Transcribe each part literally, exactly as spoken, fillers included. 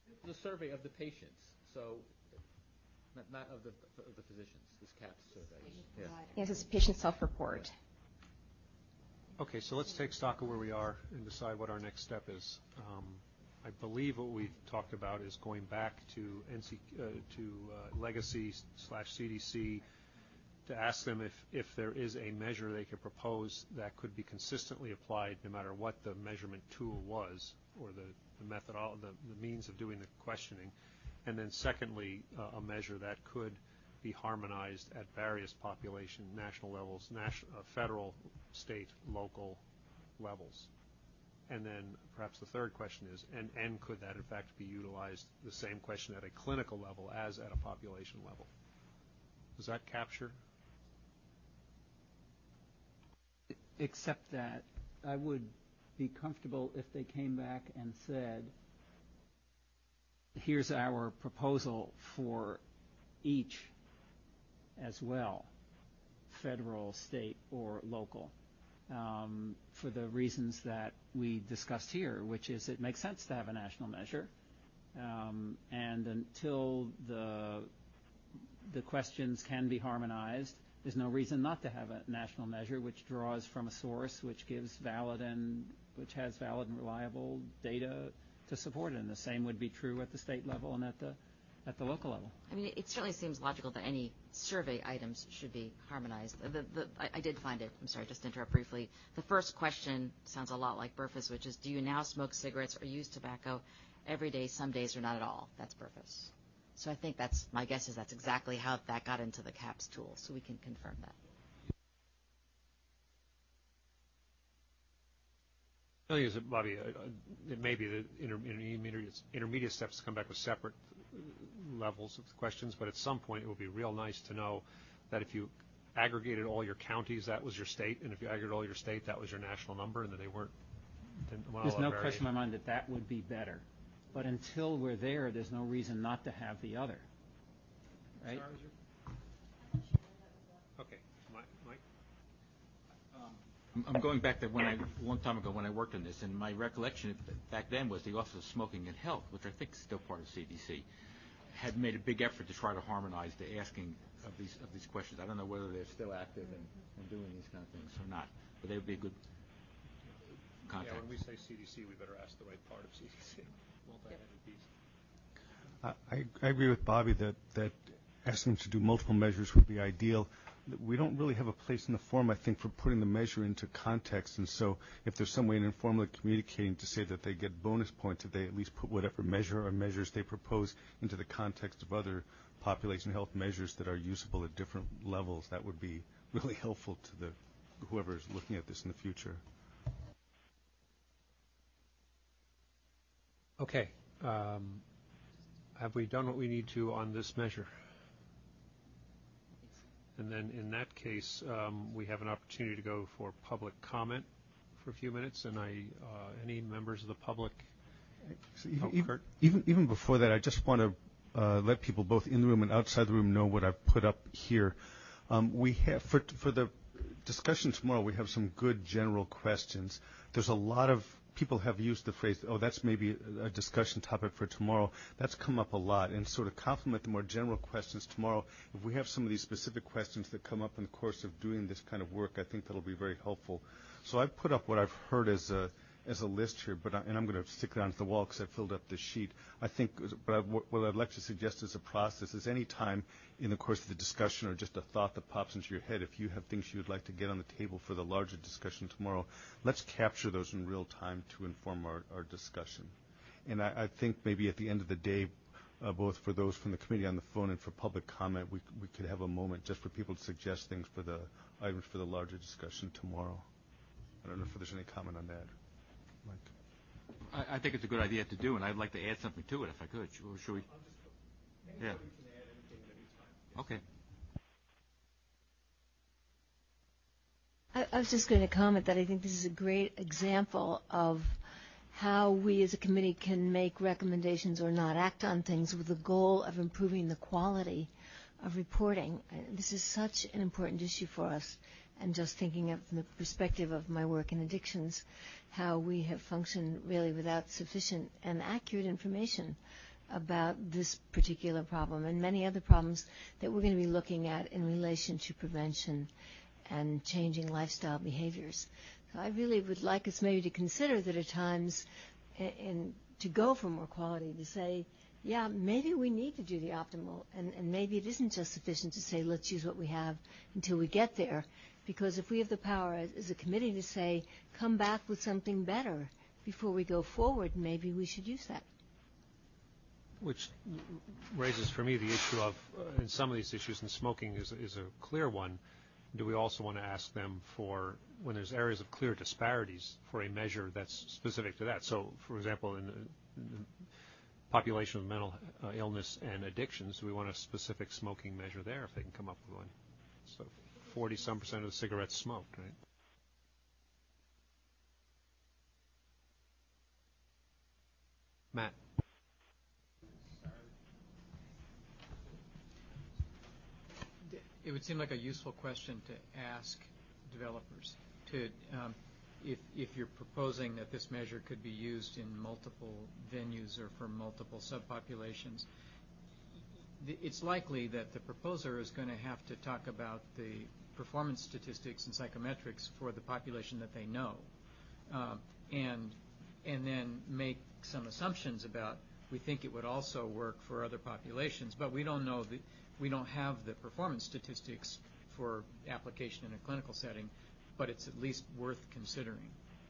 The survey of the patients, so not, not of the of the physicians. This CAPS survey. Yeah. Yes, it's a patient self-report. Okay, so let's take stock of where we are and decide what our next step is. Um, I believe what we've talked about is going back to N C uh, to uh, Legacy slash C D C to ask them if, if there is a measure they could propose that could be consistently applied no matter what the measurement tool was or the, the method, the, the means of doing the questioning. And then secondly, uh, a measure that could be harmonized at various population, national levels, national, uh, federal, state, local levels. And then perhaps the third question is, and, and could that in fact be utilized, the same question at a clinical level as at a population level? Does that capture? Except that I would be comfortable if they came back and said, here's our proposal for each as well, federal, state, or local, um, for the reasons that we discussed here, which is it makes sense to have a national measure. Um, and until the, the questions can be harmonized, there's no reason not to have a national measure which draws from a source which gives valid and which has valid and reliable data to support it. And the same would be true at the state level and at the at the local level. I mean, it certainly seems logical that any survey items should be harmonized. The, the, I, I did find it. I'm sorry, just to interrupt briefly. The first question sounds a lot like Burfus, which is, do you now smoke cigarettes or use tobacco every day, some days, or not at all? That's Burfus. So I think that's, my guess is that's exactly how that got into the CAPS tool, so we can confirm that. The thing is, Bobby, uh, it may be that inter intermediate, intermediate steps come back with separate levels of questions, but at some point it would be real nice to know that if you aggregated all your counties, that was your state, and if you aggregated all your state, that was your national number, and that they weren't. There's no question in my mind that that would be better. But until we're there, there's no reason not to have the other, right? Okay, Mike. Um, I'm going back to when I, a long time ago when I worked on this, and my recollection back then was the Office of Smoking and Health, which I think is still part of C D C, had made a big effort to try to harmonize the asking of these of these questions. I don't know whether they're still active and, and doing these kind of things or not, but they would be a good contact. Yeah, when we say C D C, we better ask the right part of C D C. I, I agree with Bobby that, that asking them to do multiple measures would be ideal. We don't really have a place in the form, I think, for putting the measure into context. And so if there's some way in informally communicating to say that they get bonus points if they at least put whatever measure or measures they propose into the context of other population health measures that are usable at different levels, that would be really helpful to the whoever is looking at this in the future. Okay. Um, have we done what we need to on this measure? And then in that case, um, we have an opportunity to go for public comment for a few minutes. And I, uh, any members of the public? So even, oh, even, even, even before that, I just want to uh, let people both in the room and outside the room know what I've put up here. Um, we have, for, for the discussion tomorrow, we have some good general questions. There's a lot of people have used the phrase, oh, that's maybe a discussion topic for tomorrow. That's come up a lot. And sort of complement the more general questions tomorrow. If we have some of these specific questions that come up in the course of doing this kind of work, I think that'll be very helpful. So I've put up what I've heard as a, as a list here, but I, and I'm going to stick it onto the wall because I filled up this sheet. I think but I, what I'd like to suggest as a process is any time in the course of the discussion or just a thought that pops into your head, if you have things you would like to get on the table for the larger discussion tomorrow, let's capture those in real time to inform our, our discussion. And I, I think maybe at the end of the day, uh, both for those from the committee on the phone and for public comment, we, we could have a moment just for people to suggest things for the items for the larger discussion tomorrow. I don't know if there's any comment on that. Mike. I, I think it's a good idea to do, and I'd like to add something to it if I could. Should, should we? Yeah. Okay. I, I was just going to comment that I think this is a great example of how we as a committee can make recommendations or not act on things with the goal of improving the quality of reporting. This is such an important issue for us. And just thinking of from the perspective of my work in addictions, how we have functioned really without sufficient and accurate information about this particular problem and many other problems that we're going to be looking at in relation to prevention and changing lifestyle behaviors. So I really would like us maybe to consider that at times, in, in, to go for more quality, to say, yeah, maybe we need to do the optimal, and, and maybe it isn't just sufficient to say, let's use what we have until we get there. Because if we have the power as, as a committee to say, come back with something better before we go forward, maybe we should use that. Which raises for me the issue of, uh, in some of these issues, and smoking is, is a clear one, do we also want to ask them for, when there's areas of clear disparities, for a measure that's specific to that? So, for example, in the, in the population with mental uh, illness and addictions, we want a specific smoking measure there if they can come up with one. So forty-some percent of the cigarettes smoked, right? Matt. It would seem like a useful question to ask developers to, um, if, if you're proposing that this measure could be used in multiple venues or for multiple subpopulations, it's likely that the proposer is going to have to talk about the performance statistics and psychometrics for the population that they know, um, and and then make some assumptions about, we think it would also work for other populations, but we don't know the we don't have the performance statistics for application in a clinical setting, but it's at least worth considering.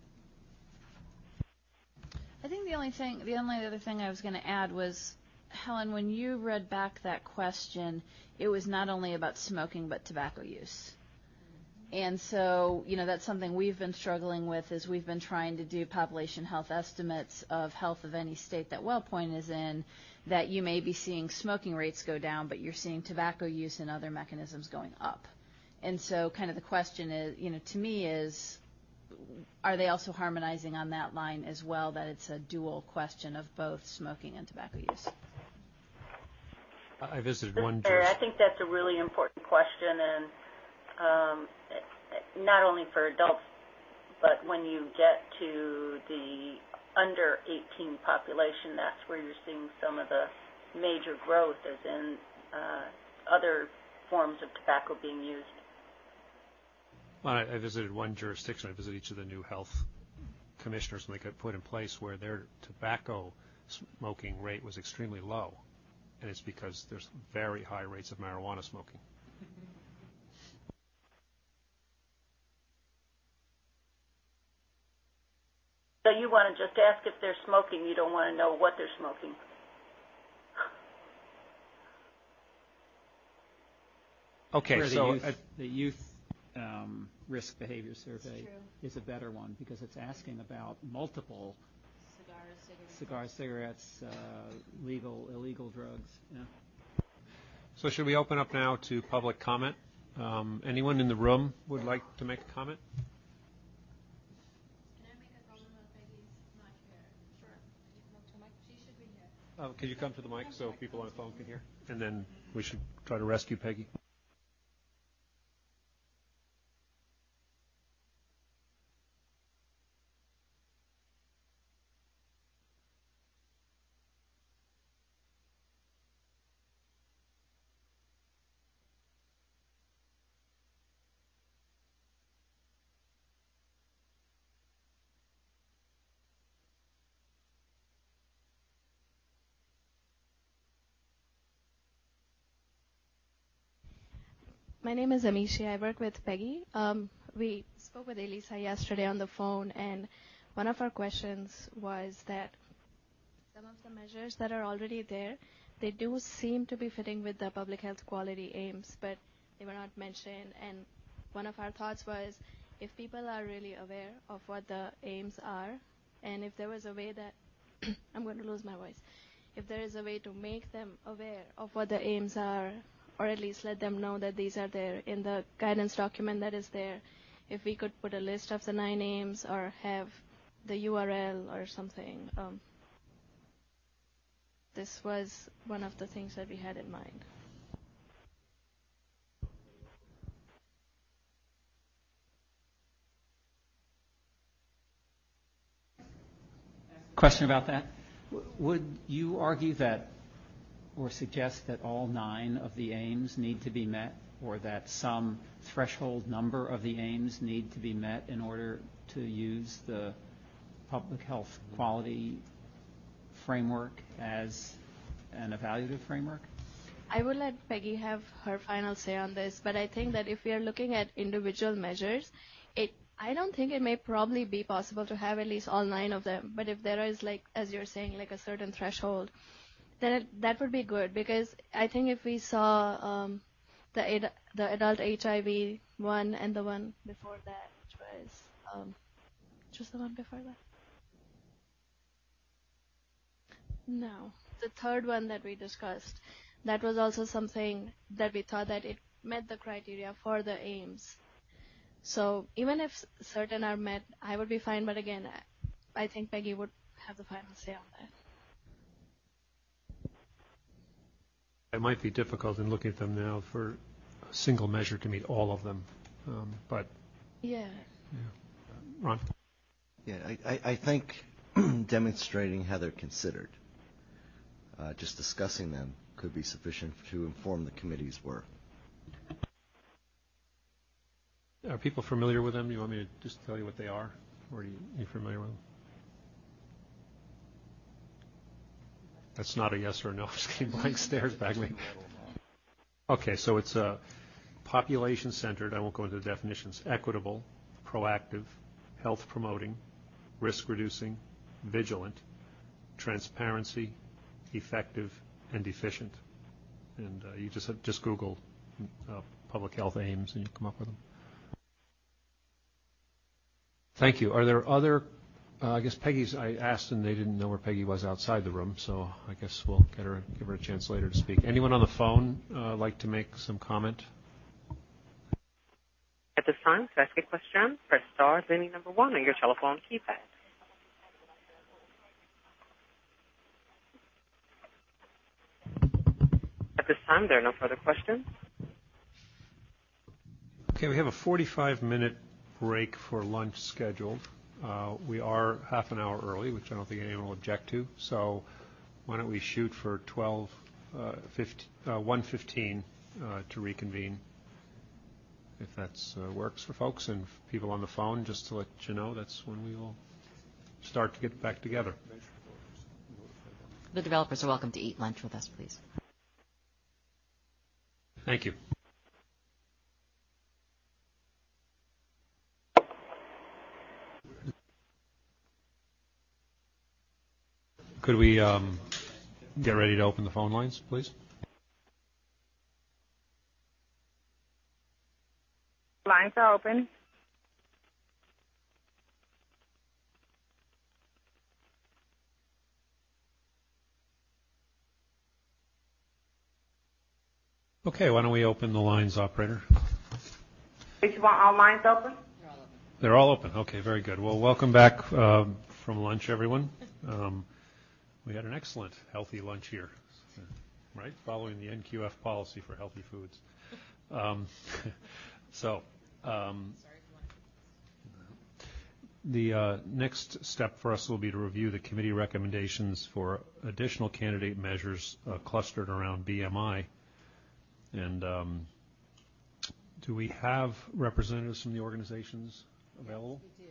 I think the only thing, the only other thing I was going to add was, Helen, when you read back that question, it was not only about smoking but tobacco use. And so, you know, that's something we've been struggling with, is we've been trying to do population health estimates of health of any state that WellPoint is in, that you may be seeing smoking rates go down, but you're seeing tobacco use and other mechanisms going up. And so kind of the question is, you know, to me is, are they also harmonizing on that line as well, that it's a dual question of both smoking and tobacco use? I visited one. I think that's a really important question, and um, not only for adults, but when you get to the under eighteen population, that's where you're seeing some of the major growth, as in uh, other forms of tobacco being used. Well, I, I visited one jurisdiction. I visited each of the new health commissioners, and they got put in place where their tobacco smoking rate was extremely low, and it's because there's very high rates of marijuana smoking. So you want to just ask if they're smoking. You don't want to know what they're smoking. Okay, Where so the youth, uh, the youth um, risk behavior survey is a better one, because it's asking about multiple cigars, cigarettes, uh, legal, illegal drugs. Yeah. So should we open up now to public comment? Um, anyone in the room would like to make a comment? Uh, could you come to the mic so people on the phone can hear? And then we should try to rescue Peggy. My name is Amishi. I work with Peggy. Um, we spoke with Elisa yesterday on the phone, and one of our questions was that some of the measures that are already there, they do seem to be fitting with the public health quality aims, but they were not mentioned. And one of our thoughts was, if people are really aware of what the aims are, and if there was a way that, I'm going to lose my voice, if there is a way to make them aware of what the aims are, or at least let them know that these are there in the guidance document that is there. If we could put a list of the nine aims or have the U R L or something. Um, this was one of the things that we had in mind. Question about that? W- Would you argue that, or suggest that all nine of the aims need to be met, or that some threshold number of the aims need to be met in order to use the public health quality framework as an evaluative framework? I would let Peggy have her final say on this, but I think that if we are looking at individual measures, it I don't think it may probably be possible to have at least all nine of them. But if there is, like, as you're saying, like a certain threshold, then it, that would be good, because I think if we saw um, the ad, the adult H I V one and the one before that, which was um, which was the one before that? No, the third one that we discussed, that was also something that we thought that it met the criteria for the aims. So even if certain are met, I would be fine. But again, I, I think Peggy would have the final say on that. It might be difficult in looking at them now for a single measure to meet all of them, um, but Yeah. yeah. Ron? Yeah, I, I, I think demonstrating how they're considered, uh, just discussing them, could be sufficient to inform the committee's work. Are people familiar with them? You want me to just tell you what they are? Or are you, are you familiar with them? That's not a yes or a no. I'm just getting blank stares back at me. Okay, so it's uh, population-centered. I won't go into the definitions. Equitable, proactive, health-promoting, risk-reducing, vigilant, transparency, effective, and efficient. And uh, you just just Google uh, public health aims, and you come up with them. Thank you. Are there other, uh, I guess Peggy's, I asked and they didn't know where Peggy was outside the room, so I guess we'll get her, give her a chance later to speak. Anyone on the phone uh, like to make some comment? At this time, to ask a question, press star, then the number one on your telephone keypad. At this time, there are no further questions. Okay, we have a forty-five minute break for lunch scheduled. Uh, we are half an hour early, which I don't think anyone will object to. So why don't we shoot for twelve, uh, fifteen, uh, one fifteen uh, to reconvene, if that uh, works for folks and people on the phone. Just to let you know, that's when we will start to get back together. The developers are welcome to eat lunch with us, please. Thank you. Could we um, get ready to open the phone lines, please? Lines are open. Okay, why don't we open the lines, operator? Did you want all lines open? They're all open. Okay, very good. Well, welcome back um, from lunch, everyone. Um, we had an excellent healthy lunch here, right? Following the N Q F policy for healthy foods. Um, so, um, the uh, next step for us will be to review the committee recommendations for additional candidate measures uh, clustered around B M I. And um, do we have representatives from the organizations available? We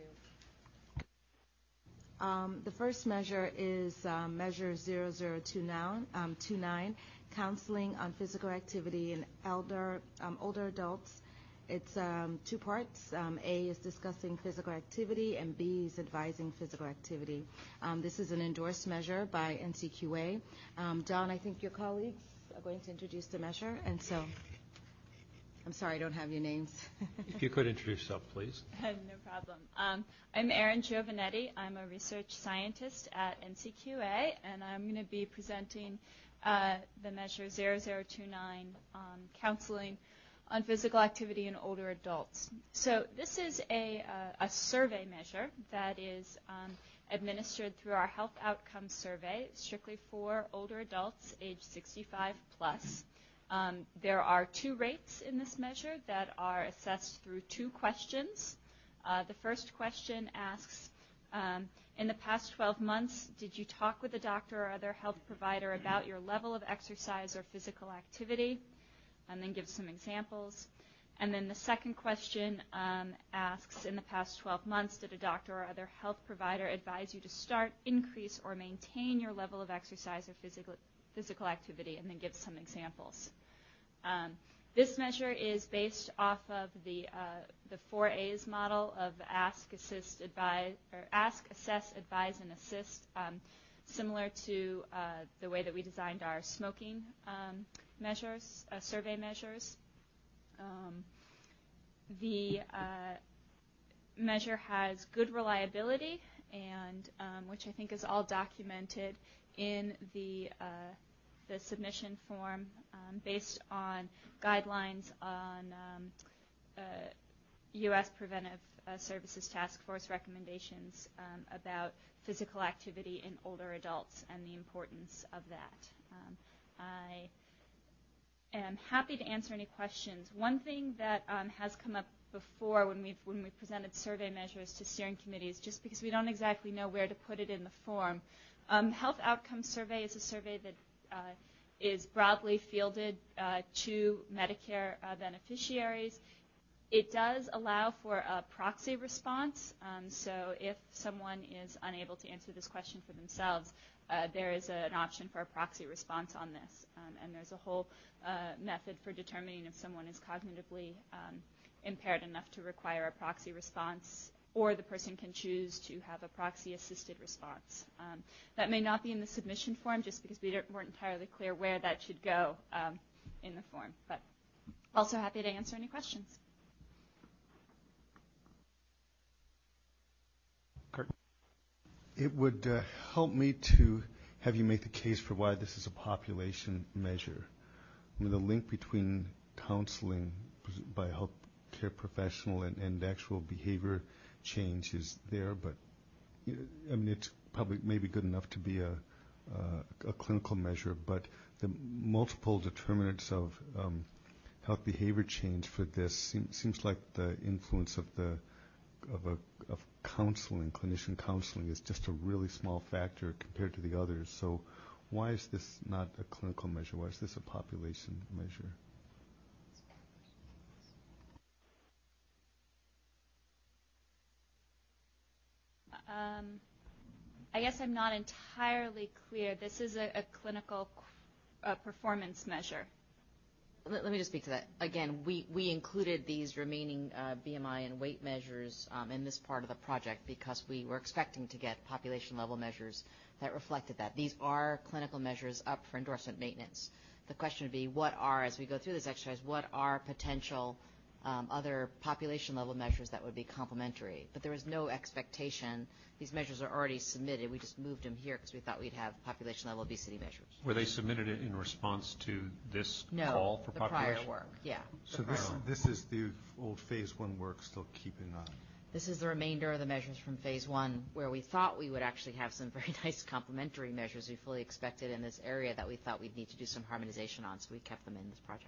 do. Um, the first measure is um, Measure zero zero two nine, um, two nine, Counseling on Physical Activity in elder, um, Older Adults. It's um, two parts. Um, A is discussing physical activity, and B is advising physical activity. Um, this is an endorsed measure by N C Q A. Um, Don, I think your colleagues are going to introduce the measure, and so I'm sorry I don't have your names. If you could introduce yourself, please. No problem. Um, I'm Erin Giovanetti. I'm a research scientist at N C Q A, and I'm going to be presenting uh, the measure zero zero two nine, um, Counseling on Physical Activity in Older Adults. So this is a, uh, a survey measure that is um, administered through our Health Outcomes Survey, strictly for older adults age sixty-five plus. Um, there are two rates in this measure that are assessed through two questions. Uh, the first question asks, um, In the past twelve months, did you talk with a doctor or other health provider about your level of exercise or physical activity? And then give some examples. And then the second question um, asks, in the past twelve months, did a doctor or other health provider advise you to start, increase, or maintain your level of exercise or physical, physical activity? And then give some examples. Um, this measure is based off of the uh, the four A's model of ask, assist, advise, or ask, assess, advise, and assist, um, similar to uh, the way that we designed our smoking um, measures, uh, survey measures. Um, the uh, measure has good reliability, and um, which I think is all documented in the uh, the submission form, um, based on guidelines on um, uh, U S Preventive uh, Services Task Force recommendations um, about physical activity in older adults and the importance of that. Um, I am happy to answer any questions. One thing that um, has come up before when we've when we presented survey measures to steering committees, just because we don't exactly know where to put it in the form. Um, Health Outcomes Survey is a survey that uh, is broadly fielded uh, to Medicare uh, beneficiaries. It does allow for a proxy response. Um, so if someone is unable to answer this question for themselves, Uh, there is a, an option for a proxy response on this, um, and there's a whole uh, method for determining if someone is cognitively um, impaired enough to require a proxy response, or the person can choose to have a proxy-assisted response. Um, that may not be in the submission form, just because we weren't entirely clear where that should go um, in the form, but also happy to answer any questions. Kurt? It would uh, help me to have you make the case for why this is a population measure. I mean, the link between counseling by a health care professional and, and actual behavior change is there, but you know, I mean, it's probably maybe good enough to be a, uh, a clinical measure, but the multiple determinants of um, health behavior change for this seem, seems like the influence of the of a of counseling, clinician counseling, is just a really small factor compared to the others. So why is this not a clinical measure? Why is this a population measure? Um, I guess I'm not entirely clear. This is a, a clinical uh, performance measure. Let, let me just speak to that. Again, we, we included these remaining uh, B M I and weight measures um, in this part of the project because we were expecting to get population-level measures that reflected that. These are clinical measures up for endorsement maintenance. The question would be, what are, as we go through this exercise, what are potential um, other population-level measures that would be complementary? But there was no expectation. These measures are already submitted. We just moved them here because we thought we'd have population-level obesity measures. Were they submitted in response to this no, call for the population? prior work, yeah. So this, this is the old phase one work still keeping on? This is the remainder of the measures from phase one, where we thought we would actually have some very nice complementary measures we fully expected in this area that we thought we'd need to do some harmonization on, so we kept them in this project.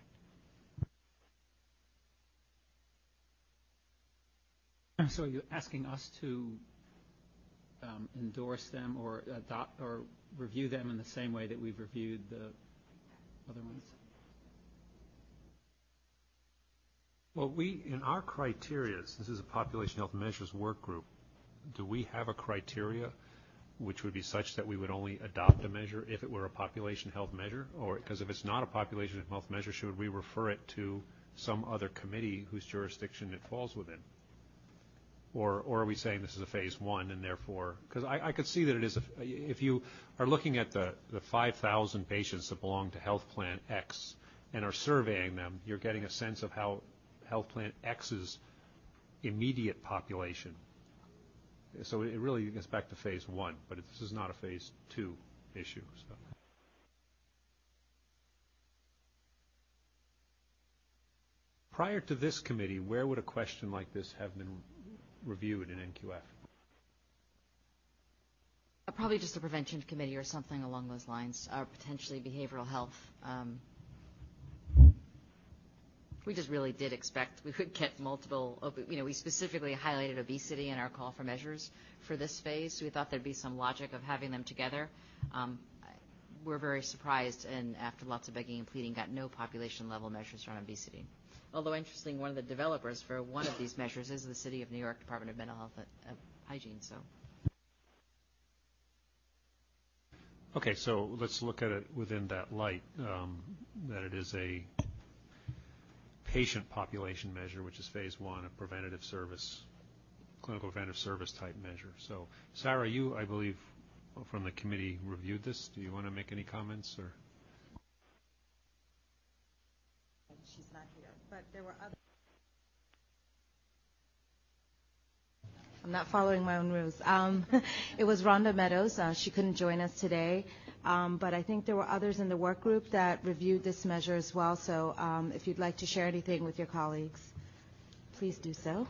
So are you asking us to um, endorse them or adopt or review them in the same way that we've reviewed the other ones? Well, we, in our criteria, this is a population health measures work group, do we have a criteria which would be such that we would only adopt a measure if it were a population health measure? Or, because if it's not a population health measure, should we refer it to some other committee whose jurisdiction it falls within? Or, or are we saying this is a phase one and therefore, because I, I could see that it is, a, if you are looking at the, the five thousand patients that belong to Health Plan X and are surveying them, you're getting a sense of how Health Plan X's immediate population. So it really gets back to phase one, but this is not a phase two issue. So. Prior to this committee, where would a question like this have been reviewed in N Q F? Uh, probably just a prevention committee or something along those lines, or potentially behavioral health. Um, We just really did expect we would get multiple, you know, we specifically highlighted obesity in our call for measures for this phase, so we thought there'd be some logic of having them together. Um, we're very surprised, and after lots of begging and pleading, got no population-level measures on obesity. Although, interesting, one of the developers for one of these measures is the City of New York Department of Mental Health and uh, Hygiene, so. Okay, so let's look at it within that light, um, that it is a patient population measure, which is phase one, a preventative service, clinical preventative service type measure. So, Sarah, you, I believe, from the committee reviewed this. Do you want to make any comments? Or? She's not here, but there were other. I'm not following my own rules. Um, it was Rhonda Meadows. Uh, she couldn't join us today. Um, but I think there were others in the work group that reviewed this measure as well. So um, if you'd like to share anything with your colleagues, please do so.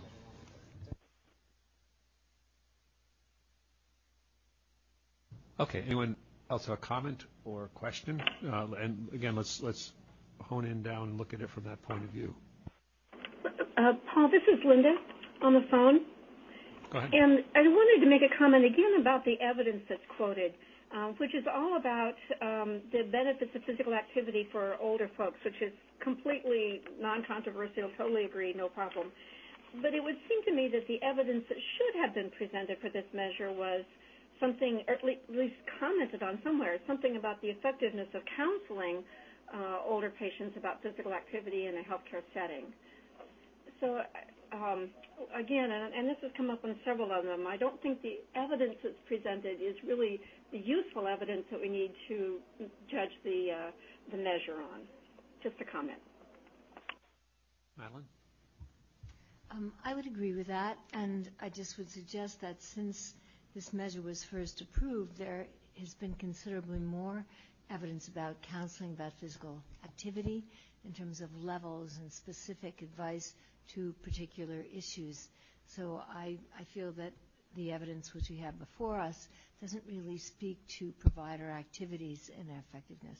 Okay. Anyone else have a comment or question? Uh, and again, let's let's hone in down and look at it from that point of view. Uh, Paul, this is Linda on the phone. Go ahead. And I wanted to make a comment again about the evidence that's quoted. Um, which is all about um, the benefits of physical activity for older folks, which is completely non-controversial, totally agree, no problem. But it would seem to me that the evidence that should have been presented for this measure was something, or at least commented on somewhere, something about the effectiveness of counseling uh, older patients about physical activity in a healthcare setting. So, um, again, and, and this has come up on several of them, I don't think the evidence that's presented is really the useful evidence that we need to judge the uh, the measure on. Just a comment. Madeline? Um, I would agree with that, and I just would suggest that since this measure was first approved, there has been considerably more evidence about counseling about physical activity in terms of levels and specific advice to particular issues. So I, I feel that the evidence which we have before us doesn't really speak to provider activities and their effectiveness.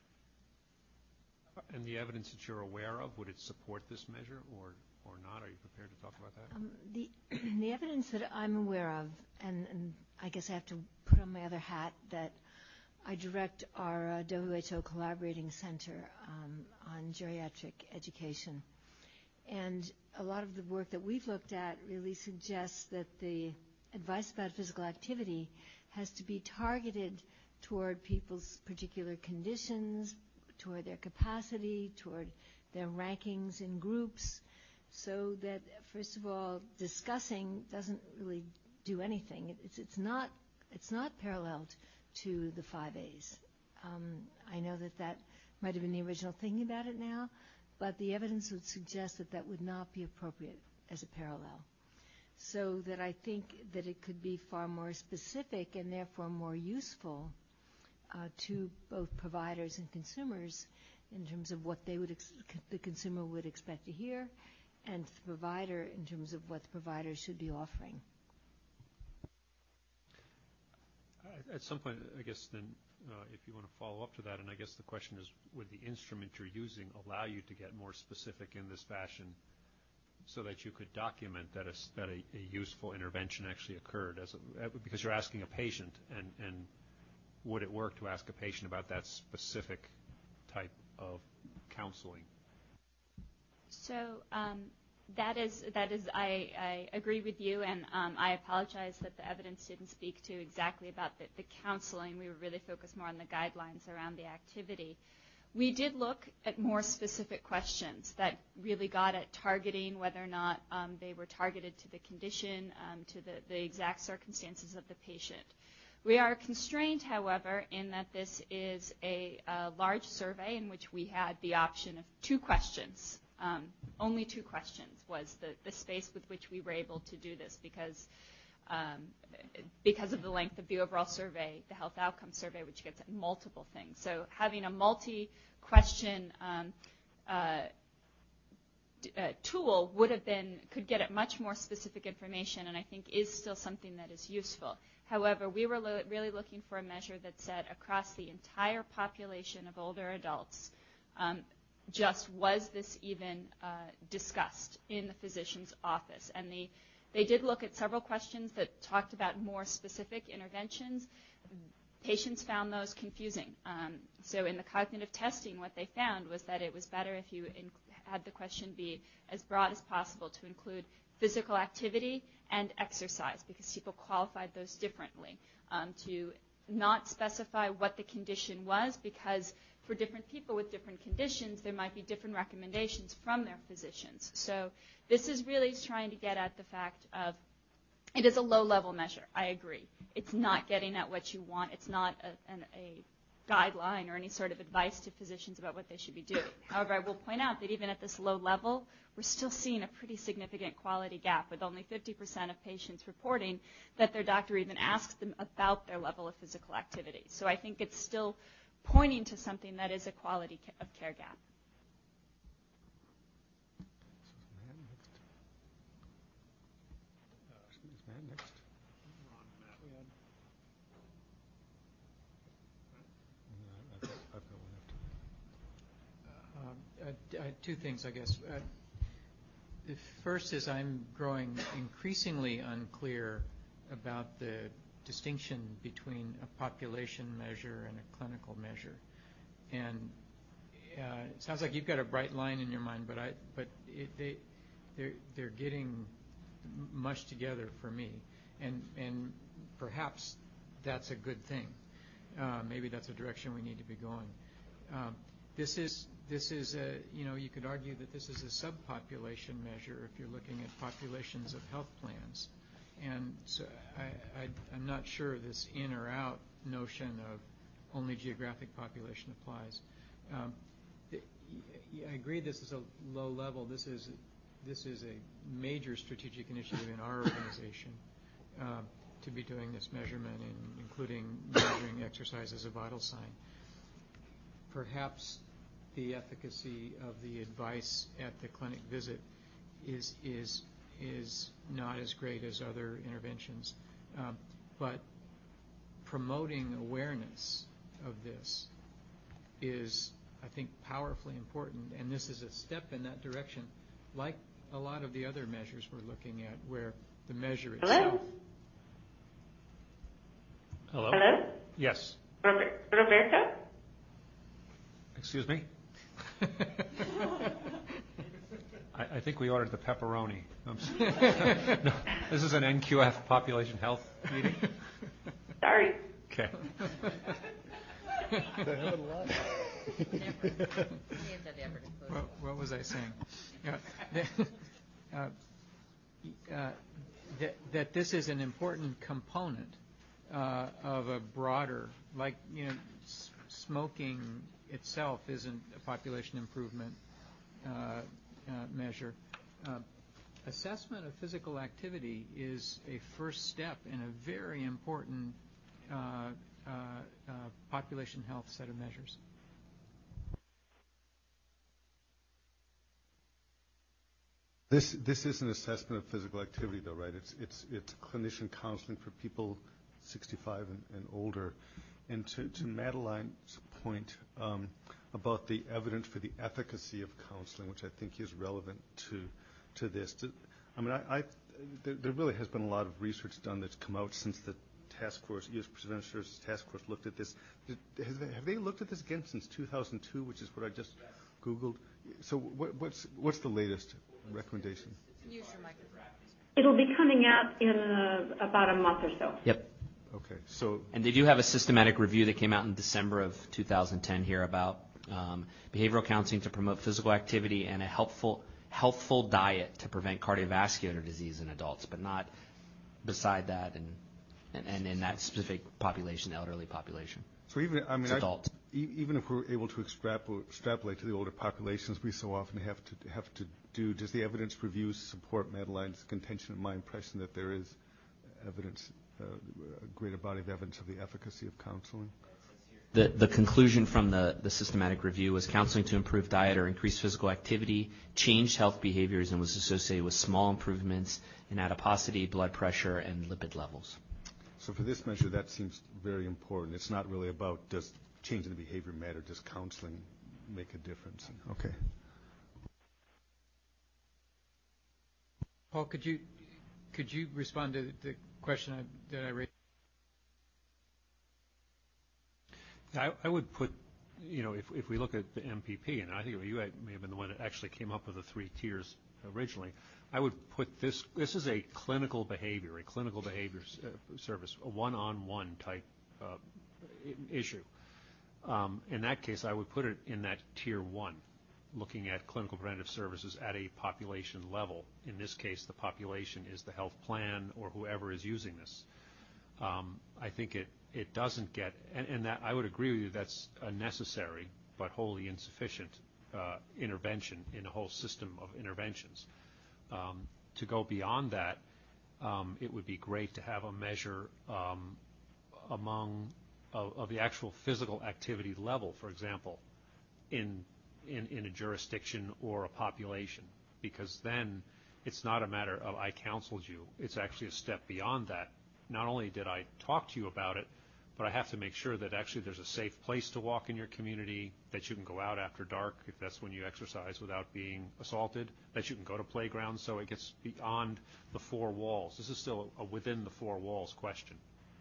And the evidence that you're aware of, would it support this measure or, or not? Are you prepared to talk about that? Um, the, the evidence that I'm aware of, and, and I guess I have to put on my other hat, that I direct our uh, W H O Collaborating Center um, on geriatric education. And a lot of the work that we've looked at really suggests that the advice about physical activity has to be targeted toward people's particular conditions, toward their capacity, toward their rankings in groups, so that, first of all, discussing doesn't really do anything. It's, it's not it's not paralleled to the five A's. Um, I know that that might have been the original thinking about it now, but the evidence would suggest that that would not be appropriate as a parallel. So that I think that it could be far more specific and therefore more useful uh, to both providers and consumers in terms of what they would ex- the consumer would expect to hear, and the provider in terms of what the provider should be offering. At some point, I guess then, uh, if you want to follow up to that, and I guess the question is, would the instrument you're using allow you to get more specific in this fashion so that you could document that a, that a, a useful intervention actually occurred? As a, because you're asking a patient, and, and would it work to ask a patient about that specific type of counseling? So um, that is, that is I, I agree with you, and um, I apologize that the evidence didn't speak to exactly about the, the counseling. We were really focused more on the guidelines around the activity. We did look at more specific questions that really got at targeting whether or not um, they were targeted to the condition, um, to the, the exact circumstances of the patient. We are constrained, however, in that this is a, a large survey in which we had the option of two questions. Um, only two questions was the, the space with which we were able to do this because um, because of the length of the overall survey, the health outcome survey, which gets at multiple things. So having a multi-question um, uh, d- uh, tool would have been, could get at much more specific information, and I think is still something that is useful. However, we were lo- really looking for a measure that said across the entire population of older adults, um, just was this even uh, discussed in the physician's office. And the, they did look at several questions that talked about more specific interventions. Patients found those confusing. Um, so in the cognitive testing, what they found was that it was better if you in, had the question be as broad as possible to include physical activity and exercise, because people qualified those differently. Um, to not specify what the condition was, because for different people with different conditions, there might be different recommendations from their physicians. So this is really trying to get at the fact of it is a low-level measure. I agree. It's not getting at what you want. It's not a, an, a guideline or any sort of advice to physicians about what they should be doing. However, I will point out that even at this low level, we're still seeing a pretty significant quality gap, with only fifty percent of patients reporting that their doctor even asks them about their level of physical activity. So I think it's still pointing to something that is a quality of care gap. Uh, uh, two things, I guess. Uh, the first is I'm growing increasingly unclear about the distinction between a population measure and a clinical measure. And uh, it sounds like you've got a bright line in your mind, but I, but it, they, they're, they're getting mushed together for me. And, and perhaps that's a good thing. Uh, maybe that's a direction we need to be going. Um, this is This is a, you know, you could argue that this is a subpopulation measure if you're looking at populations of health plans. And so I, I, I'm not sure this in or out notion of only geographic population applies. Um, the, I agree this is a low level. This is, this is a major strategic initiative in our organization uh, to be doing this measurement, and including measuring exercise as a vital sign. Perhaps the efficacy of the advice at the clinic visit is is is not as great as other interventions, um, but promoting awareness of this is, I think, powerfully important, and this is a step in that direction, like a lot of the other measures we're looking at, where the measure itself. Hello. Hello. Yes. Roberto. Excuse me. I, I think we ordered the pepperoni. I'm sorry. No, this is an N Q F population health meeting. Sorry. Okay. What, what was I saying? Uh, uh, uh, that, that this is an important component uh, of a broader, like, you know, s- smoking itself isn't a population improvement uh, uh, measure. Uh, assessment of physical activity is a first step in a very important uh, uh, uh, population health set of measures. This this is an assessment of physical activity, though, right? It's it's it's clinician counseling for people sixty-five and, and older. And to, to Madeline's point um, about the evidence for the efficacy of counseling, which I think is relevant to to this. To, I mean, I, I there, there really has been a lot of research done that's come out since the task force, U S Prevention Services Task Force, looked at this. Did, has they, have they looked at this again since two thousand two, which is what I just Googled? So what, what's what's the latest recommendation? Use your microphone. It'll be coming out in uh, about a month or so. Yep. Okay, so and they do have a systematic review that came out in December of two thousand ten here about um, behavioral counseling to promote physical activity and a helpful, healthful diet to prevent cardiovascular disease in adults, but not beside that and and, and in that specific population, the elderly population. So even I mean, it's adults. I, even if we're able to extrapolate, extrapolate to the older populations, we so often have to have to do. Does the evidence review support Madeline's contention and my impression that there is evidence? Uh, a greater body of evidence of the efficacy of counseling? The, the conclusion from the, the systematic review was counseling to improve diet or increase physical activity changed health behaviors and was associated with small improvements in adiposity, blood pressure, and lipid levels. So for this measure, that seems very important. It's not really about does changing the behavior matter, does counseling make a difference. Okay. Paul, could you could you respond to the question I, that I raised? I, I would put, you know, if, if we look at the M P P, and I think you may have been the one that actually came up with the three tiers originally, I would put this, this is a clinical behavior, a clinical behavior uh, service, a one-on-one type uh, issue. Um, in that case, I would put it in that tier one, looking at clinical preventive services at a population level. In this case, the population is the health plan or whoever is using this. Um, I think it, it doesn't get, and, and that I would agree with you, that's a necessary but wholly insufficient uh, intervention in a whole system of interventions. Um, to go beyond that, um, it would be great to have a measure um, among of, of the actual physical activity level, for example, in, in in a jurisdiction or a population, because then it's not a matter of I counseled you. It's actually a step beyond that. Not only did I talk to you about it, but I have to make sure that actually there's a safe place to walk in your community, that you can go out after dark if that's when you exercise without being assaulted, that you can go to playgrounds, so it gets beyond the four walls. This is still a within the four walls question.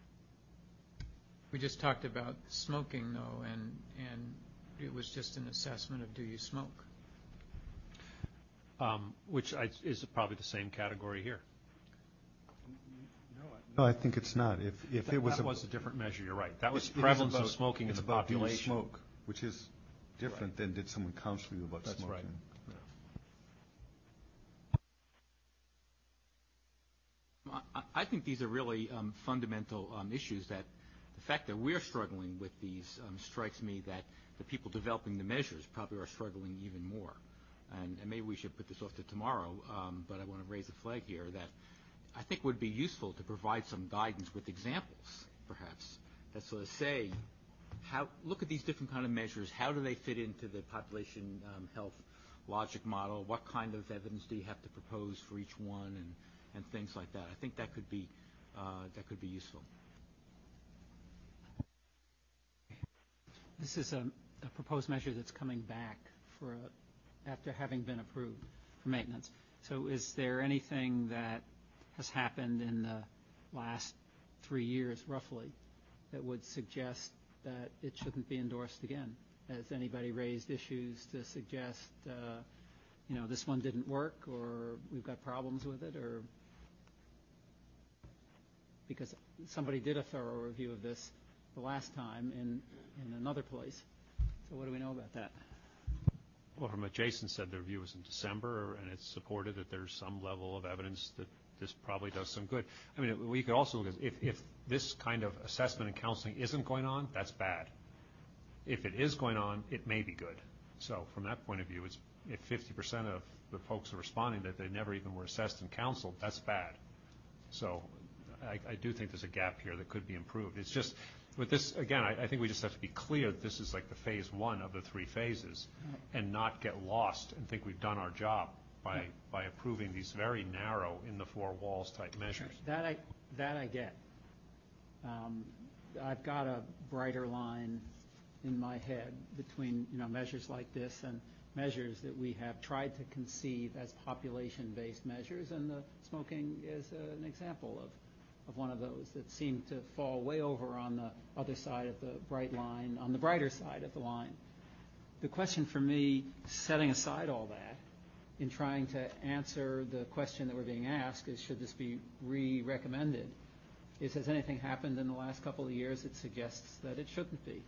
We just talked about smoking, though, and and it was just an assessment of do you smoke? Um, which I, is probably the same category here. No, I think it's not. If if that, it was that a, was a different measure, you're right. That was it, prevalence it about, of smoking in the about population. Do you smoke, which is different right. than did someone counsel you about That's smoking. Right. Yeah. I, I think these are really um, fundamental um, issues that the fact that we're struggling with these um, strikes me that the people developing the measures probably are struggling even more. And, and maybe we should put this off to tomorrow, um, but I want to raise a flag here that I think would be useful to provide some guidance with examples, perhaps, that sort of say, how, look at these different kind of measures. How do they fit into the population um, health logic model? What kind of evidence do you have to propose for each one, and, and things like that? I think that could be uh, that could be useful. This is a, a proposed measure that's coming back for a, after having been approved for maintenance. So is there anything that has happened in the last three years, roughly, that would suggest that it shouldn't be endorsed again? Has anybody raised issues to suggest, uh, you know, this one didn't work, or we've got problems with it, or because somebody did a thorough review of this the last time in, in another place. So what do we know about that? Well, from what Jason said, the review was in December, and it's supported that there's some level of evidence that this probably does some good. I mean, we could also look at if, if this kind of assessment and counseling isn't going on, that's bad. If it is going on, it may be good. So from that point of view, it's, if fifty percent of the folks are responding that they never even were assessed and counseled, that's bad. So I, I do think there's a gap here that could be improved. It's just, with this, again, I, I think we just have to be clear that this is like the phase one of the three phases, and not get lost and think we've done our job by by approving these very narrow, in the four walls type measures. That I that I get. Um, I've got a brighter line in my head between, you know, measures like this and measures that we have tried to conceive as population-based measures, and the smoking is uh, an example of. of one of those that seemed to fall way over on the other side of the bright line, on the brighter side of the line. The question for me, setting aside all that, in trying to answer the question that we're being asked, is should this be re-recommended, is has anything happened in the last couple of years that suggests that it shouldn't be?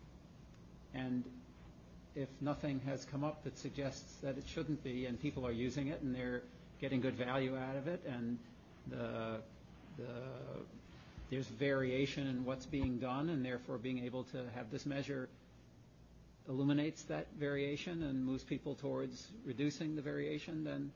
And if nothing has come up that suggests that it shouldn't be, and people are using it and they're getting good value out of it, and the The, there's variation in what's being done, and therefore being able to have this measure illuminates that variation and moves people towards reducing the variation, then.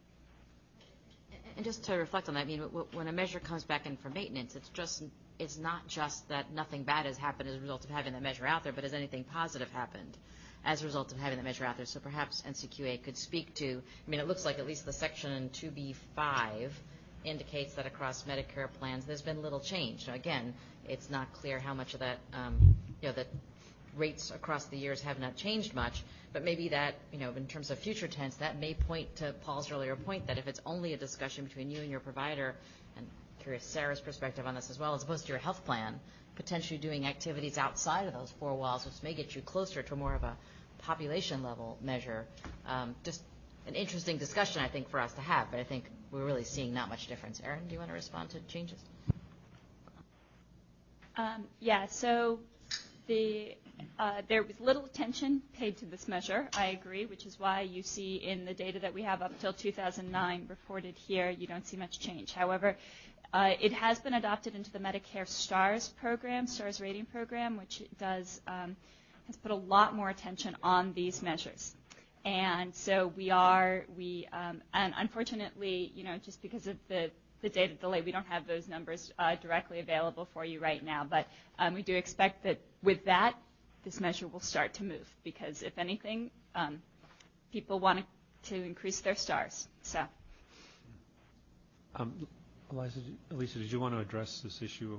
And just to reflect on that, I mean, when a measure comes back in for maintenance, it's just it's not just that nothing bad has happened as a result of having that measure out there, but has anything positive happened as a result of having that measure out there? So perhaps N C Q A could speak to. I mean, it looks like at least the section two B five indicates that across Medicare plans there's been little change. Now, again, it's not clear how much of that, um, you know, that rates across the years have not changed much, but maybe that, you know, in terms of future tense, that may point to Paul's earlier point that if it's only a discussion between you and your provider, and curious Sarah's perspective on this as well, as opposed to your health plan, potentially doing activities outside of those four walls, which may get you closer to more of a population level measure. Um, just an interesting discussion, I think, for us to have, but I think we're really seeing not much difference. Erin, do you want to respond to changes? Um, yeah, so the uh, there was little attention paid to this measure, I agree, which is why you see in the data that we have up till two thousand nine reported here, you don't see much change. However, uh, it has been adopted into the Medicare STARS program, STARS rating program, which does um, has put a lot more attention on these measures. And so we are, we, um, and unfortunately, you know, just because of the the data delay, we don't have those numbers uh, directly available for you right now, but um, we do expect that with that, this measure will start to move, because if anything, um, people want to increase their stars. So, um, Eliza, Elisa, did you want to address this issue of?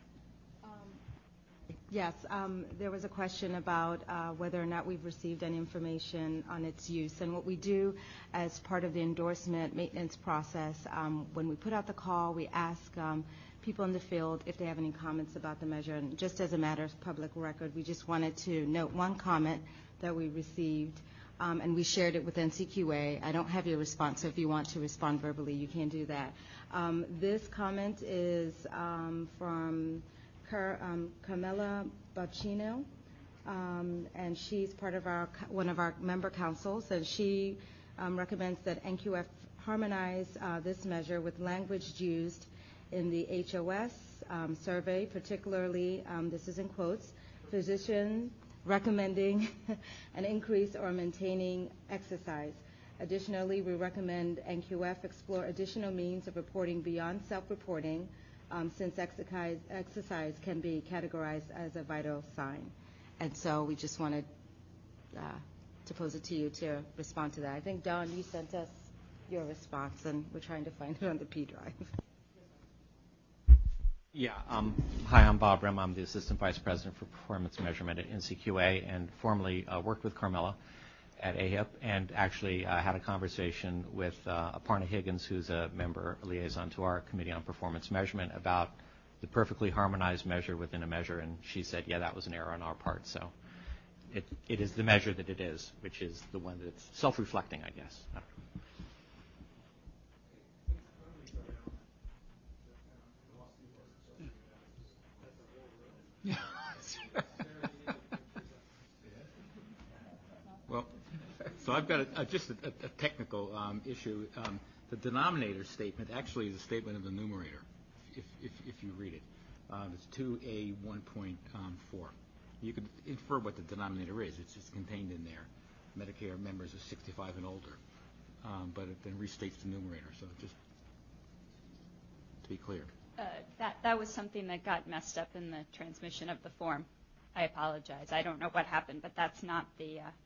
Yes, um, there was a question about uh, whether or not we've received any information on its use. And what we do as part of the endorsement maintenance process, um, when we put out the call, we ask um, people in the field if they have any comments about the measure. And just as a matter of public record, we just wanted to note one comment that we received, um, and we shared it with N C Q A. I don't have your response, so if you want to respond verbally, you can do that. Um, this comment is um, from Car, um, Carmela Bacino, um, and she's part of our one of our member councils, and she um, recommends that N Q F harmonize uh, this measure with language used in the H O S um, survey, particularly, um, this is in quotes, physician recommending an increase or maintaining exercise. Additionally, we recommend N Q F explore additional means of reporting beyond self-reporting, Um, since exercise, exercise can be categorized as a vital sign. And so we just wanted uh, to pose it to you to respond to that. I think, Don, you sent us your response, and we're trying to find it on the P drive. Yeah. Um, hi, I'm Bob Rem. I'm the Assistant Vice President for Performance Measurement at N C Q A, and formerly uh, worked with Carmela at A H I P, and actually uh, had a conversation with uh, Aparna Higgins, who's a member liaison to our Committee on Performance Measurement, about the perfectly harmonized measure within a measure, and she said, yeah, that was an error on our part. So it, it is the measure that it is, which is the one that's self-reflecting, I guess. I don't know. Well, so I've got a, a, just a, a technical um, issue. Um, the denominator statement actually is a statement of the numerator, if, if, if you read it. Um, it's two A one point four. You could infer what the denominator is. It's, it's contained in there. Medicare members are sixty-five and older, um, but it then restates the numerator. So just to be clear. Uh, that, that was something that got messed up in the transmission of the form. I apologize. I don't know what happened, but that's not the... Uh,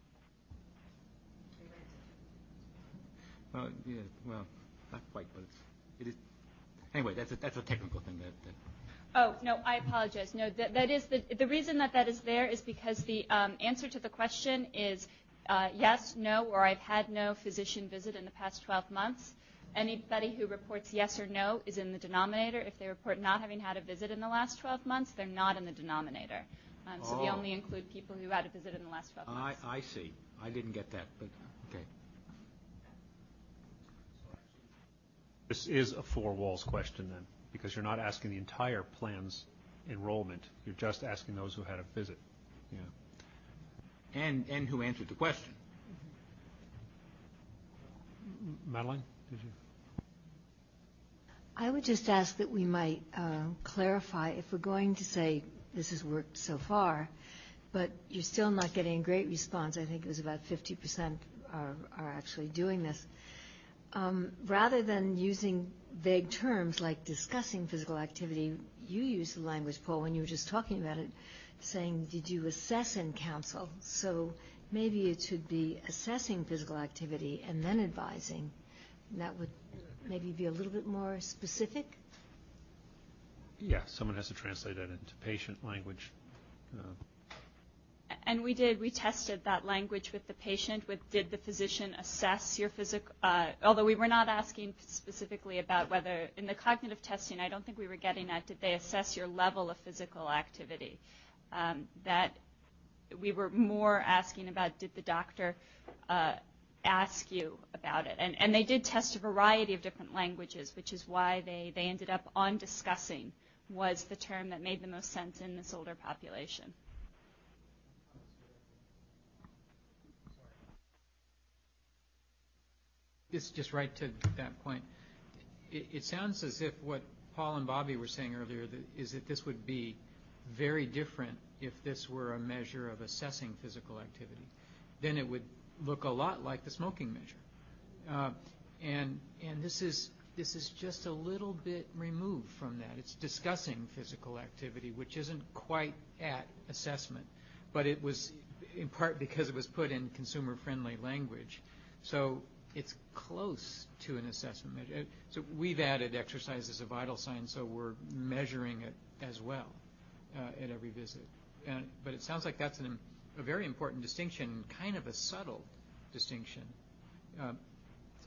Well, yeah, well, not quite, but it's, it is. Anyway, that's a, that's a technical thing. That, that. Oh, no, I apologize. No, that, that is the, the reason that that is there is because the um, answer to the question is uh, yes, no, or I've had no physician visit in the past twelve months. Anybody who reports yes or no is in the denominator. If they report not having had a visit in the last twelve months, they're not in the denominator. Um, so Oh. we only include people who had a visit in the last twelve months. I, I see. I didn't get that, but okay. This is a four walls question then, because you're not asking the entire plan's enrollment. You're just asking those who had a visit. Yeah. And and who answered the question? Madeline, did you? I would just ask that we might uh, clarify, if we're going to say this has worked so far, but you're still not getting a great response. I think it was about fifty percent are, are actually doing this. Um, rather than using vague terms like discussing physical activity, you used the language, Paul, when you were just talking about it, saying, did you assess in council? So maybe it should be assessing physical activity and then advising. And that would maybe be a little bit more specific. Yeah, someone has to translate that into patient language. Uh, And we did. We tested that language with the patient. With did the physician assess your physical? Uh, although we were not asking specifically about whether in the cognitive testing, I don't think we were getting at did they assess your level of physical activity. Um, that we were more asking about did the doctor uh, ask you about it, and and they did test a variety of different languages, which is why they they ended up on discussing was the term that made the most sense in this older population. This just right to that point. It, it sounds as if what Paul and Bobby were saying earlier that, is that this would be very different if this were a measure of assessing physical activity. Then it would look a lot like the smoking measure. Uh, and and this is this is just a little bit removed from that. It's discussing physical activity, which isn't quite at assessment, but it was in part because it was put in consumer-friendly language. So it's close to an assessment measure. So we've added exercise as a vital sign, so we're measuring it as well uh, at every visit. And, but it sounds like that's an, a very important distinction, kind of a subtle distinction. Uh, so.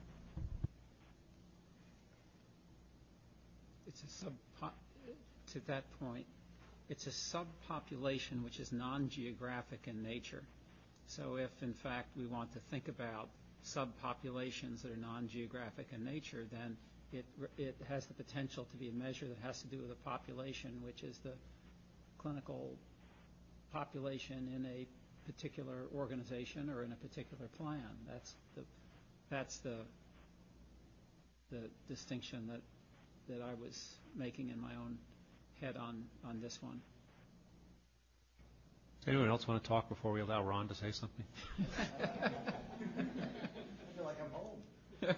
It's a sub to that point. It's a subpopulation which is non-geographic in nature. So if, in fact, we want to think about subpopulations that are non-geographic in nature, then it it has the potential to be a measure that has to do with a population, which is the clinical population in a particular organization or in a particular plan. That's the that's the the distinction that that I was making in my own head on on this one. Anyone else want to talk before we allow Ron to say something? I feel like I'm home.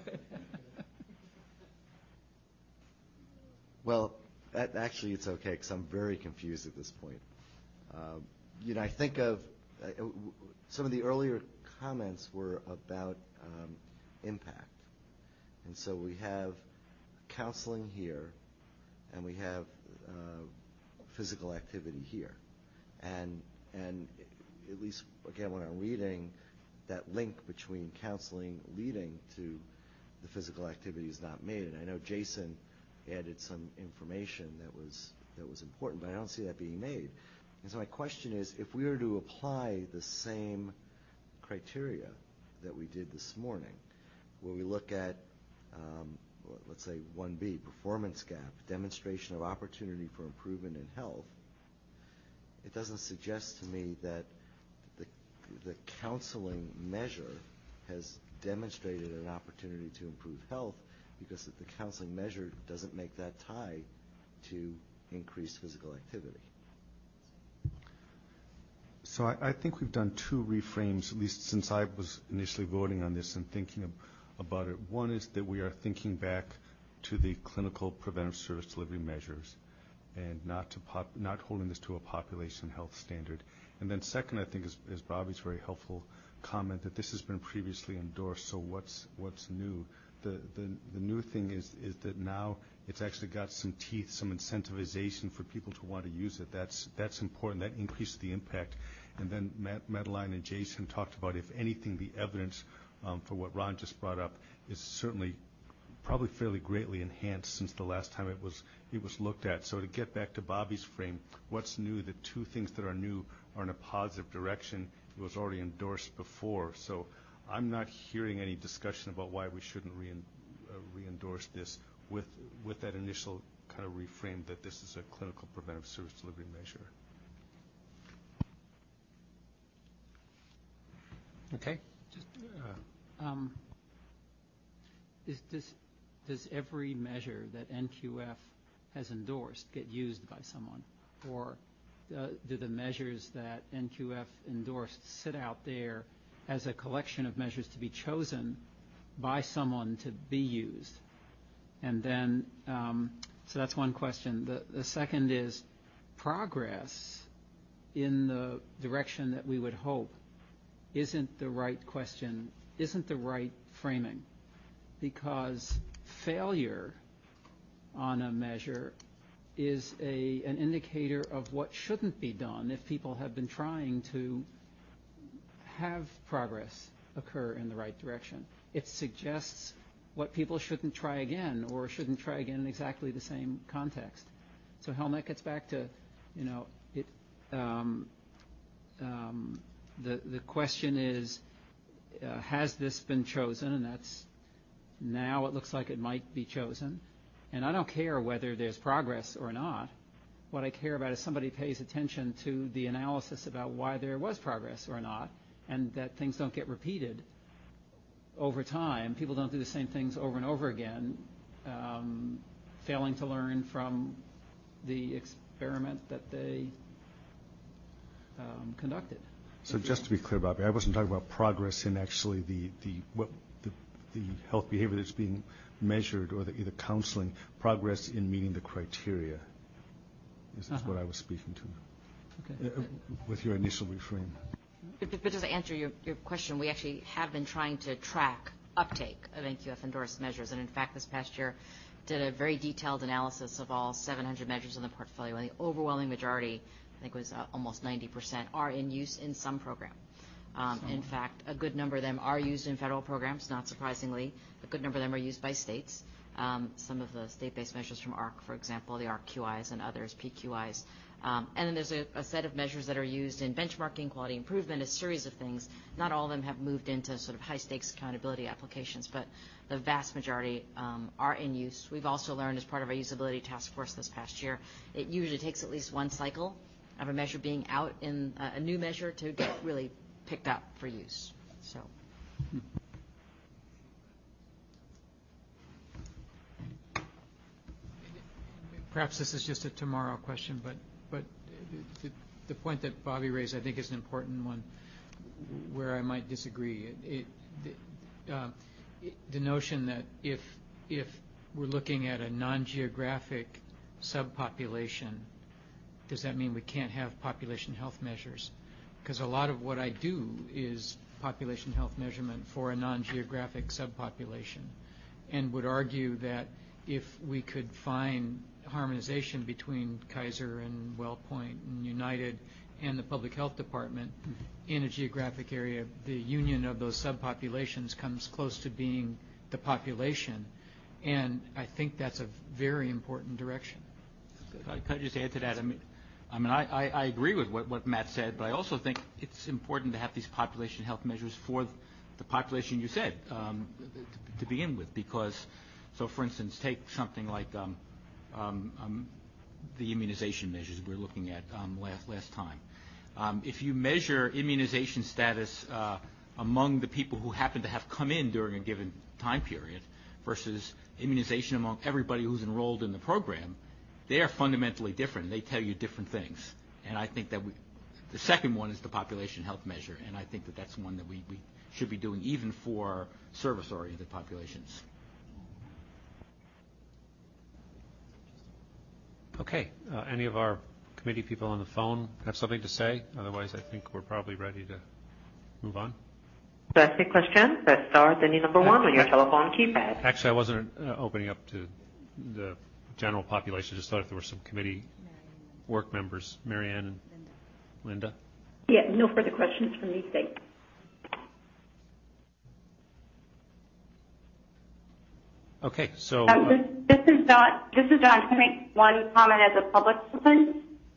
Well, that, actually, it's okay because I'm very confused at this point. Uh, you know, I think of uh, some of the earlier comments were about um, impact, and so we have counseling here, and we have uh, physical activity here, and and at least again when I'm reading, that link between counseling leading to the physical activity is not made. And I know Jason added some information that was that was important, but I don't see that being made. And so my question is, if we were to apply the same criteria that we did this morning, where we look at, um, let's say one B, performance gap, demonstration of opportunity for improvement in health, it doesn't suggest to me that the the counseling measure has demonstrated an opportunity to improve health, because the counseling measure doesn't make that tie to increased physical activity. So I, I think we've done two reframes, at least since I was initially voting on this and thinking of, about it. One is that we are thinking back to the clinical preventive service delivery measures and not to pop, not holding this to a population health standard. And then second, I think, is, is Bobby's very helpful comment that this has been previously endorsed, so what's what's new? The, the, the new thing is, is that now it's actually got some teeth, some incentivization for people to want to use it. That's that's important. That increases the impact. And then Matt, Madeline and Jason talked about, if anything, the evidence um, for what Ron just brought up is certainly probably fairly greatly enhanced since the last time it was it was looked at. So to get back to Bobby's frame, what's new? The two things that are new are in a positive direction. It was already endorsed before. So I'm not hearing any discussion about why we shouldn't re- uh, re-endorse this with with that initial kind of reframe that this is a clinical preventive service delivery measure. Okay. Just, uh, um, is this, does every measure that N Q F has endorsed get used by someone? Or uh, do the measures that N Q F endorsed sit out there as a collection of measures to be chosen by someone to be used? And then, um, so that's one question. The, the second is progress in the direction that we would hope isn't the right question, isn't the right framing, because failure on a measure is a, an indicator of what shouldn't be done if people have been trying to have progress occur in the right direction. It suggests what people shouldn't try again or shouldn't try again in exactly the same context. So Helen, that gets back to, you know, it. Um, um, the the question is, uh, has this been chosen? And that's now it looks like it might be chosen. And I don't care whether there's progress or not. What I care about is somebody pays attention to the analysis about why there was progress or not, and that things don't get repeated over time. People don't do the same things over and over again, um, failing to learn from the experiment that they um, conducted. So just to be clear, Bobby, I wasn't talking about progress in actually the, the what the, the health behavior that's being measured or the, the counseling, progress in meeting the criteria is, is uh-huh. what I was speaking to. Okay. Uh, with your initial reframe. But, but just to answer your, your question, we actually have been trying to track uptake of N Q F endorsed measures, and in fact this past year did a very detailed analysis of all seven hundred measures in the portfolio, and the overwhelming majority, I think it was uh, almost ninety percent, are in use in some program. Um, in fact, a good number of them are used in federal programs, not surprisingly. A good number of them are used by states. Um, some of the state-based measures from A R C, for example, the A R C Q Is and others, P Q Is. Um, and then there's a, a set of measures that are used in benchmarking, quality improvement, a series of things. Not all of them have moved into sort of high-stakes accountability applications, but the vast majority um, are in use. We've also learned as part of our usability task force this past year, it usually takes at least one cycle of a measure being out in uh, a new measure to get really picked up for use. So. Perhaps this is just a tomorrow question, but but the, the point that Bobby raised, I think, is an important one, where I might disagree. It, it, the, uh, it, the notion that if if we're looking at a non-geographic subpopulation, does that mean we can't have population health measures? Because a lot of what I do is population health measurement for a non-geographic subpopulation, and would argue that if we could find harmonization between Kaiser and WellPoint and United and the Public Health Department in a geographic area, the union of those subpopulations comes close to being the population, and I think that's a very important direction. Could I just add to that? I mean, I mean, I, I, I agree with what, what Matt said, but I also think it's important to have these population health measures for the population you said um, to, to begin with, because, so for instance, take something like um, um, um, the immunization measures we were looking at um, last, last time. Um, if you measure immunization status uh, among the people who happen to have come in during a given time period versus immunization among everybody who's enrolled in the program, they are fundamentally different. They tell you different things. And I think that we, the second one is the population health measure, and I think that that's one that we, we should be doing even for service-oriented populations. Okay. Uh, any of our committee people on the phone have something to say? Otherwise, I think we're probably ready to move on. To ask a question, press star, then the number one on your telephone keypad. Actually, I wasn't uh, opening up to the general population. Just thought if there were some committee work members, Marianne and Linda. Yeah, no further questions from me, thanks. Okay, so um, this, this is Dawn. This is Dawn. Can I make one comment as a public citizen?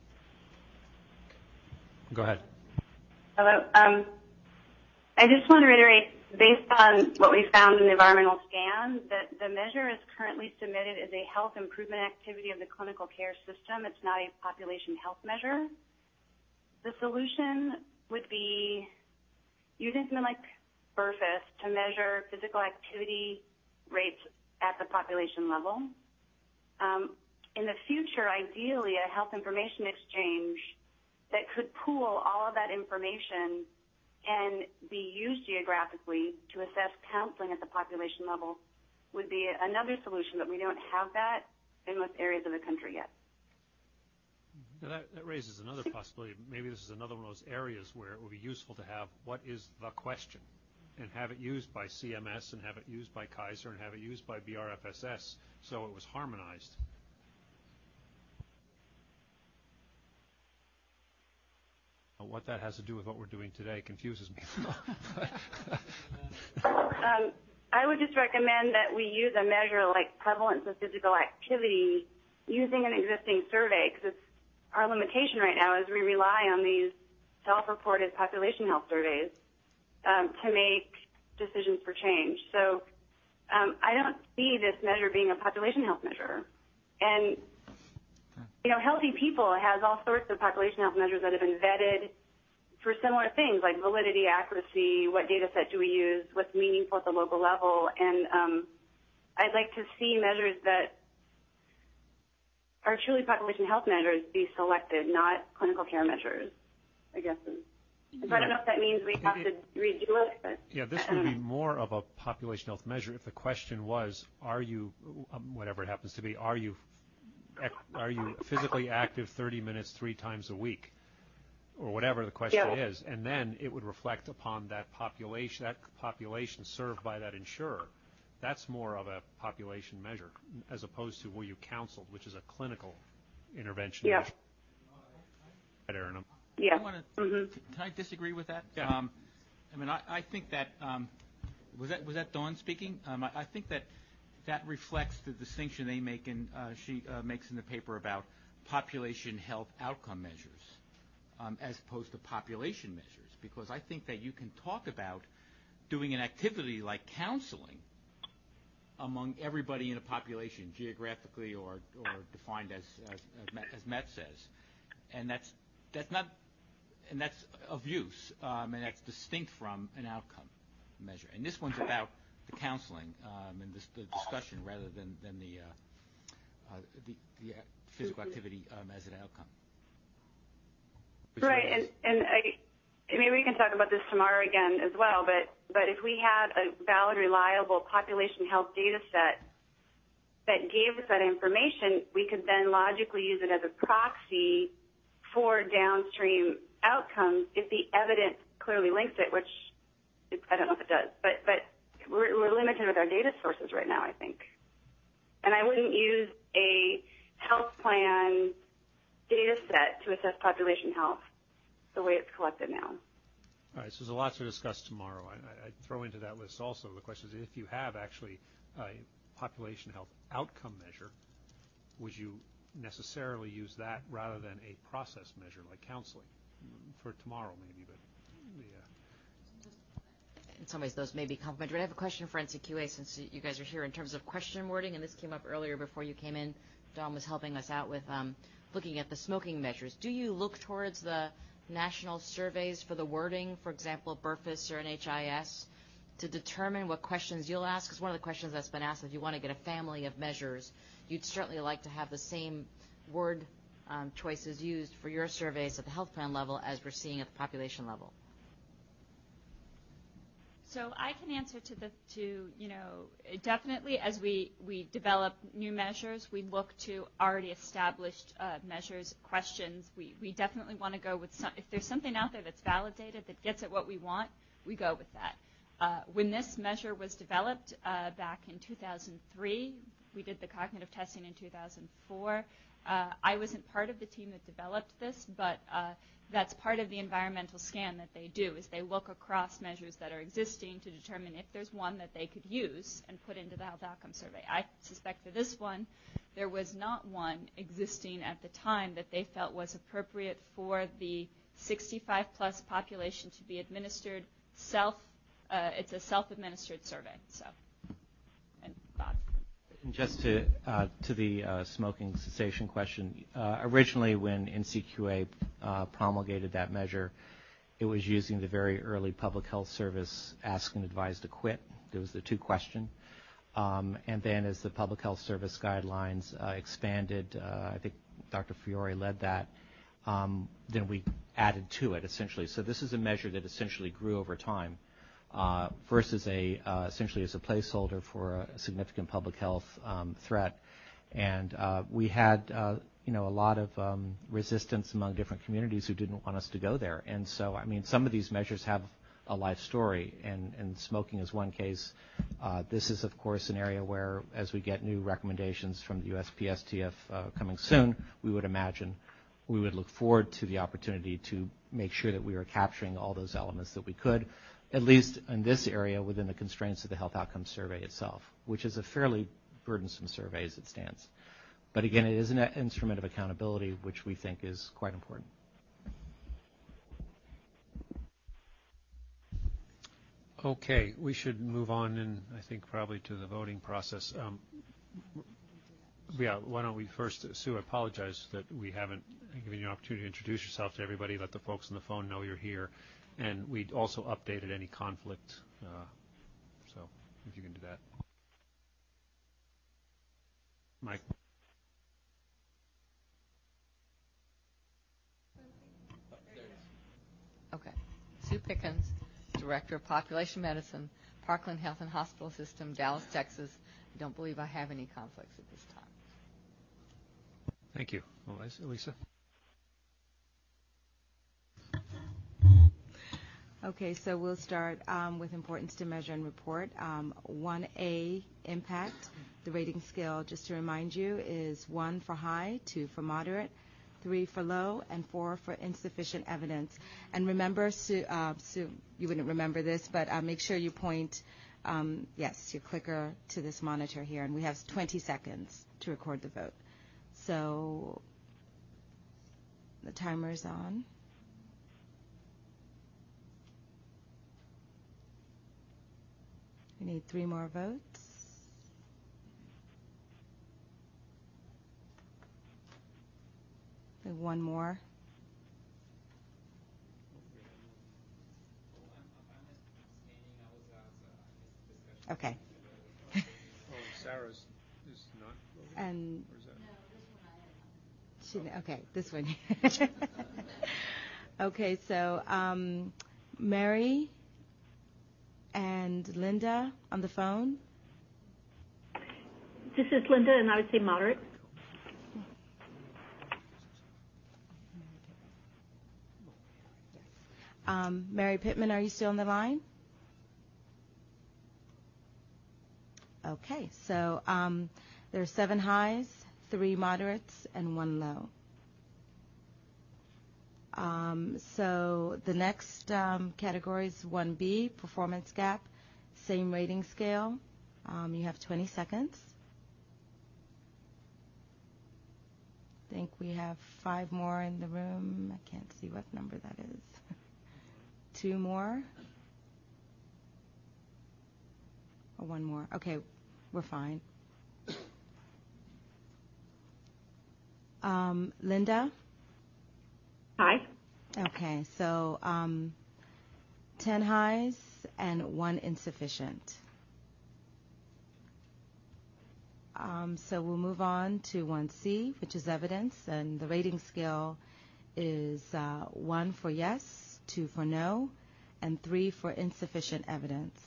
Go ahead. Hello. Um, I just want to reiterate, based on what we found in the environmental scan, that the measure is currently submitted as a health improvement activity of the clinical care system. It's not a population health measure. The solution would be using something like BRFIS to measure physical activity rates at the population level. Um, in the future, ideally, a health information exchange that could pool all of that information and be used geographically to assess counseling at the population level would be another solution, but we don't have that in most areas of the country yet. Now that, that raises another possibility. Maybe this is another one of those areas where it would be useful to have what is the question, and have it used by C M S and have it used by Kaiser and have it used by B R F S S so it was harmonized. What that has to do with what we're doing today confuses me. um, I would just recommend that we use a measure like prevalence of physical activity using an existing survey, because our limitation right now is we rely on these self-reported population health surveys um, to make decisions for change. So um, I don't see this measure being a population health measure. And, you know, Healthy People has all sorts of population health measures that have been vetted for similar things like validity, accuracy, what data set do we use, what's meaningful at the local level. And um, I'd like to see measures that are truly population health measures be selected, not clinical care measures, I guess. So I don't know if that means we have to redo it. But yeah, this would be more of a population health measure if the question was, are you, um, whatever it happens to be, are you, are you physically active thirty minutes three times a week, or whatever the question yeah. is, and then it would reflect upon that population, that population served by that insurer. That's more of a population measure, as opposed to were you counseled, which is a clinical intervention yeah. measure. Yeah. I wanna, mm-hmm. Can I disagree with that? Yeah. Um, I mean, I, I think that um, was that was that Dawn speaking? Um, I, I think that that reflects the distinction they make in uh, she uh, makes in the paper about population health outcome measures um, as opposed to population measures, because I think that you can talk about doing an activity like counseling among everybody in a population, geographically or, or defined as, as, as Matt says. And that's, that's not, and that's of use, um, and that's distinct from an outcome measure. And this one's about the counseling um, and this, the discussion rather than, than the, uh, uh, the, the physical activity um, as an outcome. Which right, and, and I, maybe we can talk about this tomorrow again as well, but, but if we had a valid, reliable population health data set that gave us that information, we could then logically use it as a proxy for downstream outcomes if the evidence clearly links it, which it, I don't know if it does, but, but we're, we're limited with our data sources right now, I think. And I wouldn't use a health plan data set to assess population health the way it's collected now. All right, so there's a lot to discuss tomorrow. I, I, I'd throw into that list also the question is, if you have actually a population health outcome measure, would you necessarily use that rather than a process measure like counseling? For tomorrow maybe, but yeah. In some ways, those may be complementary. I have a question for N C Q A since you guys are here in terms of question wording, and this came up earlier before you came in. Dawn was helping us out with um, looking at the smoking measures. Do you look towards the national surveys for the wording, for example, B R F I S or N H I S, to determine what questions you'll ask? Because one of the questions that's been asked, if you want to get a family of measures, you'd certainly like to have the same word um, choices used for your surveys at the health plan level as we're seeing at the population level. So I can answer to the to you know definitely as we we develop new measures, we look to already established uh, measures, questions. We we definitely want to go with some, if there's something out there that's validated that gets at what we want, we go with that. Uh, when this measure was developed uh, back in two thousand three, we did the cognitive testing in two thousand four. Uh, I wasn't part of the team that developed this, but uh, that's part of the environmental scan that they do, is they look across measures that are existing to determine if there's one that they could use and put into the health outcome survey. I suspect for this one, there was not one existing at the time that they felt was appropriate for the sixty-five plus population to be administered self, uh, it's a self-administered survey. So, and Bob. And just to uh, to the uh, smoking cessation question, uh, originally when N C Q A uh, promulgated that measure, it was using the very early Public Health Service ask and advise to quit. There was the two question. Um, and then as the Public Health Service guidelines uh, expanded, uh, I think Doctor Fiore led that, um, then we added to it essentially. So this is a measure that essentially grew over time. Uh, versus a uh, essentially as a placeholder for a significant public health um, threat, and uh, we had uh, you know a lot of um, resistance among different communities who didn't want us to go there. And so I mean some of these measures have a life story, and, and smoking is one case. Uh, this is of course an area where, as we get new recommendations from the U S P S T F uh, coming soon, we would imagine we would look forward to the opportunity to make sure that we are capturing all those elements that we could, at least in this area within the constraints of the health outcomes survey itself, which is a fairly burdensome survey as it stands. But again, it is an instrument of accountability, which we think is quite important. Okay, we should move on, and I think probably to the voting process. Um, yeah, why don't we first, Sue, I apologize that we haven't given you an opportunity to introduce yourself to everybody, let the folks on the phone know you're here, and we also updated any conflict, uh, so if you can do that. Mike. Okay. Sue Pickens, Director of Population Medicine, Parkland Health and Hospital System, Dallas, Texas. I don't believe I have any conflicts at this time. Thank you. Elisa? Okay, so we'll start um, with importance to measure and report. Um, one A, impact. The rating scale, just to remind you, is one for high, two for moderate, three for low, and four for insufficient evidence. And remember, Sue, uh, Sue you wouldn't remember this, but uh, make sure you point, um, yes, your clicker to this monitor here, and we have twenty seconds to record the vote. So the timer's on. We need three more votes. I think one more. Okay. Oh, Sarah's is not voting? And or is that? She, okay, this one. Okay, so um, Mary and Linda on the phone. This is Linda, and I would say moderate. Um, Mary Pittman, are you still on the line? Okay, so um, there are seven highs, three moderates, and one low. Um, so the next um, category is one B, performance gap, same rating scale. Um, you have twenty seconds. I think we have five more in the room. I can't see what number that is. Two more? Or one more? Okay, we're fine. Um, Linda? Hi. Okay, so um, ten highs and one insufficient. Um, so we'll move on to one C, which is evidence, and the rating scale is uh, one for yes, two for no, and three for insufficient evidence.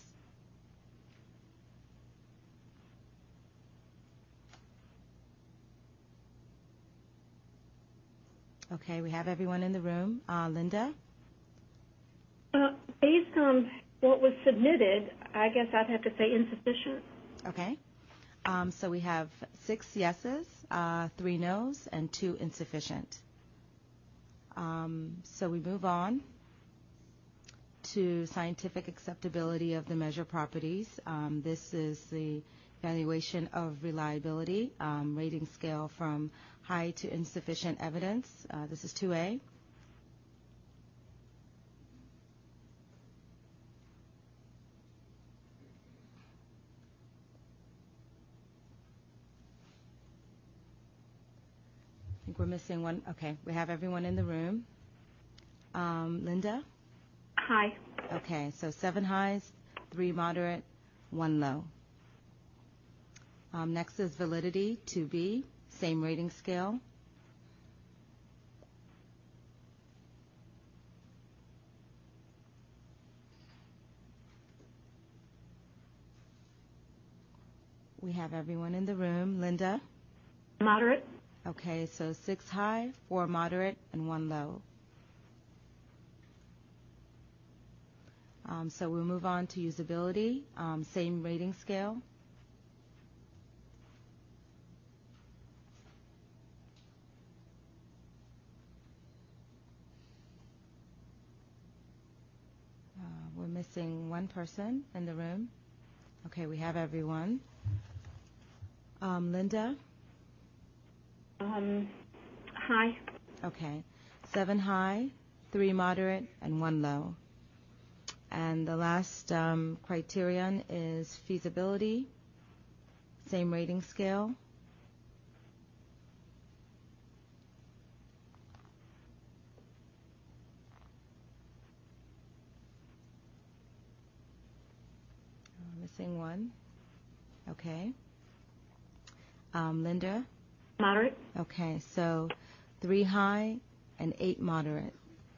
Okay, we have everyone in the room. Uh, Linda? Uh, based on what was submitted, I guess I'd have to say insufficient. Okay. Um, so we have six yeses, uh, three nos, and two insufficient. Um, so we move on to scientific acceptability of the measure properties. Um, this is the evaluation of reliability, um, rating scale from high to insufficient evidence. Uh, this is two A. I think we're missing one. Okay, we have everyone in the room. Um, Linda? Hi. Okay, so seven highs, three moderate, one low. Um, next is validity, two B, same rating scale. We have everyone in the room. Linda? Moderate. Okay, so six high, four moderate, and one low. Um, so we'll move on to usability, um, same rating scale. we're missing one person in the room. Okay, we have everyone. Um, Linda? Um, high. Okay. Seven high, three moderate, and one low. And the last um, criterion is feasibility, same rating scale. Missing one. Okay. Um, Linda? Moderate. Okay, so three high and eight moderate.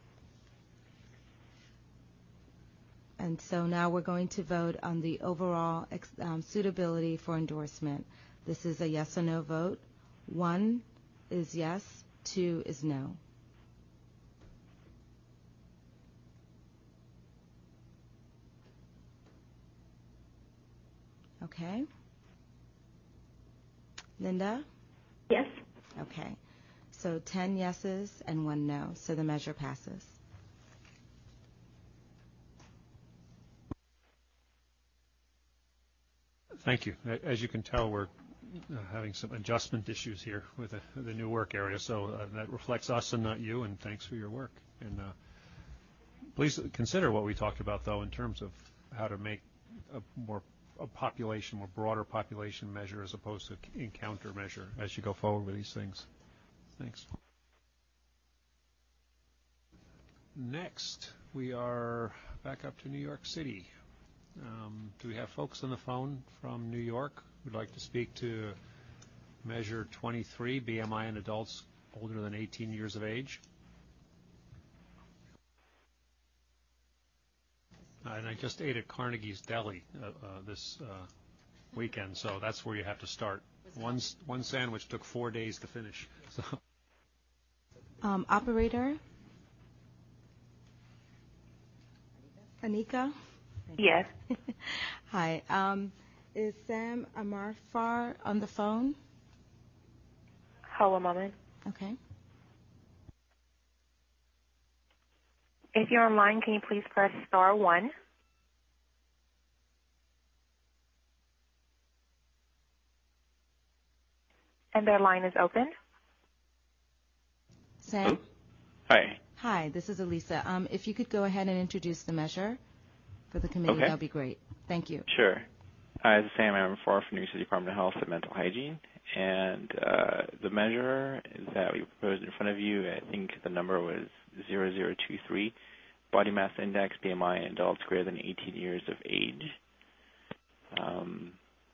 And so now we're going to vote on the overall ex- um, suitability for endorsement. This is a yes or no vote. One is yes, two is no. Okay. Linda? Yes. Okay. So ten yeses and one no. So the measure passes. Thank you. As you can tell, we're uh, having some adjustment issues here with the, the new work area, so uh, that reflects us and not you, and thanks for your work. And uh, please consider what we talked about, though, in terms of how to make a more a population, more broader population measure as opposed to encounter measure as you go forward with these things. Thanks. Next, we are back up to New York City. Um, do we have folks on the phone from New York who'd like to speak to Measure twenty-three, B M I in adults older than eighteen years of age? Uh, and I just ate at Carnegie's Deli uh, uh, this uh, weekend, so that's where you have to start. One, one sandwich took four days to finish. So. Um, operator? Anika? Yes. Hi. Um, is Sam Amarfar on the phone? Hold a moment. Okay. If you're online, can you please press star one? And their line is open. Sam? Hi. Hi, this is Elisa. Um, if you could go ahead and introduce the measure for the committee, Okay. Okay. that would be great. Thank you. Sure. Hi, this is Sam Amarfar from New York City Department of Health and Mental Hygiene. And uh, the measure that we proposed in front of you, I think the number was zero zero two three, body mass index, B M I, in adults greater than eighteen years of age. Um,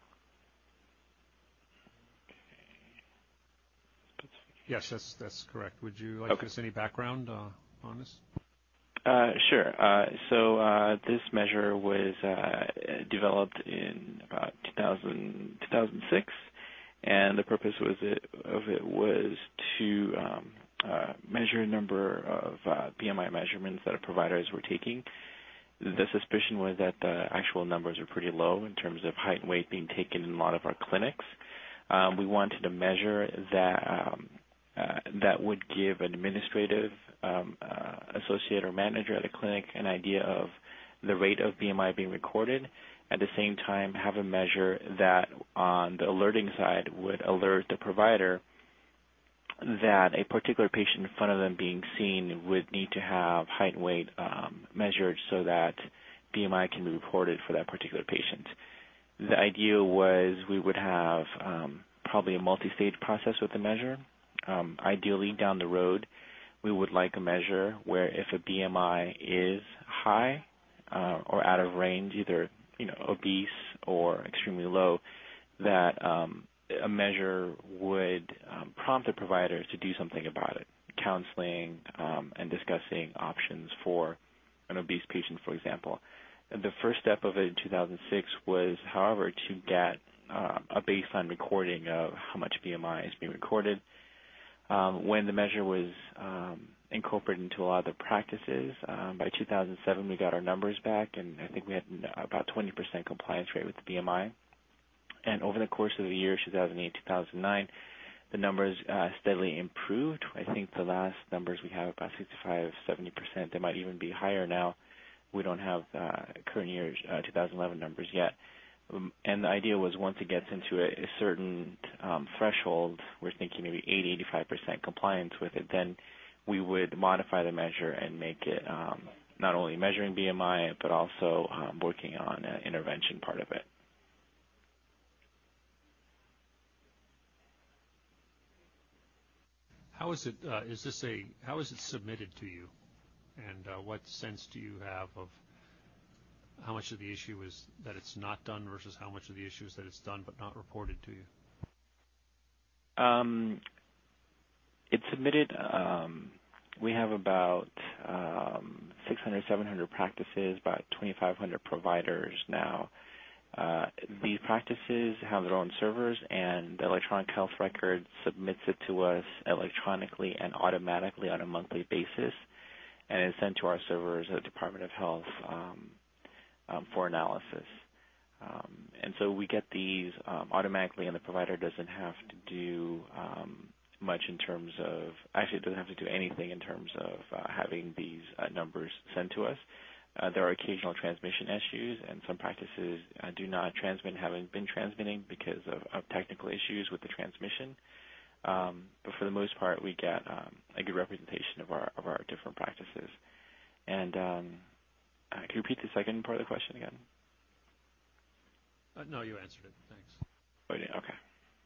Yes, that's that's correct. Would you like Okay. to give us any background uh, on this? Uh, sure. Uh, so uh, this measure was uh, developed in about two thousand, two thousand six, and the purpose was it, of it was to um, uh, measure a number of uh, B M I measurements that providers were taking. The suspicion was that the actual numbers were pretty low in terms of height and weight being taken in a lot of our clinics. Um, we wanted a measure that um, uh, that would give an administrative um, uh, associate or manager at a clinic an idea of the rate of B M I being recorded. At the same time, have a measure that on the alerting side would alert the provider that a particular patient in front of them being seen would need to have height and weight um, measured so that B M I can be reported for that particular patient. The idea was we would have um, probably a multi-stage process with the measure. Um, ideally, down the road, we would like a measure where if a B M I is high uh, or out of range, either you know obese or extremely low, that um, a measure would um, prompt the provider to do something about it, counseling um, and discussing options for an obese patient, for example. And the first step of it in two thousand six was, however, to get uh, a baseline recording of how much B M I is being recorded. Um, when the measure was um, incorporated into a lot of the practices, um, by two thousand seven we got our numbers back, and I think we had about twenty percent compliance rate with the B M I. And over the course of the year, two thousand eight, two thousand nine, the numbers uh, steadily improved. I think the last numbers we have about sixty-five, seventy percent. They might even be higher now we don't have uh, current year uh, two thousand eleven numbers yet. Um, and the idea was once it gets into a, a certain um, threshold, we're thinking maybe eighty, eighty-five percent compliance with it, then we would modify the measure and make it um, not only measuring B M I, but also um, working on an intervention part of it. How is it? Uh, is this a? How is it submitted to you, and uh, what sense do you have of how much of the issue is that it's not done versus how much of the issue is that it's done but not reported to you? Um, it's submitted. Um, we have about um, six hundred, seven hundred practices, about twenty-five hundred providers now. Uh, these practices have their own servers, and the electronic health record submits it to us electronically and automatically on a monthly basis, and is sent to our servers at the Department of Health um, um, for analysis. Um, and so we get these um, automatically, and the provider doesn't have to do um, much in terms of, actually it doesn't have to do anything in terms of uh, having these uh, numbers sent to us. Uh, there are occasional transmission issues, and some practices uh, do not transmit, haven't been transmitting because of, of technical issues with the transmission. Um, but for the most part, we get um, a good representation of our of our different practices. And um, uh, can you repeat the second part of the question again? Uh, no, you answered it. Thanks. Oh, yeah, okay.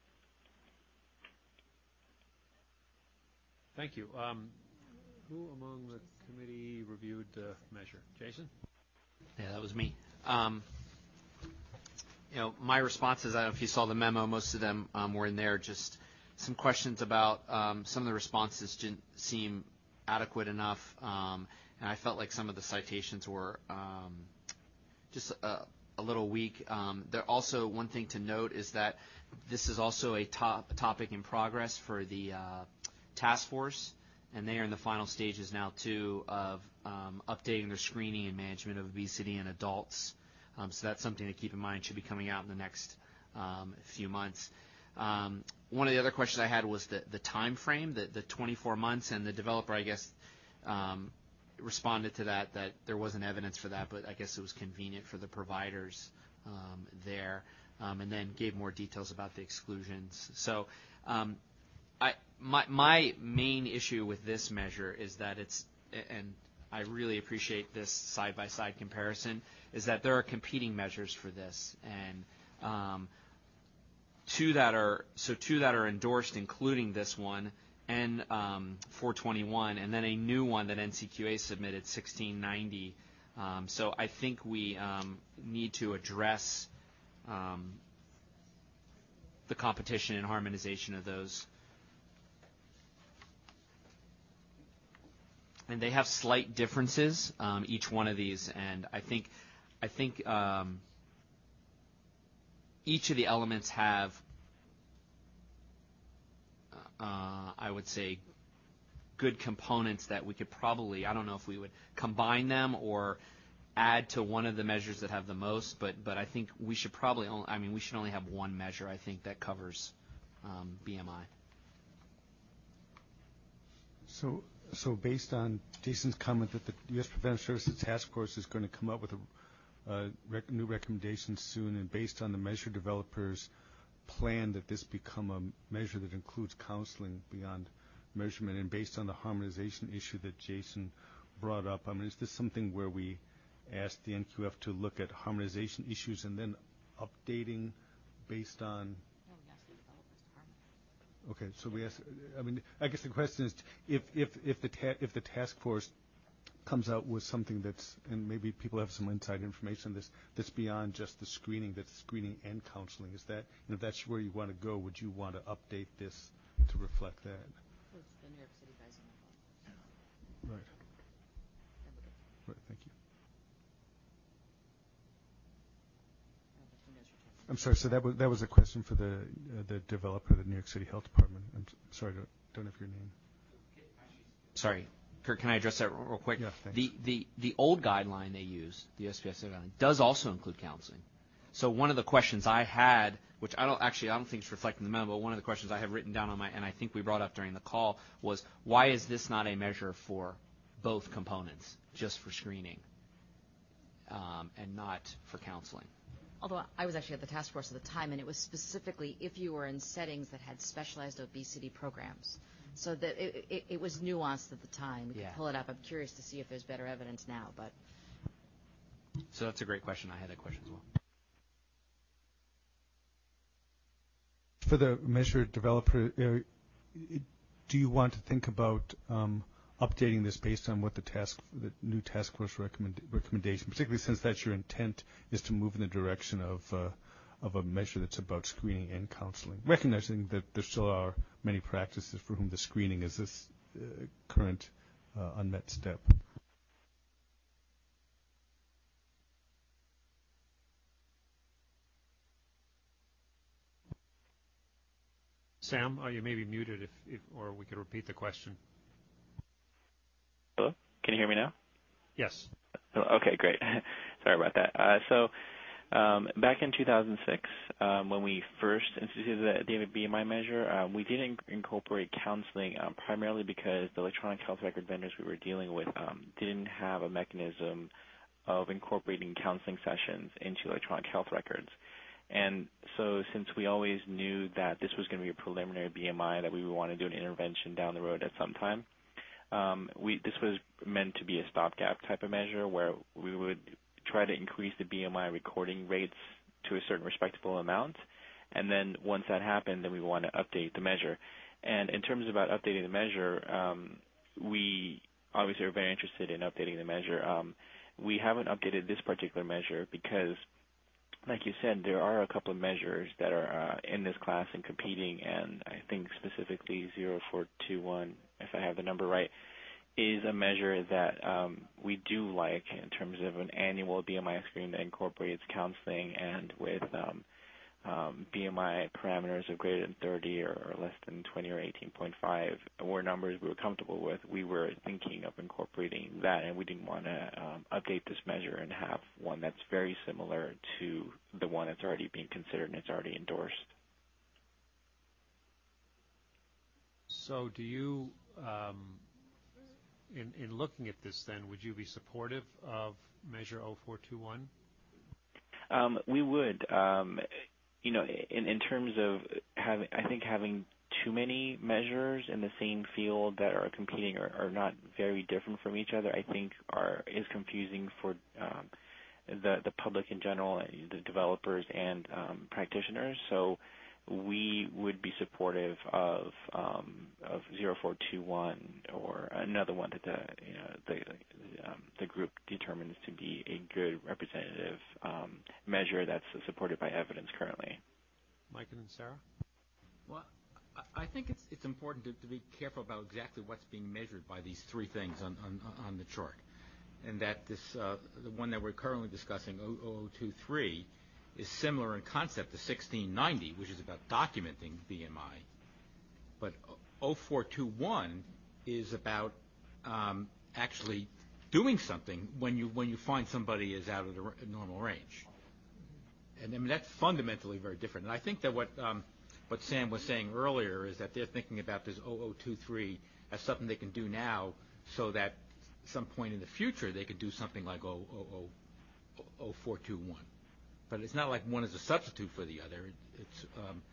Thank you. Um, Who among the committee reviewed the measure? Jason? Yeah, that was me. Um, you know, my responses, I don't know if you saw the memo, most of them um, were in there, just some questions about um, some of the responses didn't seem adequate enough, um, and I felt like some of the citations were um, just a, a little weak. Um, there also, one thing to note is that this is also a top, topic in progress for the uh, task force, and they are in the final stages now, too, of um, updating their screening and management of obesity in adults. Um, so that's something to keep in mind, should be coming out in the next um, few months. Um, one of the other questions I had was the, the time frame, the, the twenty-four months, and the developer, I guess, um, responded to that, that there wasn't evidence for that, but I guess it was convenient for the providers um, there, um, and then gave more details about the exclusions. So um, I, my, my main issue with this measure is that it's, and I really appreciate this side-by-side comparison, is that there are competing measures for this, and um, two that are so two that are endorsed, including this one, N um, four twenty-one, and then a new one that N C Q A submitted, sixteen ninety. Um, so I think we um, need to address um, the competition and harmonization of those. And they have slight differences, um, each one of these, and I think, I think um, each of the elements have, uh, I would say, good components that we could probably, I don't know if we would combine them or add to one of the measures that have the most, but but I think we should probably, only, I mean, we should only have one measure, I think, that covers um, B M I. So. So based on Jason's comment that the U S Preventive Services Task Force is going to come up with a uh, rec- new recommendations soon, and based on the measure developers' plan that this become a measure that includes counseling beyond measurement, and based on the harmonization issue that Jason brought up, I mean, is this something where we ask the N Q F to look at harmonization issues and then updating based on? Okay, so we ask, I mean, I guess the question is, if if if the ta- if the task force comes out with something that's, and maybe people have some inside information on this, that's beyond just the screening, that's screening and counseling, is that, and if that's where you want to go, would you want to update this to reflect that? It's the New York City guys on the phone. Right. Right, thank you. I'm sorry. So that was that was a question for the uh, the developer, the New York City Health Department. I'm sorry, don't, don't have your name. Sorry, Kurt. Can I address that real quick? Yeah, thanks. The the the old guideline they use, the U S P S A guideline, does also include counseling. So one of the questions I had, which I don't actually I don't think it's reflected in the memo, but one of the questions I have written down on my, and I think we brought up during the call, was why is this not a measure for both components, just for screening? um, and not for counseling. Although I was actually at the task force at the time, and it was specifically if you were in settings that had specialized obesity programs. So that it, it, it was nuanced at the time. We Yeah. could pull it up. I'm curious to see if there's better evidence now. But So that's a great question. I had that question as well. For the measure developer, uh, do you want to think about um, updating this based on what the task, the new task force recommend, recommendation, particularly since that's your intent, is to move in the direction of uh, of a measure that's about screening and counseling, recognizing that there still are many practices for whom the screening is this uh, current uh, unmet step. Sam, uh, you may be muted, if, if, or we could repeat the question. Hello? Can you hear me now? Yes. Okay, great. Sorry about that. Uh, so um, back in two thousand six, um, when we first instituted the B M I measure, um, we didn't incorporate counseling um, primarily because the electronic health record vendors we were dealing with um, didn't have a mechanism of incorporating counseling sessions into electronic health records. And so since we always knew that this was going to be a preliminary B M I, that we would want to do an intervention down the road at some time, um, we, this was meant to be a stopgap type of measure where we would try to increase the B M I recording rates to a certain respectable amount. And then once that happened, then we want to update the measure. And in terms about updating the measure, um, we obviously are very interested in updating the measure. Um, we haven't updated this particular measure because, like you said, there are a couple of measures that are uh, in this class and competing, and I think specifically zero four two one, if I have the number right, is a measure that um, we do like in terms of an annual B M I screen that incorporates counseling and with um, um, B M I parameters of greater than thirty or, or less than twenty or eighteen point five were numbers we were comfortable with. We were thinking of incorporating that, and we didn't want to um, update this measure and have one that's very similar to the one that's already being considered and it's already endorsed. So do you, um, in, in looking at this then, would you be supportive of Measure zero four two one? Um, we would. Um, you know, in, in terms of having, I think having too many measures in the same field that are competing or are not very different from each other, I think are is confusing for um, the the public in general, the developers and um, practitioners. So we would be supportive of um, of zero four two one or another one that the you know the um, the group determines to be a good representative um, measure that's supported by evidence currently. Mike and Sarah? Well, I think it's it's important to, to be careful about exactly what's being measured by these three things on on, on the chart, and that this uh, the one that we're currently discussing, zero zero two three, is similar in concept to sixteen ninety, which is about documenting B M I, but zero four two one is about um, actually doing something when you when you find somebody is out of the r- normal range, and I mean that's fundamentally very different. And I think that what um, what Sam was saying earlier is that they're thinking about this zero zero two three as something they can do now, so that some point in the future they could do something like zero four two one. But it's not like one is a substitute for the other. It, it's um,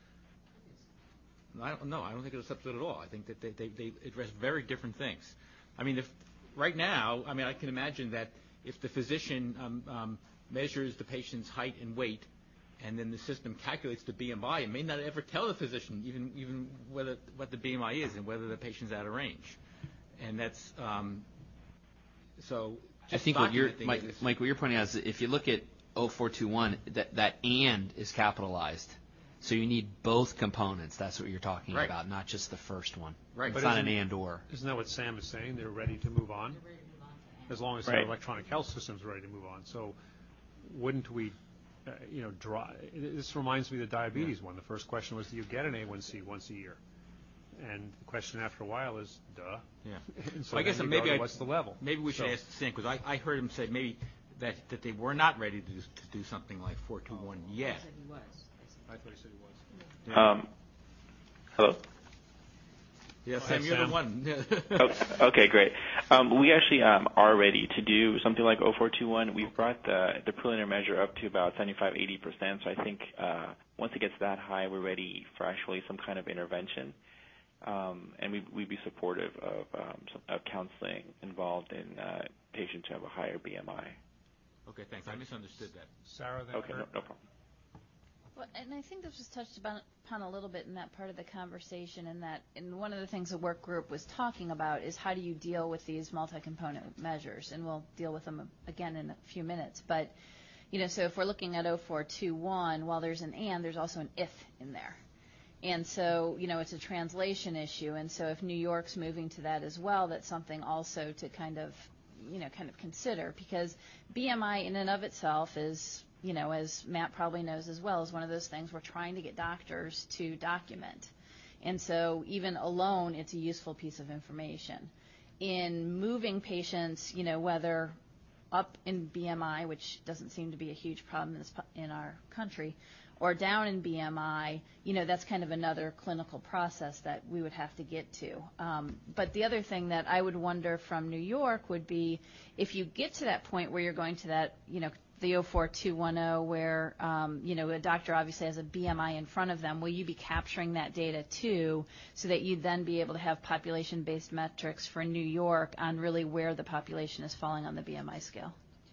I don't know. I don't think it's a substitute at all. I think that they, they, they address very different things. I mean, if right now, I mean, I can imagine that if the physician um, um, measures the patient's height and weight, and then the system calculates the B M I, it may not ever tell the physician even even whether what the B M I is and whether the patient's out of range. And that's um, so. I think what you're, Mike, is, Mike, what you're pointing out is that if you look at zero four two one, that, that and is capitalized. So you need both components. That's what you're talking right. about, not just the first one. Right. It's but not an and or. Isn't that what Sam is saying? They're ready to move on? As long as right. their electronic health system's ready to move on. So wouldn't we, uh, you know, draw, this reminds me of the diabetes yeah. one. The first question was, do you get an A one C once a year? And the question after a while is, duh. Yeah. And so well, I guess maybe to, I, what's the level? Maybe we should so, ask Sam, because I, I heard him say maybe that, that they were not ready to do, to do something like four two one oh, yet. I thought he said he was. Yeah. Um, hello? Yes, Sam, you're the one. oh, okay, great. Um, we actually um, are ready to do something like oh four two one. We've brought the, the preliminary measure up to about seventy-five, eighty percent. So I think uh, once it gets that high, we're ready for actually some kind of intervention. Um, and we, we'd be supportive of, um, some, of counseling involved in uh, patients who have a higher B M I. Okay, thanks. I misunderstood that. Sarah, then okay, no, no problem. Well, and I think this was touched upon, upon a little bit in that part of the conversation, in that, and one of the things the work group was talking about is how do you deal with these multi-component measures, and we'll deal with them again in a few minutes. But, you know, so if we're looking at oh four two one, while there's an and, there's also an if in there. And so, you know, it's a translation issue, and so if New York's moving to that as well, that's something also to kind of, you know, kind of consider, because B M I in and of itself is, you know, as Matt probably knows as well, is one of those things we're trying to get doctors to document. And so even alone, it's a useful piece of information. In moving patients, you know, whether up in B M I, which doesn't seem to be a huge problem in, this, in our country, or down in B M I, you know, that's kind of another clinical process that we would have to get to. Um, but the other thing that I would wonder from New York would be if you get to that point where you're going to that, you know, the oh four two one oh where, um, you know, a doctor obviously has a B M I in front of them, will you be capturing that data too so that you'd then be able to have population-based metrics for New York on really where the population is falling on the B M I scale?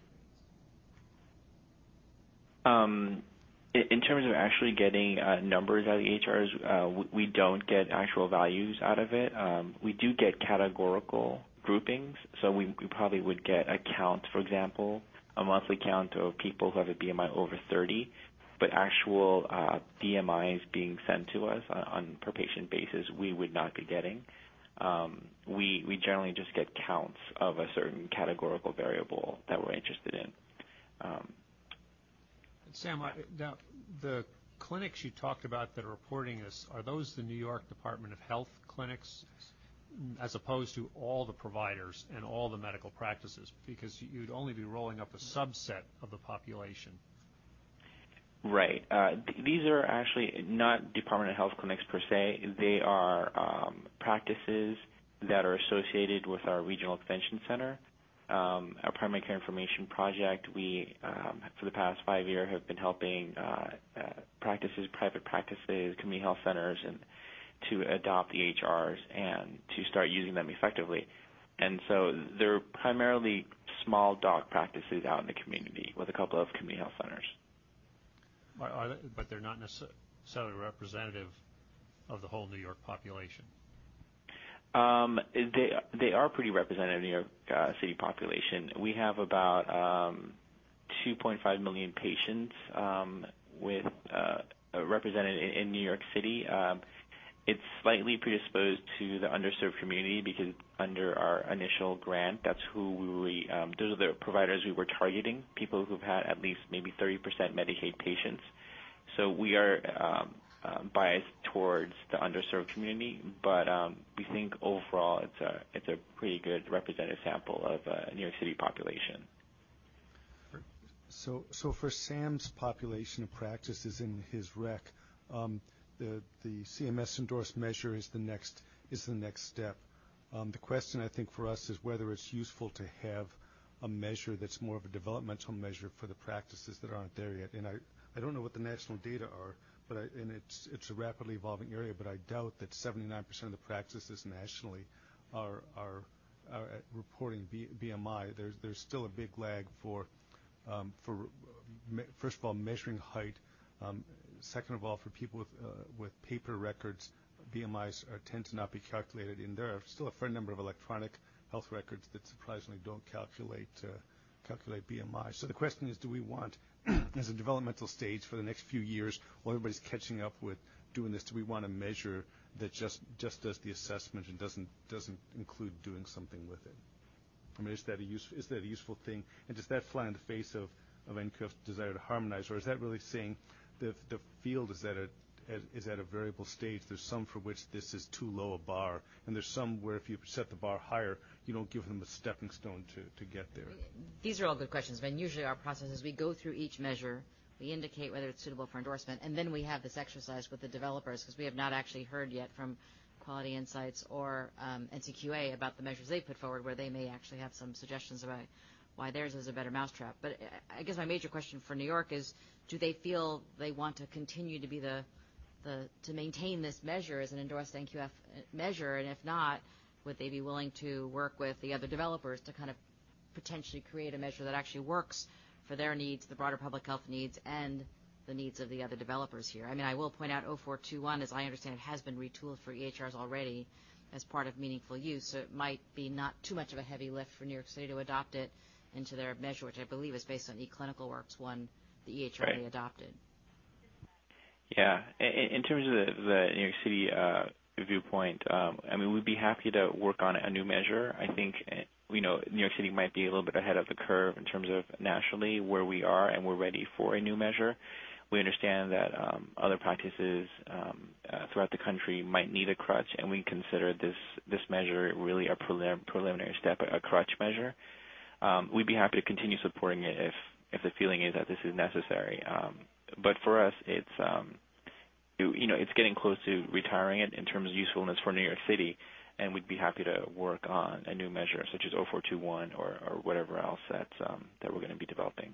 Um, in terms of actually getting uh, numbers out of the H Rs, uh, we, we don't get actual values out of it. Um, we do get categorical groupings, so we, we probably would get a count, for example, a monthly count of people who have a B M I over thirty, but actual uh, B M Is being sent to us on, on per patient basis, we would not be getting. Um, we we generally just get counts of a certain categorical variable that we're interested in. Um, Sam, I, now, the clinics you talked about that are reporting this, are those the New York Department of Health clinics, as opposed to all the providers and all the medical practices? Because you'd only be rolling up a subset of the population. Right. Uh, th- these are actually not Department of Health clinics per se. They are um, practices that are associated with our regional extension center. Um, our primary care information project, we, um, for the past five years, have been helping uh, uh, practices, private practices, community health centers, and to adopt the H Rs and to start using them effectively. And so they're primarily small doc practices out in the community with a couple of community health centers. Are, are they, but they're not necessarily representative of the whole New York population. Um, they they are pretty representative of the New York uh, City population. We have about um, two point five million patients um, with uh, represented in, in New York City. Um, it's slightly predisposed to the underserved community because under our initial grant, that's who we um, those are the providers we were targeting, people who've had at least maybe thirty percent Medicaid patients. So we are um, uh, biased towards the underserved community, but um, we think overall it's a it's a pretty good representative sample of uh, New York City population. So, so for Sam's population of practices in his rec, um, the the C M S endorsed measure is the next is the next step. Um, the question I think for us is whether it's useful to have a measure that's more of a developmental measure for the practices that aren't there yet. And I, I don't know what the national data are, but I, and it's it's a rapidly evolving area. But I doubt that seventy-nine percent of the practices nationally are are, are at reporting B, BMI. There's there's still a big lag for um, for me, first of all measuring height. Um, second of all, for people with uh, with paper records, B M Is are, tend to not be calculated, and there are still a fair number of electronic health records that surprisingly don't calculate uh, calculate B M I. So the question is, do we want, as a developmental stage for the next few years, while everybody's catching up with doing this, do we want a measure that just just does the assessment and doesn't doesn't include doing something with it? I mean, is that a use, is that a useful thing, and does that fly in the face of of N C U F's desire to harmonize, or is that really saying the the field is at a is at a variable stage? There's some for which this is too low a bar, and there's some where if you set the bar higher, you don't give them a stepping stone to, to get there. These are all good questions. I mean, usually our process is we go through each measure, we indicate whether it's suitable for endorsement, and then we have this exercise with the developers because we have not actually heard yet from Quality Insights or um, N C Q A about the measures they put forward, where they may actually have some suggestions about why theirs is a better mousetrap. But I guess my major question for New York is, do they feel they want to continue to be the, the to maintain this measure as an endorsed N Q F measure? And if not, would they be willing to work with the other developers to kind of potentially create a measure that actually works for their needs, the broader public health needs, and the needs of the other developers here? I mean, I will point out oh four two one, as I understand it, has been retooled for E H Rs already as part of meaningful use, so it might be not too much of a heavy lift for New York City to adopt it into their measure, which I believe is based on eClinicalWorks one, the E H R right. they adopted. Yeah. In, in terms of the, the New York City uh, viewpoint, um, I mean, we'd be happy to work on a new measure. I think, you know, New York City might be a little bit ahead of the curve in terms of nationally where we are, and we're ready for a new measure. We understand that um, other practices um, uh, throughout the country might need a crutch, and we consider this this measure really a prelim- preliminary step, a crutch measure. Um, we'd be happy to continue supporting it if, if the feeling is that this is necessary. Um, but for us, it's um, it, you know it's getting close to retiring it in terms of usefulness for New York City, and we'd be happy to work on a new measure such as oh four two one or, or whatever else that's um, that we're going to be developing.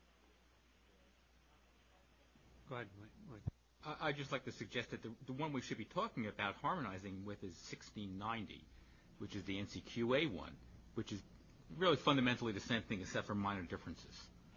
Go ahead, Mike. I, I'd just like to suggest that the, the one we should be talking about harmonizing with is sixteen ninety, which is the N C Q A one, which is really fundamentally the same thing except for minor differences.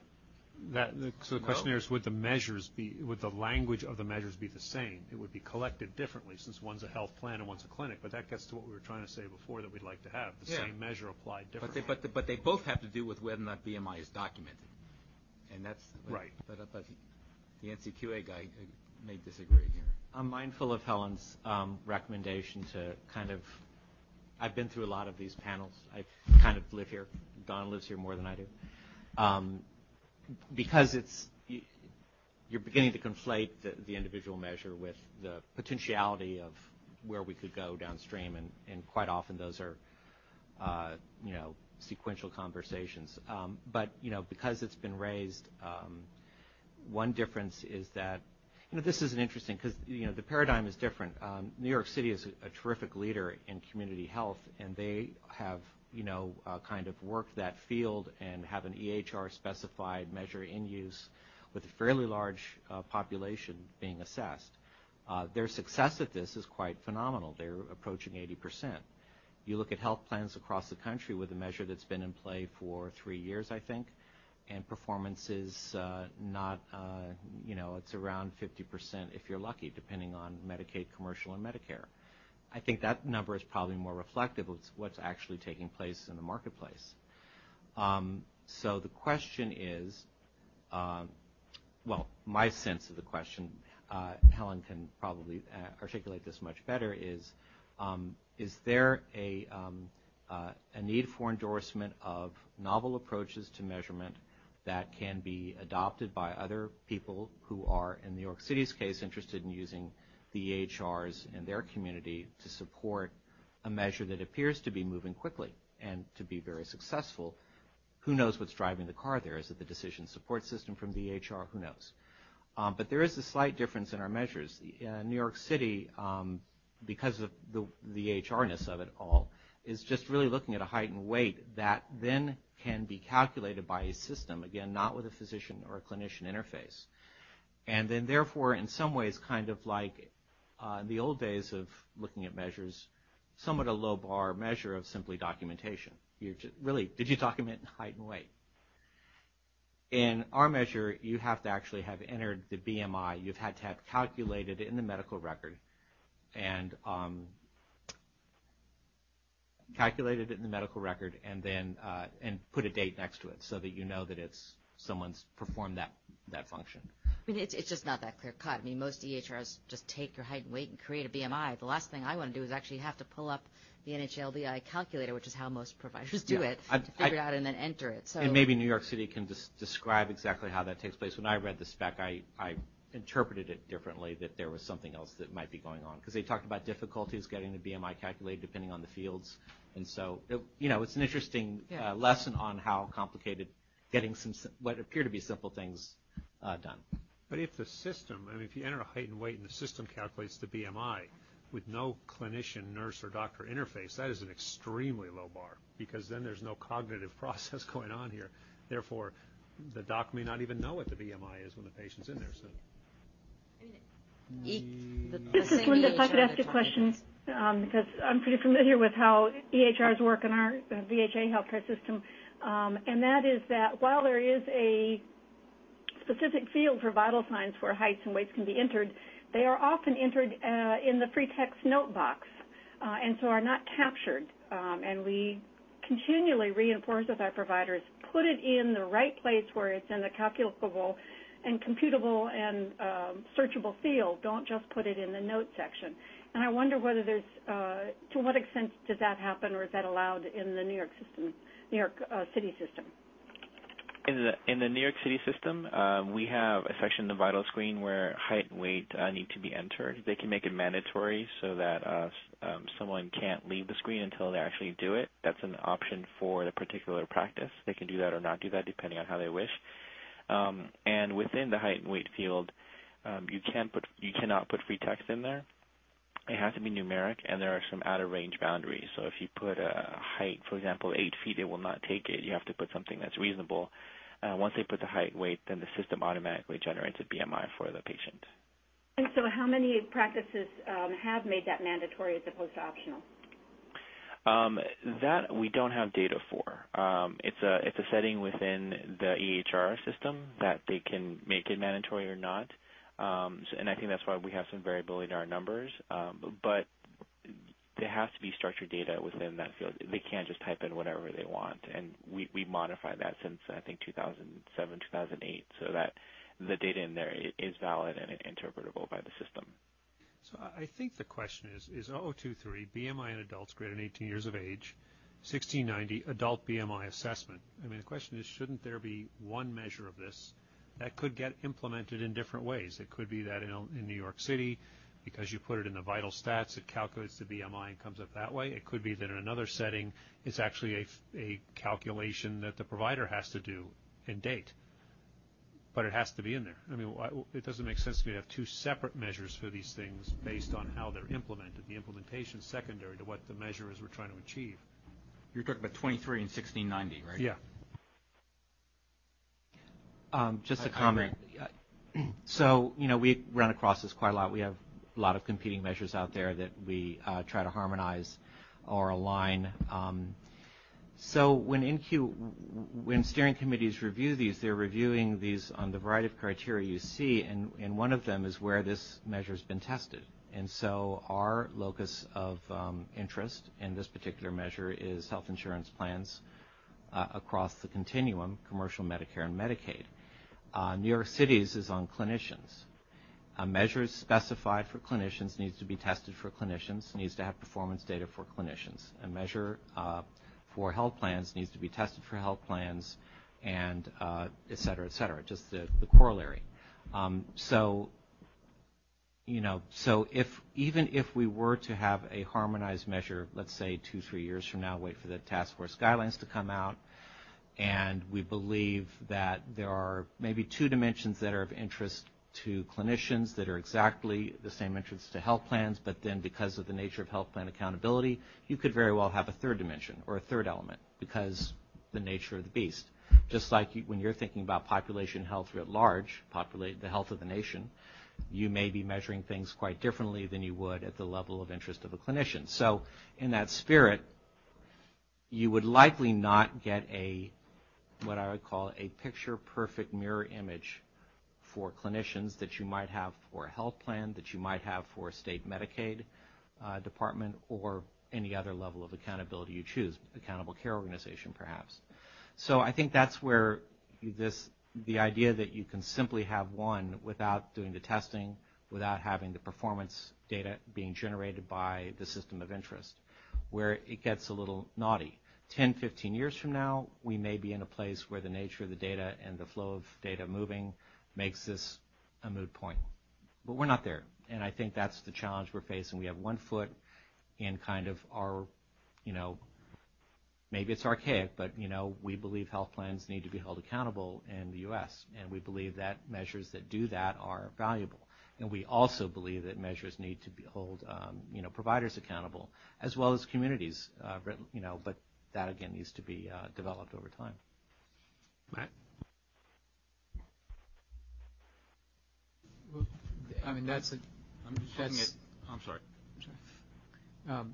That, the, so the No? question here is, would the measures be, would the language of the measures be the same? It would be collected differently since one's a health plan and one's a clinic, but that gets to what we were trying to say before, that we'd like to have, the Yeah. same measure applied But differently. they, but, the, but they both have to do with whether or not B M I is documented. And that's, but, Right. But, but the N C Q A guy may disagree here. I'm mindful of Helen's um, recommendation to kind of, I've been through a lot of these panels. I kind of live here. Don lives here more than I do. Um, because it's, you're beginning to conflate the, the individual measure with the potentiality of where we could go downstream, and, and quite often those are, uh, you know, sequential conversations. Um, but, you know, because it's been raised, um, one difference is that, you know, this is an interesting, because, you know, the paradigm is different. Um, New York City is a, a terrific leader in community health, and they have, you know, uh, kind of worked that field and have an E H R-specified measure in use with a fairly large uh, population being assessed. Uh, their success at this is quite phenomenal. They're approaching eighty percent. You look at health plans across the country with a measure that's been in play for three years, I think, and performance is uh, not, uh, you know, it's around fifty percent if you're lucky, depending on Medicaid, commercial, and Medicare. I think that number is probably more reflective of what's actually taking place in the marketplace. Um, so the question is, uh, well, my sense of the question, uh, Helen can probably uh, articulate this much better, is um, is there a, um, uh, a need for endorsement of novel approaches to measurement that can be adopted by other people who are, in New York City's case, interested in using the E H Rs in their community to support a measure that appears to be moving quickly and to be very successful. Who knows what's driving the car there? Is it the decision support system from the E H R? Who knows? Um, but there is a slight difference in our measures. Uh, New York City, um, because of the, the H R-ness of it all, is just really looking at a height and weight that then can be calculated by a system, again, not with a physician or a clinician interface. And then therefore, in some ways, kind of like uh, in the old days of looking at measures, somewhat a low bar measure of simply documentation. You're just, really, did you document height and weight? In our measure, you have to actually have entered the B M I. You've had to have calculated it in the medical record and um, calculated it in the medical record and then uh, and put a date next to it so that you know that it's someone's performed that, that function. I mean, it's, it's just not that clear cut. I mean, most E H Rs just take your height and weight and create a B M I. The last thing I want to do is actually have to pull up the N H L B I calculator, which is how most providers do Yeah, it, I, to figure I, it out and then enter it. So, and maybe New York City can des- describe exactly how that takes place. When I read the spec, I, I interpreted it differently, that there was something else that might be going on, because they talked about difficulties getting the B M I calculated depending on the fields. And so, it, you know, it's an interesting yeah. uh, lesson on how complicated getting some what appear to be simple things uh, done. But if the system, I mean, if you enter a height and weight and the system calculates the B M I, with no clinician, nurse, or doctor interface, that is an extremely low bar, because then there's no cognitive process going on here. Therefore, the doc may not even know what the B M I is when the patient's in there. So. E- the, the This is Linda. If I could ask a question, um, because I'm pretty familiar with how E H Rs work in our uh, V H A healthcare system, um, and that is that while there is a specific field for vital signs where heights and weights can be entered, they are often entered uh, in the free text note box, uh, and so are not captured. Um, and we continually reinforce with our providers, put it in the right place where it's in the calculable and computable and um, searchable field. Don't just put it in the note section. And I wonder whether there's, uh, to what extent does that happen, or is that allowed in the New York system, New York uh, City system? In the in the New York City system, uh, we have a section in the vital screen where height and weight uh, need to be entered. They can make it mandatory so that uh, um, someone can't leave the screen until they actually do it. That's an option for the particular practice. They can do that or not do that depending on how they wish. Um, and within the height and weight field, um, you can put you cannot put free text in there. It has to be numeric, and there are some out-of-range boundaries. So if you put a height, for example, eight feet, it will not take it. You have to put something that's reasonable. Uh, once they put the height and weight, then the system automatically generates a B M I for the patient. And so how many practices um, have made that mandatory as opposed to optional? Um, that we don't have data for. Um, it's a it's a setting within the E H R system that they can make it mandatory or not. Um, so, and I think that's why we have some variability in our numbers. Um, but there has to be structured data within that field. They can't just type in whatever they want, and we, we modified that since, I think, two thousand seven, two thousand eight, so that the data in there is valid and interpretable by the system. So I think the question is, is zero zero two three, B M I in adults greater than eighteen years of age, sixteen ninety, adult B M I assessment. I mean, the question is, shouldn't there be one measure of this that could get implemented in different ways? It could be that in, in New York City, because you put it in the vital stats, it calculates the B M I and comes up that way. It could be that in another setting, it's actually a, a calculation that the provider has to do and date. But it has to be in there. I mean, it doesn't make sense to me to have two separate measures for these things based on how they're implemented. The implementation is secondary to what the measure is we're trying to achieve. You're talking about twenty-three and sixteen ninety, right? Yeah. Um, just a I, comment. I so, you know, we run across this quite a lot. We have a lot of competing measures out there that we uh, try to harmonize or align. Um, so when N Q, when steering committees review these, they're reviewing these on the variety of criteria you see, and, and one of them is where this measure has been tested. And so our locus of um, interest in this particular measure is health insurance plans uh, across the continuum, commercial, Medicare, and Medicaid. Uh, New York City's is on clinicians. A measure specified for clinicians needs to be tested for clinicians, needs to have performance data for clinicians. A measure uh, for health plans needs to be tested for health plans, and uh, et cetera, et cetera, just the, the corollary. Um, so, you know, so if even if we were to have a harmonized measure, let's say two, three years from now, wait for the task force guidelines to come out, and we believe that there are maybe two dimensions that are of interest to clinicians that are exactly the same interest to health plans, but then because of the nature of health plan accountability, you could very well have a third dimension or a third element because the nature of the beast. Just like you, when you're thinking about population health writ large, populate the health of the nation, you may be measuring things quite differently than you would at the level of interest of a clinician. So in that spirit, you would likely not get a, what I would call a picture-perfect mirror image for clinicians that you might have for a health plan, that you might have for a state Medicaid uh, department, or any other level of accountability you choose, accountable care organization perhaps. So I think that's where this, the idea that you can simply have one without doing the testing, without having the performance data being generated by the system of interest, where it gets a little naughty. ten, fifteen years from now, we may be in a place where the nature of the data and the flow of data moving makes this a moot point. But we're not there, and I think that's the challenge we're facing. We have one foot in kind of our, you know, maybe it's archaic, but, you know, we believe health plans need to be held accountable in the U S, and we believe that measures that do that are valuable. And we also believe that measures need to be hold, um, you know, providers accountable, as well as communities, uh, you know, but that, again, needs to be uh, developed over time. Matt? Well, I mean, that's a... I'm just looking at... I'm sorry. Um,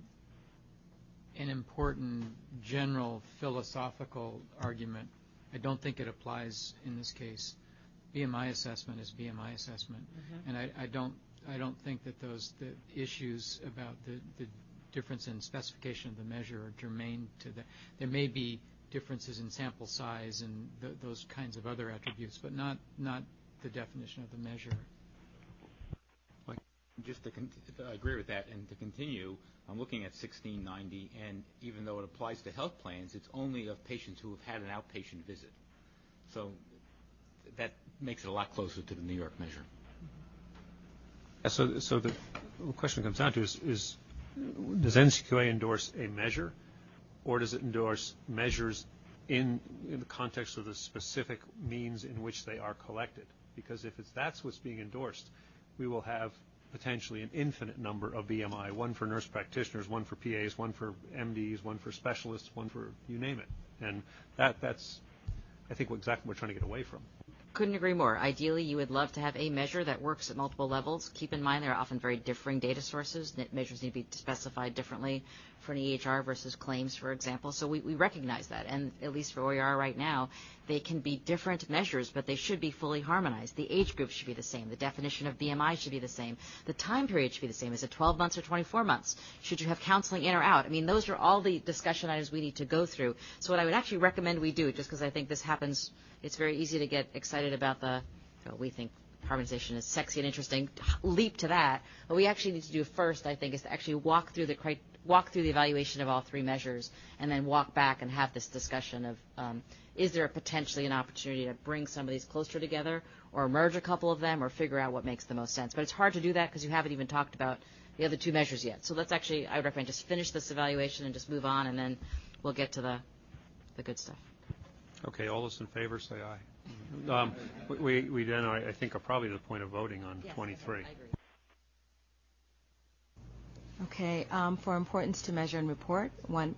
an important general philosophical argument. I don't think it applies in this case. B M I assessment is B M I assessment, mm-hmm. and I, I don't I don't think that those the issues about the, the difference in specification of the measure are germane to that. There may be differences in sample size and th- those kinds of other attributes, but not not the definition of the measure. Just to con- I agree with that, and to continue, I'm looking at sixteen ninety, and even though it applies to health plans, it's only of patients who have had an outpatient visit. So that makes it a lot closer to the New York measure. Yeah, so, so the question comes down to is, is does N C Q A endorse a measure, or does it endorse measures in, in the context of the specific means in which they are collected? Because if it's, that's what's being endorsed, we will have potentially an infinite number of B M I, one for nurse practitioners, one for P As, one for M Ds, one for specialists, one for you name it. And that, that's, I think, what exactly we're trying to get away from. Couldn't agree more. Ideally, you would love to have a measure that works at multiple levels. Keep in mind there are often very differing data sources. Measures need to be specified differently for an E H R versus claims, for example. So we, we recognize that. And at least for where we are right now, they can be different measures, but they should be fully harmonized. The age group should be the same. The definition of B M I should be the same. The time period should be the same. Is it twelve months or twenty-four months? Should you have counseling in or out? I mean, those are all the discussion items we need to go through. So what I would actually recommend we do, just because I think this happens, it's very easy to get excited about the, well, we think harmonization is sexy and interesting, leap to that. What we actually need to do first, I think, is to actually walk through the walk through the evaluation of all three measures and then walk back and have this discussion of um, is there potentially an opportunity to bring some of these closer together or merge a couple of them or figure out what makes the most sense. But it's hard to do that because you haven't even talked about the other two measures yet. So let's actually, I would recommend just finish this evaluation and just move on, and then we'll get to the, the good stuff. Okay, all those in favor say aye. Um, we, we then, I think, are probably to the point of voting on yes, twenty-three. I agree. Okay, um, for importance to measure and report, one.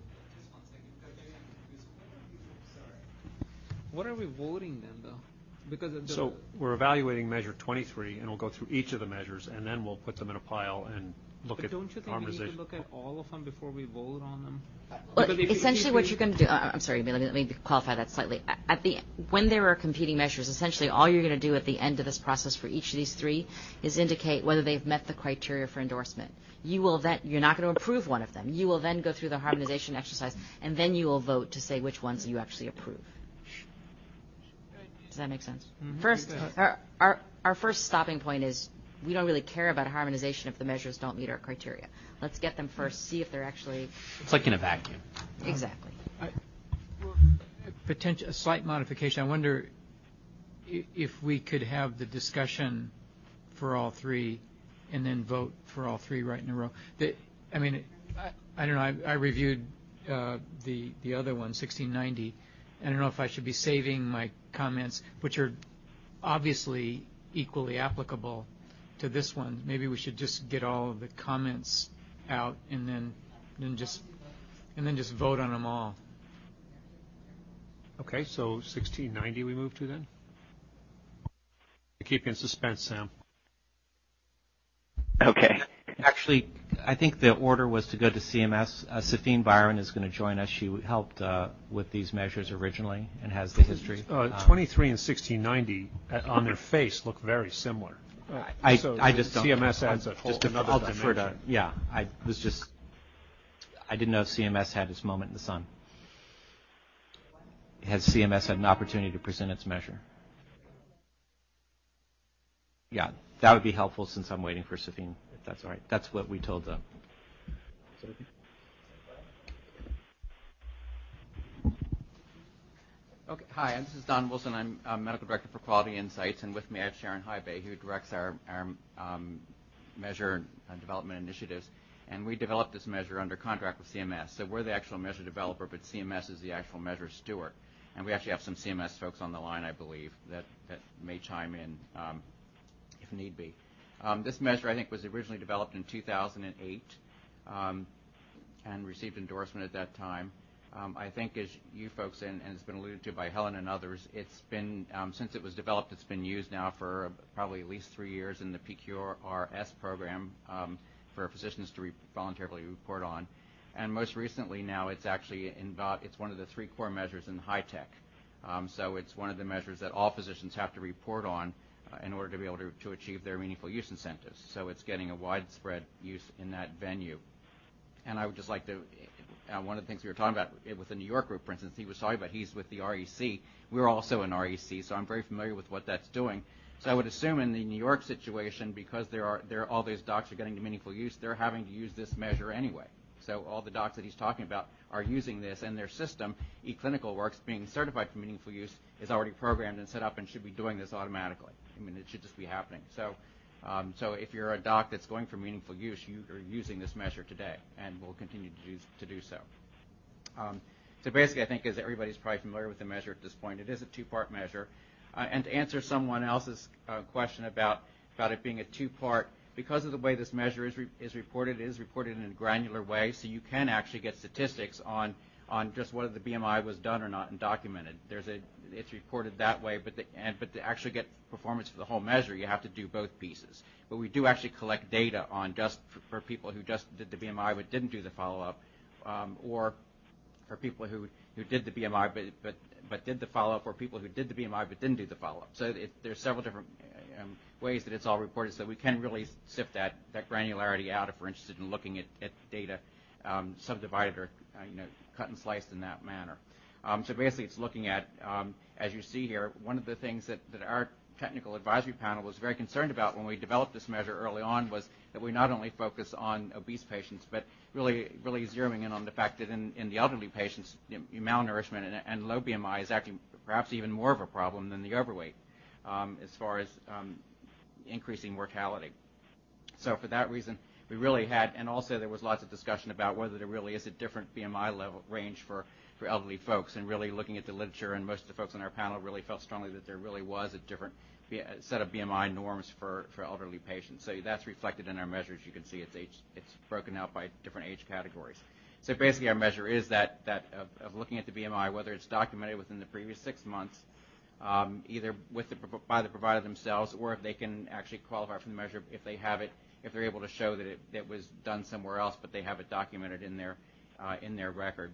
What are we voting then, though? Because the so we're evaluating measure twenty-three, and we'll go through each of the measures, and then we'll put them in a pile and look but at don't you think harmonization. we need to look at all of them before we vote on them? Well, essentially, what you're going to do, uh, I'm sorry, let me, let me qualify that slightly. At the when there are competing measures, essentially all you're going to do at the end of this process for each of these three is indicate whether they've met the criteria for endorsement. You will then, you're not going to approve one of them. You will then go through the harmonization exercise, and then you will vote to say which ones you actually approve. Does that make sense? Mm-hmm. First, our, our our first stopping point is we don't really care about harmonization if the measures don't meet our criteria. Let's get them first, see if they're actually... It's like in a vacuum. Exactly. I, potential, a slight modification. I wonder if we could have the discussion for all three and then vote for all three right in a row. The, I mean, I, I don't know. I, I reviewed uh, the, the other one, sixteen ninety. I don't know if I should be saving my comments, which are obviously equally applicable to this one. Maybe we should just get all of the comments out and then then just and then just vote on them all. Okay, so sixteen ninety we move to then? Keep you in suspense, Sam. Okay. Actually, I think the order was to go to C M S. Uh, Safine Byron is going to join us. She helped uh, with these measures originally and has the history. Uh, um, twenty-three and sixteen ninety uh, on their face look very similar. Uh, I, so I just don't. C M S adds a whole just another I'll dimension. defer to, yeah, I was just, I didn't know if C M S had its moment in the sun. Has C M S had an opportunity to present its measure? Yeah, that would be helpful since I'm waiting for Safine, if that's all right. That's what we told them. Okay. Hi, this is Don Wilson. I'm uh, Medical Director for Quality Insights, and with me I have Sharon Highbay, who directs our, our um, measure uh, development initiatives. And we developed this measure under contract with C M S. So we're the actual measure developer, but C M S is the actual measure steward. And we actually have some C M S folks on the line, I believe, that, that may chime in um, if need be. Um, this measure, I think, was originally developed in two thousand eight um, and received endorsement at that time. Um, I think, as you folks, and, and it's been alluded to by Helen and others, it's been, um, since it was developed, it's been used now for probably at least three years in the P Q R S program um, for physicians to re- voluntarily report on. And most recently now, it's actually involved, it's one of the three core measures in HITECH. Um, so it's one of the measures that all physicians have to report on uh, in order to be able to, to achieve their meaningful use incentives. So it's getting a widespread use in that venue. And I would just like to, uh, one of the things we were talking about with the New York group, for instance, he was talking about he's with the R E C. We're also an R E C, so I'm very familiar with what that's doing. So I would assume in the New York situation, because there are there all those docs are getting to meaningful use, they're having to use this measure anyway. So all the docs that he's talking about are using this, and their system, eClinicalWorks, being certified for meaningful use, is already programmed and set up and should be doing this automatically. I mean, it should just be happening. So, um, so if you're a doc that's going for meaningful use, you are using this measure today, and will continue to do, to do so. Um, so basically, I think, as everybody's probably familiar with the measure at this point, it is a two-part measure. Uh, and to answer someone else's uh, question about, about it being a two-part, because of the way this measure is, re- is reported, it is reported in a granular way, so you can actually get statistics on, on just whether the B M I was done or not and documented. There's a, it's reported that way, but, the, and, but to actually get performance for the whole measure, you have to do both pieces. But we do actually collect data on just for, for people who just did the B M I but didn't do the follow-up, um, or for people who, who did the B M I but, but, but did the follow-up, or people who did the B M I but didn't do the follow-up. So it, there's several different um, ways that it's all reported, so we can really sift that, that granularity out if we're interested in looking at, at data um, subdivided or uh, you know, cut and sliced in that manner. Um, so basically it's looking at, um, as you see here, one of the things that, that our technical advisory panel was very concerned about when we developed this measure early on was that we not only focus on obese patients, but really really zeroing in on the fact that in, in the elderly patients, you know, malnourishment and, and low B M I is actually perhaps even more of a problem than the overweight um, as far as um, increasing mortality. So for that reason, we really had, and also there was lots of discussion about whether there really is a different B M I level range for, for elderly folks, and really looking at the literature, and most of the folks on our panel really felt strongly that there really was a different B, a set of B M I norms for, for elderly patients. So that's reflected in our measures. You can see it's age, it's broken out by different age categories. So basically our measure is that, that of, of looking at the B M I, whether it's documented within the previous six months, um, either with the, by the provider themselves, or if they can actually qualify for the measure if they have it, if they're able to show that it, that was done somewhere else, but they have it documented in their, uh, in their record.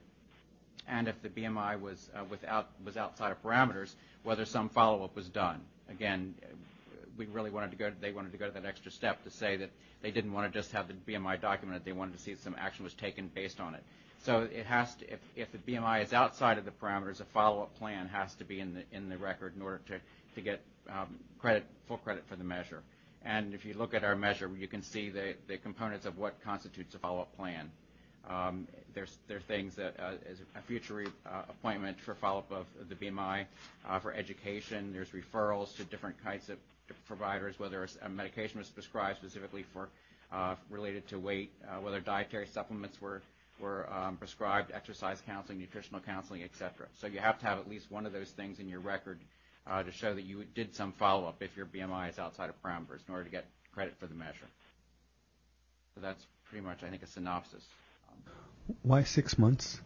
And if the B M I was, uh, without, was outside of parameters, whether some follow-up was done. Again, we really wanted to go, they wanted to go to that extra step to say that they didn't want to just have the B M I documented, they wanted to see if some action was taken based on it. So it has to, if, if the B M I is outside of the parameters, a follow-up plan has to be in the, in the record in order to, to get um, credit, full credit for the measure. And if you look at our measure, you can see the, the components of what constitutes a follow-up plan. Um, there's there are things that uh, as a future uh, appointment for follow-up of the B M I, uh, for education. There's referrals to different kinds of providers, whether a medication was prescribed specifically for uh, related to weight, uh, whether dietary supplements were were um, prescribed, exercise counseling, nutritional counseling, et cetera. So you have to have at least one of those things in your record uh, to show that you did some follow-up if your B M I is outside of parameters in order to get credit for the measure. So that's pretty much, I think, a synopsis. Why six months?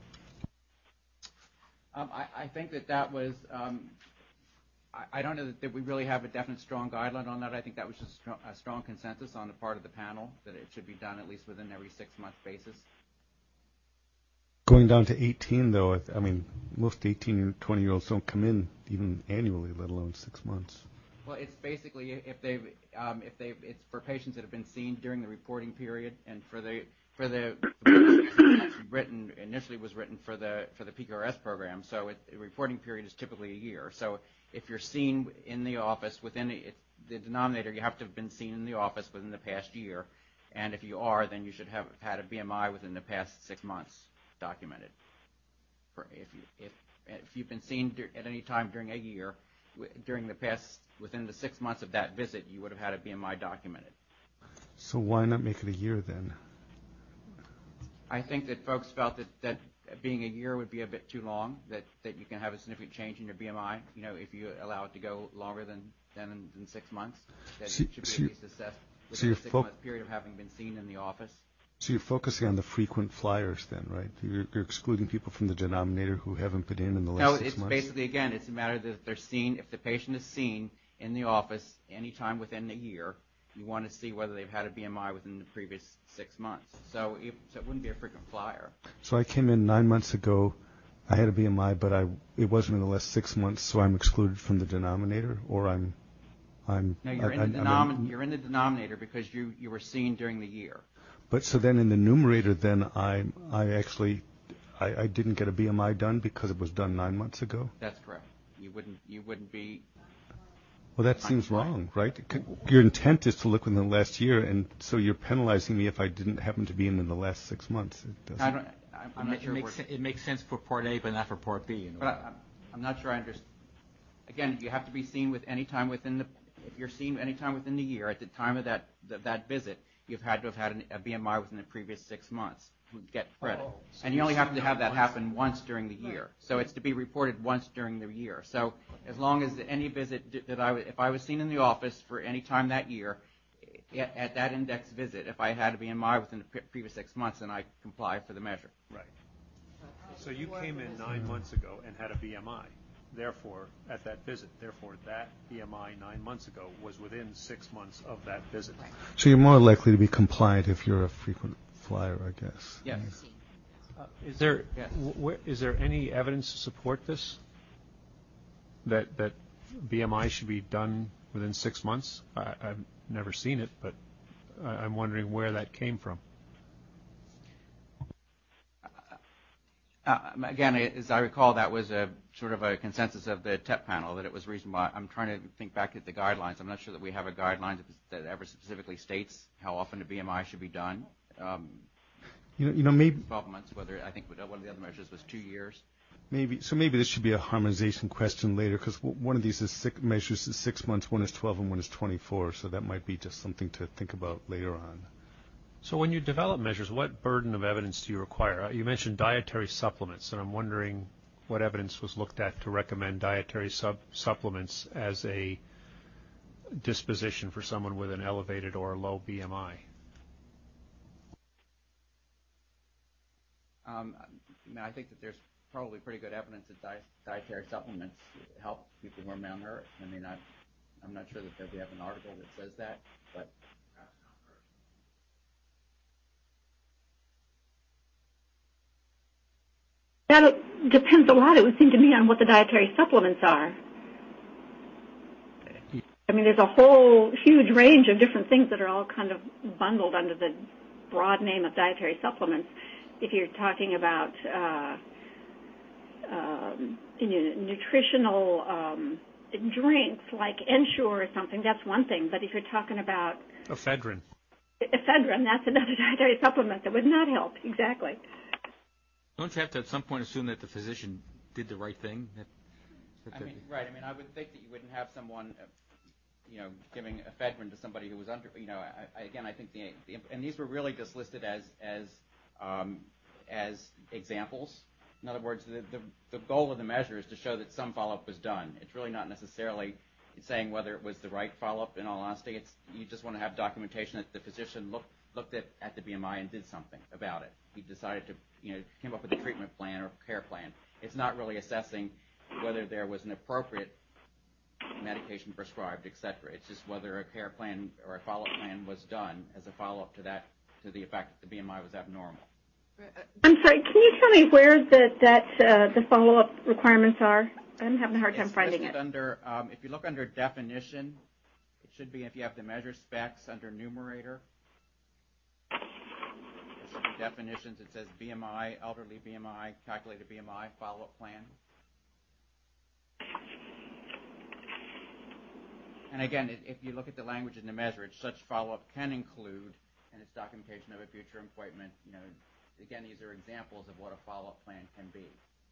Um, I, I think that that was, um, I, I don't know that, that we really have a definite strong guideline on that. I think that was just a strong, a strong consensus on the part of the panel that it should be done at least within every six-month basis. Going down to eighteen, though, I mean, most eighteen and twenty-year-olds don't come in even annually, let alone six months. Well, it's basically if they've, um, if they've, it's for patients that have been seen during the reporting period, and for the For the, the written initially was written for the for the P Q R S program, so it, the reporting period is typically a year. So if you're seen in the office within it, the denominator, you have to have been seen in the office within the past year, and if you are, then you should have had a B M I within the past six months documented. For if you if if you've been seen at any time during a year, during the past within the six months of that visit, you would have had a B M I documented. So why not make it a year then? I think that folks felt that, that being a year would be a bit too long, that, that you can have a significant change in your B M I, you know, if you allow it to go longer than than, than six months, that See, it should be see, at least assessed within you're a fo- six-month period of having been seen in the office. So you're focusing on the frequent flyers then, right? You're, you're excluding people from the denominator who haven't been in in the last No, six it's months? basically, again, it's a matter that they're seen, if the patient is seen in the office anytime within a year, you want to see whether they've had a B M I within the previous six months. So, if, so it wouldn't be a frequent flyer. So I came in nine months ago. I had a B M I, but I it wasn't in the last six months, so I'm excluded from the denominator, or I'm, I'm. No, you're, I, in, the I, denom- I'm, you're in the denominator because you, you were seen during the year. But so then in the numerator, then I I actually I, I didn't get a B M I done because it was done nine months ago. That's correct. You wouldn't you wouldn't be. Well, that seems wrong, right? Your intent is to look within the last year, and so you're penalizing me if I didn't happen to be in in the last six months. It doesn't. I don't, I'm, I'm it, not sure. Makes, it makes sense for Part A, but not for Part B. You know? But I, I'm not sure I understand. Again, you have to be seen with any time within the. If you're seen any time within the year, at the time of that that, that visit, you've had to have had an, a B M I within the previous six months to get credit. Oh, so and you only have to have that once. happen once during the year. So it's to be reported once during the year. So as long as any visit that I, if I was seen in the office for any time that year, at, at that index visit, if I had a B M I within the pre- previous six months, then I comply for the measure. Right. So you came in nine months ago and had a B M I. Therefore, at that visit, therefore that B M I nine months ago was within six months of that visit. So you're more likely to be compliant if you're a frequent flyer, I guess. Yes. Uh, is there Yes. w- wh- is there any evidence to support this? That that B M I should be done within six months? I, I've never seen it, but I, I'm wondering where that came from. Uh, again, as I recall, that was a sort of a consensus of the T E P panel that it was reasonable. I'm trying to think back at the guidelines. I'm not sure that we have a guideline that ever specifically states how often a B M I should be done. Um, You know, you know, maybe twelve months. Whether I think one of the other measures was two years. maybe so. Maybe this should be a harmonization question later, because one of these is six, measures is six months, one is twelve, and one is twenty-four. So that might be just something to think about later on. So when you develop measures, what burden of evidence do you require? Uh, You mentioned dietary supplements, and I'm wondering what evidence was looked at to recommend dietary sub- supplements as a disposition for someone with an elevated or low B M I. Um, I, mean, I think that there's probably pretty good evidence that di- dietary supplements help people who are malnourished. I mean, I, I'm not sure that we have an article that says that, but. That depends a lot, it would seem to me, on what the dietary supplements are. I mean, there's a whole huge range of different things that are all kind of bundled under the broad name of dietary supplements. If you're talking about uh, um, you know, nutritional um, drinks like Ensure or something, that's one thing. But if you're talking about Ephedrine. ephedrine, that's another dietary supplement that would not help. Exactly. Don't you have to at some point assume that the physician did the right thing? That, that I mean, right. I mean, I would think that you wouldn't have someone, uh, you know, giving ephedrine to somebody who was under, you know, I, I, again, I think the, the, and these were really just listed as, as, um, as examples. In other words, the, the, the goal of the measure is to show that some follow-up was done. It's really not necessarily saying whether it was the right follow-up, in all honesty. It's, you just want to have documentation that the physician looked, looked at, at the B M I and did something about it. He decided to, you know, came up with a treatment plan or care plan. It's not really assessing whether there was an appropriate medication prescribed, et cetera. It's just whether a care plan or a follow-up plan was done as a follow-up to that, to the fact that the B M I was abnormal. I'm sorry, can you tell me where the, that uh, the follow-up requirements are? I'm having a hard time It's finding listed it. Under, um, if you look under definition, it should be if you have the measure specs under numerator. Definitions, it says B M I, elderly B M I, calculated B M I, follow-up plan. And again, if you look at the language in the measure, it's such follow-up can include, and it's documentation of a future appointment. You know, again, these are examples of what a follow-up plan can be.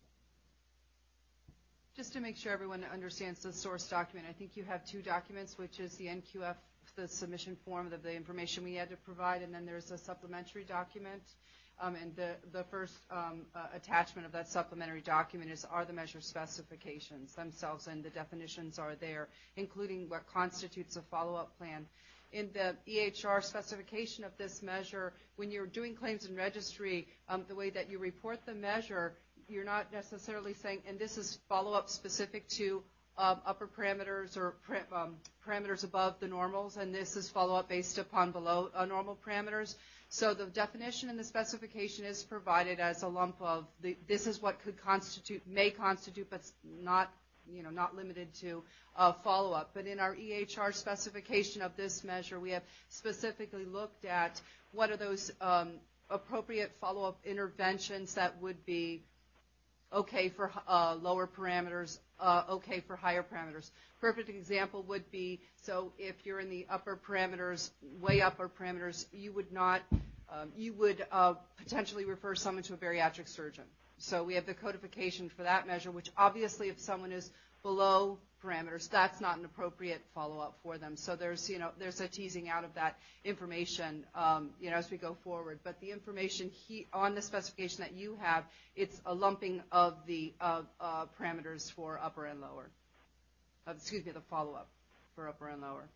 Just to make sure everyone understands the source document, I think you have two documents, which is the N Q F, the submission form of the information we had to provide, and then there's a supplementary document. Um, and the, the first um, uh, attachment of that supplementary document is are the measure specifications themselves, and the definitions are there, including what constitutes a follow-up plan. in the E H R specification of this measure, when you're doing claims and registry, um, the way that you report the measure, you're not necessarily saying, and this is follow-up specific to um, upper parameters or um, parameters above the normals, and this is follow-up based upon below uh, normal parameters. So the definition in the specification is provided as a lump of the, this is what could constitute, may constitute, but not, you know, not limited to uh, follow-up. But in our E H R specification of this measure, we have specifically looked at what are those um, appropriate follow-up interventions that would be okay for uh, lower parameters, uh, okay for higher parameters. Perfect example would be, so if you're in the upper parameters, way upper parameters, you would not, um, you would uh, potentially refer someone to a bariatric surgeon. So we have the codification for that measure, which obviously if someone is below parameters, that's not an appropriate follow-up for them. So there's, you know, there's a teasing out of that information, um, you know, as we go forward. But the information he, on the specification that you have, it's a lumping of the uh, uh, parameters for upper and lower. Uh, excuse me, the follow-up for upper and lower.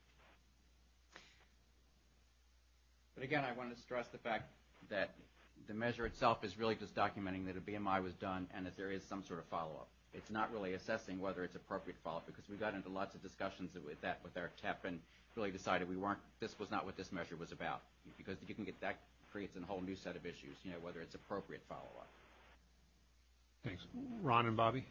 But again, I want to stress the fact that the measure itself is really just documenting that a B M I was done and that there is some sort of follow-up. It's not really assessing whether it's appropriate follow-up, because we got into lots of discussions with that with our T E P and really decided we weren't. This was not what this measure was about, because you can get that creates a whole new set of issues. You know, whether it's appropriate follow-up. Thanks, Ron and Bobby.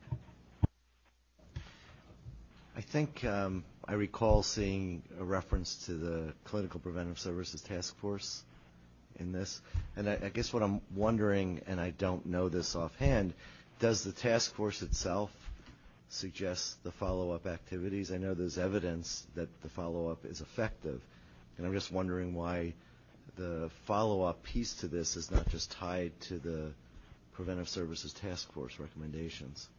I think um, I recall seeing a reference to the Clinical Preventive Services Task Force in this, and I, I guess what I'm wondering, and I don't know this offhand, does the task force itself suggest the follow-up activities? I know there's evidence that the follow-up is effective, and I'm just wondering why the follow-up piece to this is not just tied to the Preventive Services Task Force recommendations.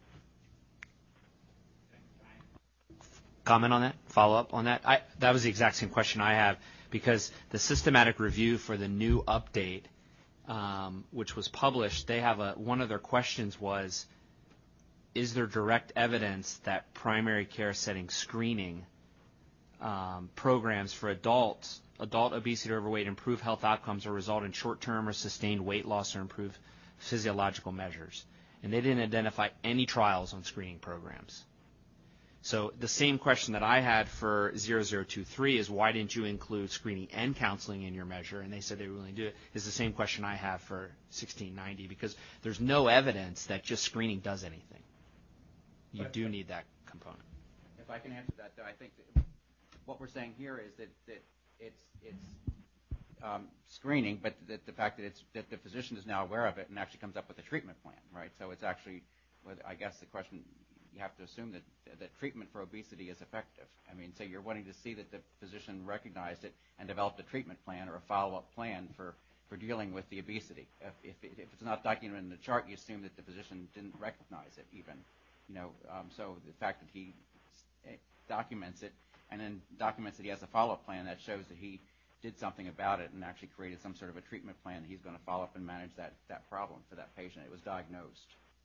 Comment on that? Follow up on that? I, that was the exact same question I have, because the systematic review for the new update, um, which was published, they have a, one of their questions was, is there direct evidence that primary care setting screening um, programs for adults, adult obesity or overweight, improve health outcomes or result in short-term or sustained weight loss or improve physiological measures? And they didn't identify any trials on screening programs. So the same question that I had for zero zero two three is, why didn't you include screening and counseling in your measure? And they said they were willing to do it. Is the same question I have for sixteen ninety, because there's no evidence that just screening does anything. You But, do need that component. If I can answer that, though, I think that what we're saying here is that, that it's it's um, screening, but that the fact that it's that the physician is now aware of it and actually comes up with a treatment plan, right? So it's actually, I guess the question, you have to assume that that treatment for obesity is effective. I mean, so you're wanting to see that the physician recognized it and developed a treatment plan or a follow-up plan for, for dealing with the obesity. If, if, if it's not documented in the chart, you assume that the physician didn't recognize it even. You know, um, so the fact that he documents it and then documents that he has a follow-up plan, that shows that he did something about it and actually created some sort of a treatment plan that he's going to follow up and manage that, that problem for that patient. It was diagnosed.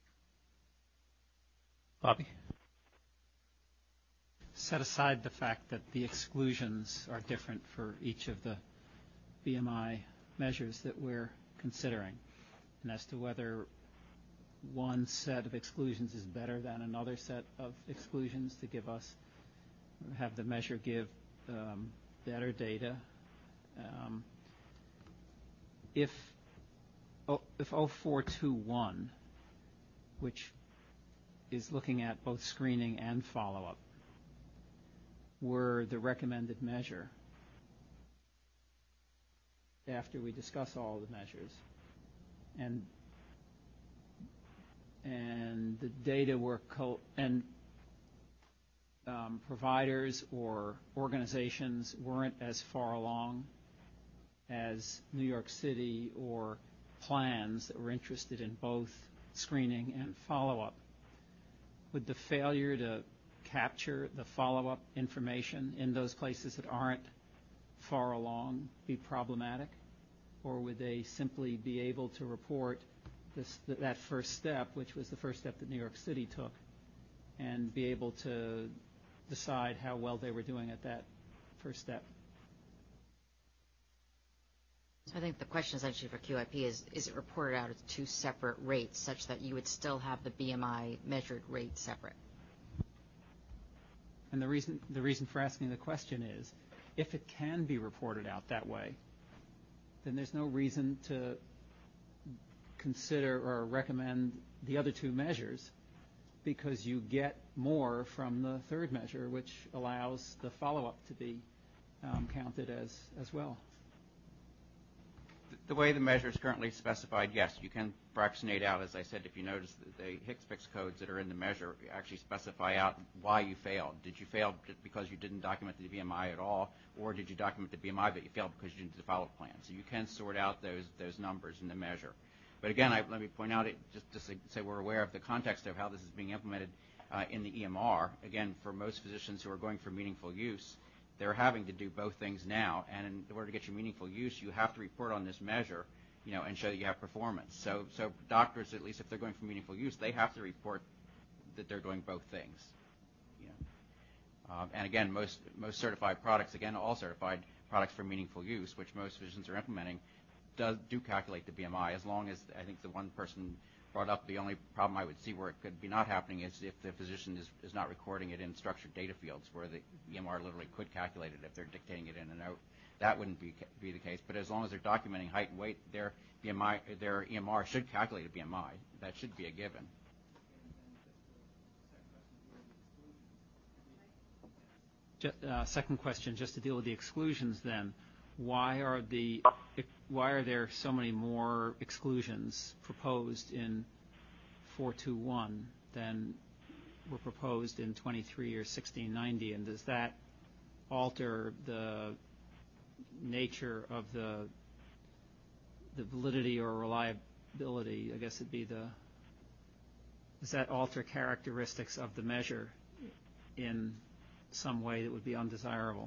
Bobby? Set aside the fact that the exclusions are different for each of the B M I measures that we're considering, and as to whether one set of exclusions is better than another set of exclusions to give us, have the measure give um, better data. Um, if, oh, if oh four two one, which is looking at both screening and follow-up, were the recommended measure after we discuss all the measures, and and the data were co- and um, providers or organizations weren't as far along as New York City or plans that were interested in both screening and follow-up, would the failure to capture the follow-up information in those places that aren't far along be problematic? Or would they simply be able to report this, that first step, which was the first step that New York City took, and be able to decide how well they were doing at that first step? I think the question essentially for Q I P is, is it reported out as two separate rates such that you would still have the B M I measured rate separate? And the reason, the reason for asking the question is, if it can be reported out that way, then there's no reason to consider or recommend the other two measures, because you get more from the third measure, which allows the follow-up to be um, counted as, as well. The way the measure is currently specified, yes, you can fractionate out. As I said, if you notice, the, the Hicks-Picks codes that are in the measure actually specify out why you failed. Did you fail because you didn't document the B M I at all, or did you document the B M I but you failed because you didn't do the follow-up plan? So you can sort out those those numbers in the measure. But again, I, let me point out, it, just to say, say we're aware of the context of how this is being implemented uh, in the E M R. Again, for most physicians who are going for meaningful use, they're having to do both things now, and in order to get your meaningful use, you have to report on this measure, you know, and show that you have performance. So, so doctors, at least if they're going for meaningful use, they have to report that they're doing both things. You know. Um, and again, most most certified products, again, all certified products for meaningful use, which most physicians are implementing, does do calculate the B M I. As long as I think the one person brought up, the only problem I would see where it could be not happening is if the physician is, is not recording it in structured data fields where the E M R literally could calculate it if they're dictating it in a note. That wouldn't be be the case. But as long as they're documenting height and weight, their B M I, their E M R should calculate a B M I. That should be a given. Uh, second question, just to deal with the exclusions then. Why are the why are there so many more exclusions proposed in four two one than were proposed in twenty-three or sixteen ninety, and does that alter the nature of the the validity or reliability? I guess it'd be the does that alter characteristics of the measure in some way that would be undesirable?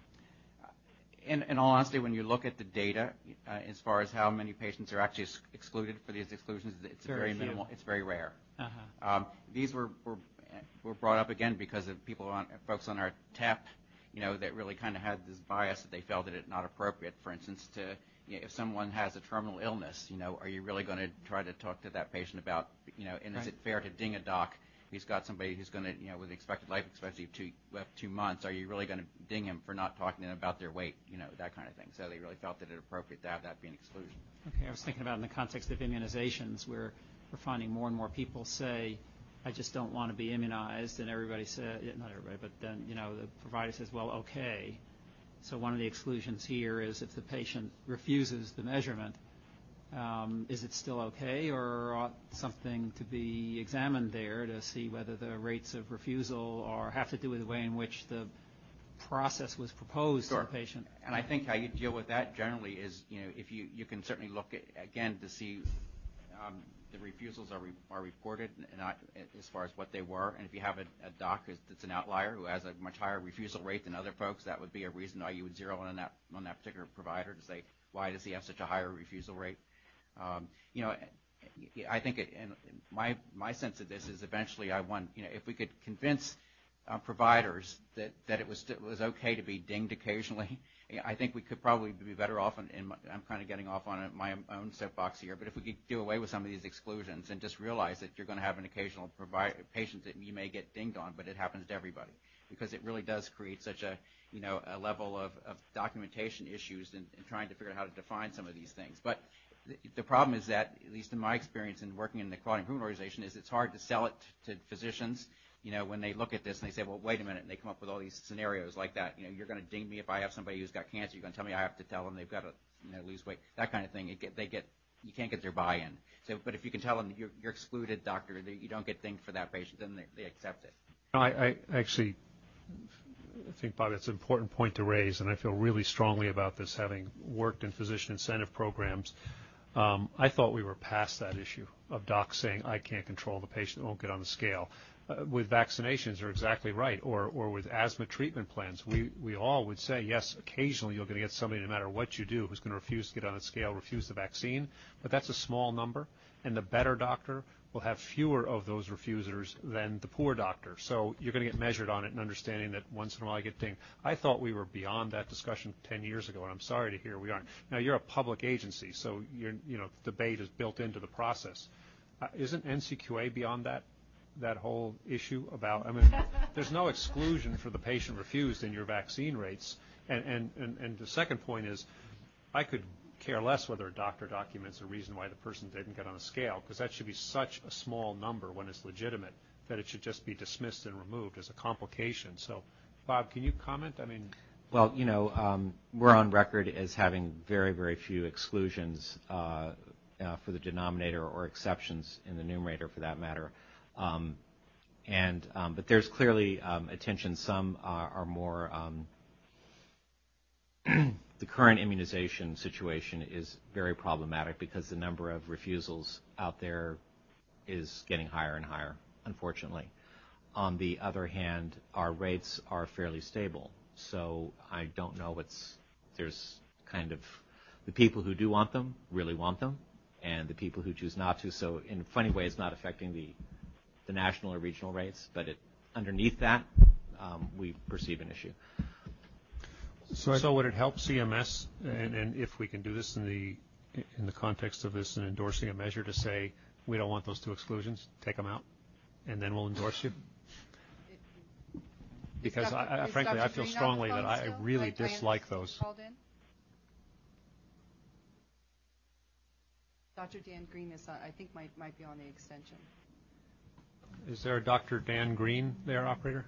In, in all honesty, when you look at the data, uh, as far as how many patients are actually ex- excluded for these exclusions, it's very, very minimal. It's very rare. Uh-huh. Um, these were, were were brought up again because of people on folks on our T A P, you know, that really kind of had this bias that they felt that it not appropriate. For instance, to you know, if someone has a terminal illness, you know, are you really going to try to talk to that patient about, you know, and right. is it fair to ding a doc? He's got somebody who's going to, you know, with expected life expectancy of two, of two months, are you really going to ding him for not talking to them about their weight, you know, that kind of thing. So they really felt that it appropriate to have that be an exclusion. Okay, I was thinking about in the context of immunizations, where we're finding more and more people say, I just don't want to be immunized, and everybody says, not everybody, but then, you know, the provider says, well, okay. So one of the exclusions here is if the patient refuses the measurement, Um, is it still okay, or ought something to be examined there to see whether the rates of refusal are have to do with the way in which the process was proposed sure. to the patient? And I think how you deal with that generally is, you know, if you, you can certainly look at, again, to see um, the refusals are re, are reported, not as far as what they were. And if you have a, a doc that's an outlier who has a much higher refusal rate than other folks, that would be a reason why you would zero in on that on that particular provider to say, why does he have such a higher refusal rate? Um, you know, I think, it, and my my sense of this is eventually I want, you know, if we could convince uh, providers that, that it was it was okay to be dinged occasionally, I think we could probably be better off. In, in my, I'm kind of getting off on my own soapbox here, but if we could do away with some of these exclusions and just realize that you're going to have an occasional provider, patient that you may get dinged on, but it happens to everybody, because it really does create such a, you know, a level of, of documentation issues in, in trying to figure out how to define some of these things. But the problem is that, at least in my experience in working in the quality improvement organization, is it's hard to sell it to physicians, you know, when they look at this and they say, well, wait a minute, and they come up with all these scenarios like that. You know, you're going to ding me if I have somebody who's got cancer. You're going to tell me I have to tell them they've got to, you know, lose weight, that kind of thing. It get, they get, you can't get their buy-in. So, but if you can tell them you're, you're excluded, doctor, that you don't get dinged for that patient, then they, they accept it. I, I actually I think, Bob, it's an important point to raise, and I feel really strongly about this, having worked in physician incentive programs. Um, I thought we were past that issue of docs saying, I can't control the patient that won't get on the scale. Uh, with vaccinations, you're exactly right, or, or with asthma treatment plans. We, we all would say, yes, occasionally you're going to get somebody, no matter what you do, who's going to refuse to get on the scale, refuse the vaccine, but that's a small number, and the better doctor will have fewer of those refusers than the poor doctor. So you're going to get measured on it and understanding that once in a while I get dinged. I thought we were beyond that discussion ten years ago, and I'm sorry to hear we aren't. Now, you're a public agency, so you're, you know, debate is built into the process. Uh, isn't N C Q A beyond that, that whole issue about, I mean, there's no exclusion for the patient refused in your vaccine rates. And, and, and, and the second point is, I could care less whether a doctor documents a reason why the person didn't get on a scale, because that should be such a small number when it's legitimate that it should just be dismissed and removed as a complication. So, Bob, can you comment? I mean, well, you know, um, we're on record as having very, very few exclusions uh, uh, for the denominator or exceptions in the numerator, for that matter. Um, and um, but there's clearly um, attention. Some are, are more. Um, The current immunization situation is very problematic because the number of refusals out there is getting higher and higher, unfortunately. On the other hand, our rates are fairly stable. So I don't know what's, there's kind of, the people who do want them really want them, and the people who choose not to. So in a funny way, it's not affecting the, the national or regional rates, but it, underneath that, um, we perceive an issue. So, so would it help C M S, and, and if we can do this in the in the context of this and endorsing a measure to say we don't want those two exclusions, take them out, and then we'll endorse you? Because I, I, frankly, I feel strongly that I really dislike those. Doctor Dan Green is, I think, might might be on the extension. Is there a Doctor Dan Green there, operator?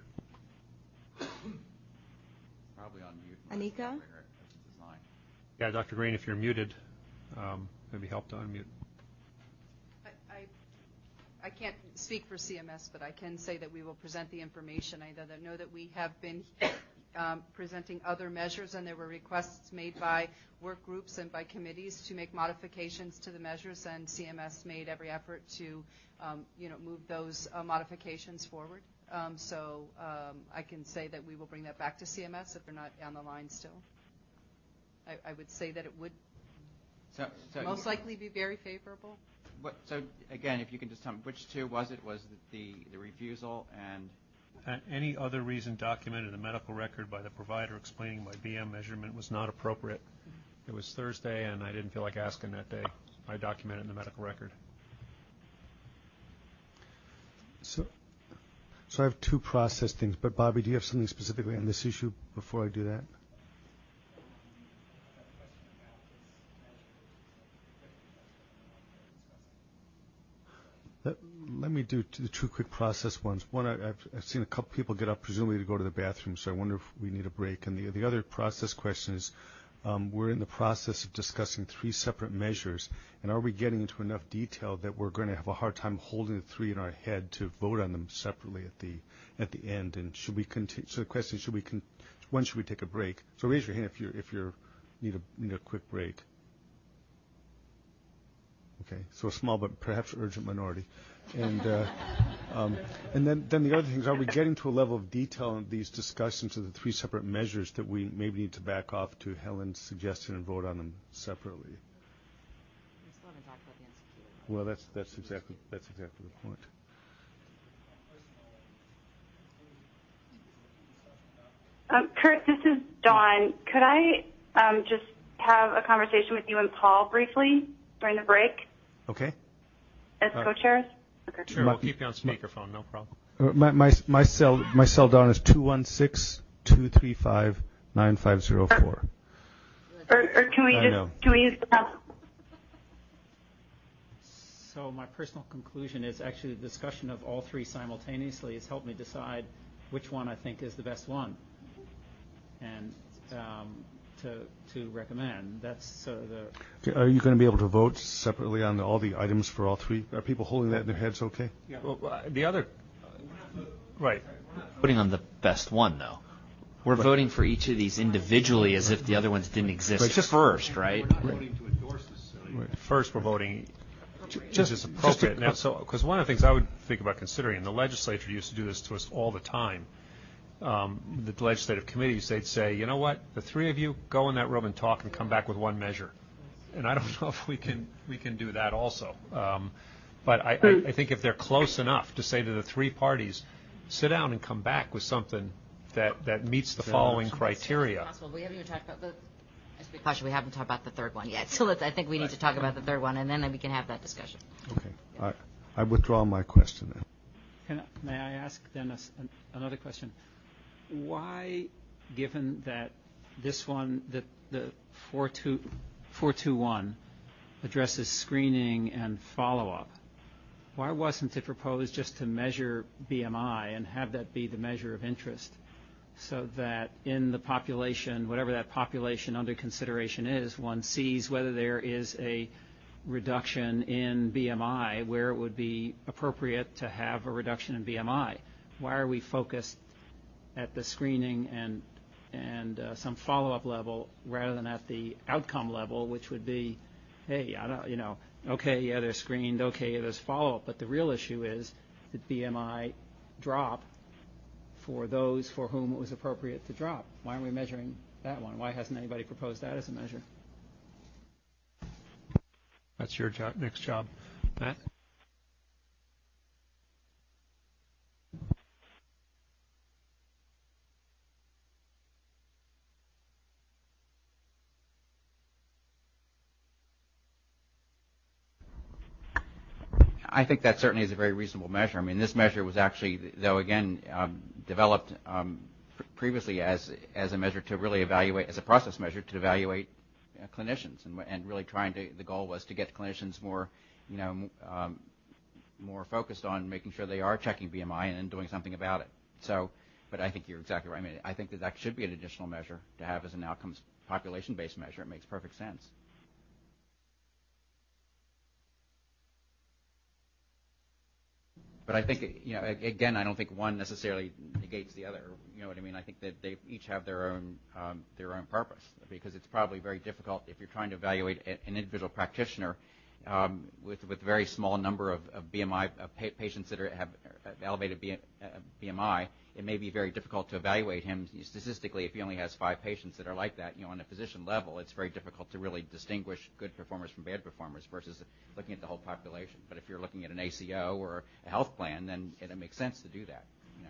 Probably on mute. Anika? Yeah, Doctor Green, if you're muted, um, maybe help to unmute. I, I, I can't speak for C M S, but I can say that we will present the information. I know that we have been um, presenting other measures, and there were requests made by work groups and by committees to make modifications to the measures, and C M S made every effort to, um, you know, move those uh, modifications forward. Um, so um, I can say that we will bring that back to C M S if they're not on the line still. I, I would say that it would so, so most likely be very favorable. What, so again, if you can just tell me, which two was it? Was it the, the refusal and? Uh, any other reason documented in the medical record by the provider explaining my B M measurement was not appropriate. It was Thursday, and I didn't feel like asking that day. I documented it in the medical record. So. So I have two process things, but Bobby, do you have something specifically on this issue before I do that? Let, let me do two, two quick process ones. One, I, I've, I've seen a couple people get up, presumably to go to the bathroom, so I wonder if we need a break. And the, the other process question is, Um, we're in the process of discussing three separate measures, and are we getting into enough detail that we're going to have a hard time holding the three in our head to vote on them separately at the at the end? And should we continue? So the question is, should we con- when should we take a break? So raise your hand if you if you need a need a quick break. Okay, so a small but perhaps urgent minority. And uh, um, and then, then the other thing is, are we getting to a level of detail in these discussions of the three separate measures that we maybe need to back off to Helen's suggestion and vote on them separately? We still haven't talked about the N C Q A. Well, that's that's exactly that's exactly the point. Um, Kurt, this is Dawn. Could I um, just have a conversation with you and Paul briefly during the break? Okay. As uh, co-chairs? Okay. Sure, we'll keep you on speakerphone, no problem. Uh, my my my cell my cell down is two one six two three five nine five zero four. Or, or can we I just know. can we use the council? So my personal conclusion is actually the discussion of all three simultaneously has helped me decide which one I think is the best one, and um, to to recommend. That's sort of the. Okay, are you going to be able to vote separately on the, all the items for all three? Are people holding that in their heads? Okay. Yeah. Well, uh, the other. Right. Voting on the best one, though. We're right. voting for each of these individually as if the other ones didn't exist right. just, first, right? We're not voting to endorse this. Right. First, we're voting. Just as appropriate. Now, so, because one of the things I would think about considering, and the legislature used to do this to us all the time. Um, the legislative committees, they'd say, you know what, the three of you go in that room and talk and come back with one measure. And I don't know if we can we can do that also. Um, But I, I, I think if they're close enough to say to the three parties, sit down and come back with something that, that meets the following criteria. Possible. We haven't even talked about the. As precaution, we haven't talked about the third one yet. So let's, I think we need to talk about the third one, and then we can have that discussion. Okay. I, I withdraw my question then. Can I, may I ask then a, an, another question? Why, given that this one, the, the four two one addresses screening and follow-up, why wasn't it proposed just to measure B M I and have that be the measure of interest, so that in the population, whatever that population under consideration is, one sees whether there is a reduction in B M I where it would be appropriate to have a reduction in B M I? Why are we focused at the screening and and uh, some follow-up level rather than at the outcome level, which would be, hey, I don't, you know, okay, yeah, they're screened, okay, there's follow-up, but the real issue is did B M I drop for those for whom it was appropriate to drop? Why aren't we measuring that one? Why hasn't anybody proposed that as a measure? That's your job, next job. Matt? I think that certainly is a very reasonable measure. I mean, this measure was actually, though, again, um, developed um, pr- previously as as a measure to really evaluate, as a process measure to evaluate uh, clinicians, and, and really trying to. The goal was to get clinicians more, you know, um, more focused on making sure they are checking B M I and then doing something about it. So, but I think you're exactly right. I mean, I think that that should be an additional measure to have as an outcomes population-based measure. It makes perfect sense. But I think, you know, again, I don't think one necessarily negates the other. You know what I mean? I think that they each have their own um, their own purpose, because it's probably very difficult if you're trying to evaluate an individual practitioner um, with with a very small number of, of B M I of pa- patients that are, have elevated B M I. It may be very difficult to evaluate him statistically if he only has five patients that are like that. You know, on a physician level, it's very difficult to really distinguish good performers from bad performers versus looking at the whole population. But if you're looking at an A C O or a health plan, then it, it makes sense to do that.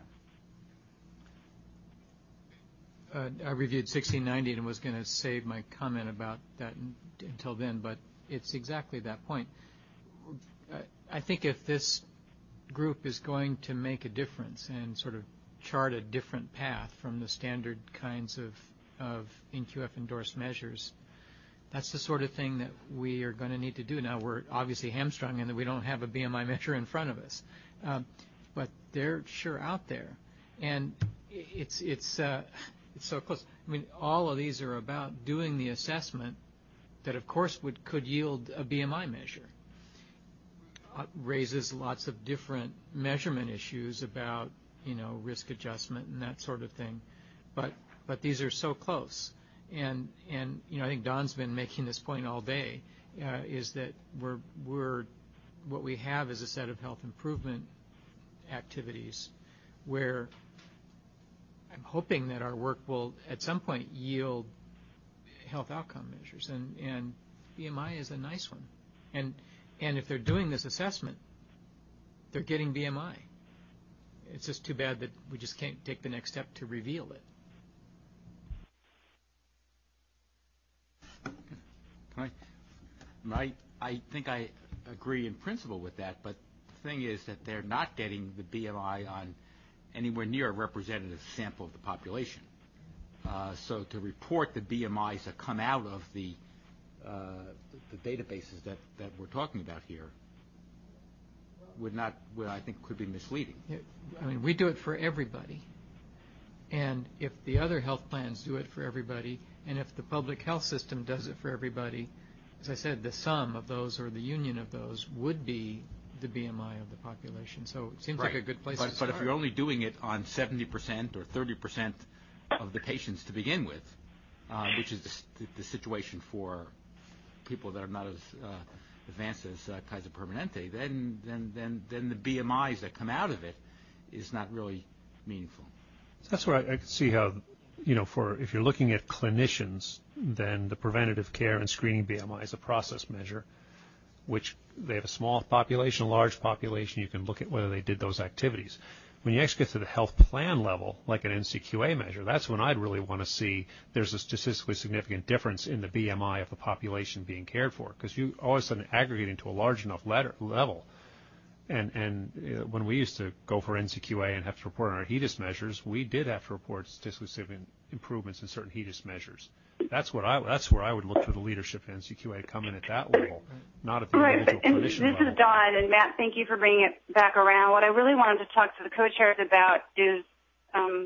You know. Uh, I reviewed sixteen ninety and was going to save my comment about that n- until then, but it's exactly that point. Uh, I think if this group is going to make a difference and sort of chart a different path from the standard kinds of, of N Q F endorsed measures, that's the sort of thing that we are going to need to do. Now, we're obviously hamstrung in that we don't have a B M I measure in front of us, um, but they're sure out there, and it's it's uh, it's so close. I mean, all of these are about doing the assessment that, of course, would could yield a B M I measure. Uh, raises lots of different measurement issues about, you know, risk adjustment and that sort of thing, but but these are so close, and and you know, I think Don's been making this point all day, uh, is that we're we're what we have is a set of health improvement activities where I'm hoping that our work will at some point yield health outcome measures, and and B M I is a nice one, and and if they're doing this assessment, they're getting B M I. It's just too bad that we just can't take the next step to reveal it. I, my, I think I agree in principle with that, but the thing is that they're not getting the B M I on anywhere near a representative sample of the population. Uh, so to report the B M Is that come out of the uh, the databases that, that we're talking about here would not, would I think, could be misleading. Yeah, I mean, we do it for everybody, and if the other health plans do it for everybody, and if the public health system does it for everybody, as I said, the sum of those or the union of those would be the B M I of the population. So it seems Right. like a good place but, to start. But if you're only doing it on seventy percent or thirty percent of the patients to begin with, uh, which is the, the situation for people that are not as uh, advanced as uh, Kaiser Permanente, then, then, then, then the B M Is that come out of it is not really meaningful. So that's where I, I can see how, you know, for if you're looking at clinicians, then the preventative care and screening B M I is a process measure. which they have a small population, a large population. You can look at whether they did those activities. When you actually get to the health plan level, like an N C Q A measure, that's when I'd really want to see there's a statistically significant difference in the B M I of the population being cared for, because you all of a sudden aggregating to a large enough letter, level. And, and uh, when we used to go for N C Q A and have to report on our HEDIS measures, we did have to report statistically significant improvements in certain HEDIS measures. That's what I. That's where I would look for the leadership of N C Q A to come in at that level, not at the right. individual And clinician this level. is Dawn, and Matt, thank you for bringing it back around. What I really wanted to talk to the co-chairs about is um,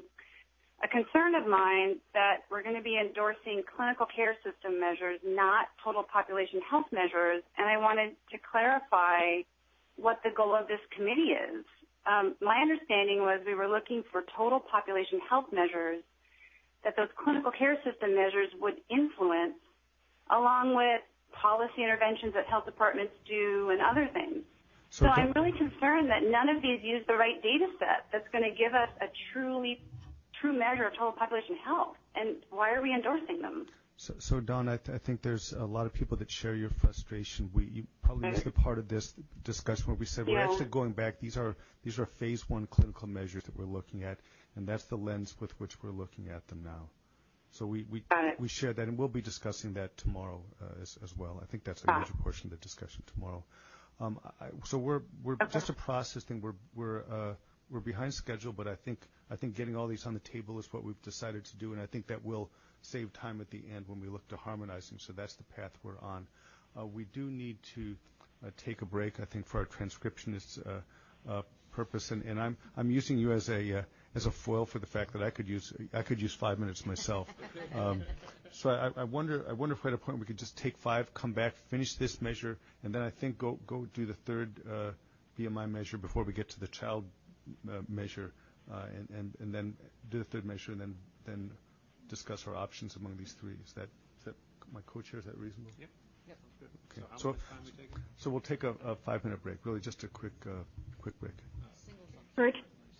a concern of mine that we're going to be endorsing clinical care system measures, not total population health measures, and I wanted to clarify what the goal of this committee is. Um, my understanding was we were looking for total population health measures that those clinical care system measures would influence, along with policy interventions that health departments do and other things. So, so I'm really concerned that none of these use the right data set that's going to give us a truly true measure of total population health. And why are we endorsing them? So, so Don, I, th- I think there's a lot of people that share your frustration. We you probably missed the part of this discussion where we said yeah. we're actually going back. These are these are phase one clinical measures that we're looking at, and that's the lens with which we're looking at them now. So we we, we share that, and we'll be discussing that tomorrow uh, as as well. I think that's a major portion of the discussion tomorrow. Um, I, so we're we're okay. just a process thing. We're we're uh, we're behind schedule, but I think I think getting all these on the table is what we've decided to do, and I think that will save time at the end when we look to harmonizing. So that's the path we're on. Uh, we do need to uh, take a break, I think, for our transcriptionist uh, uh, purpose, and, and I'm I'm using you as a uh, as a foil for the fact that I could use I could use five minutes myself. Um, so I, I wonder I wonder if we're at a point where we could just take five, come back, finish this measure, and then I think go go do the third uh, B M I measure before we get to the child uh, measure, uh, and, and and then do the third measure, and then then. discuss our options among these three. Is that, is that my co-chair? Is that reasonable? Yep. Yep. Sounds good. Okay. So, how so, much time we take? so we'll take a, a five-minute break. Really, just a quick, uh, quick break. Bert?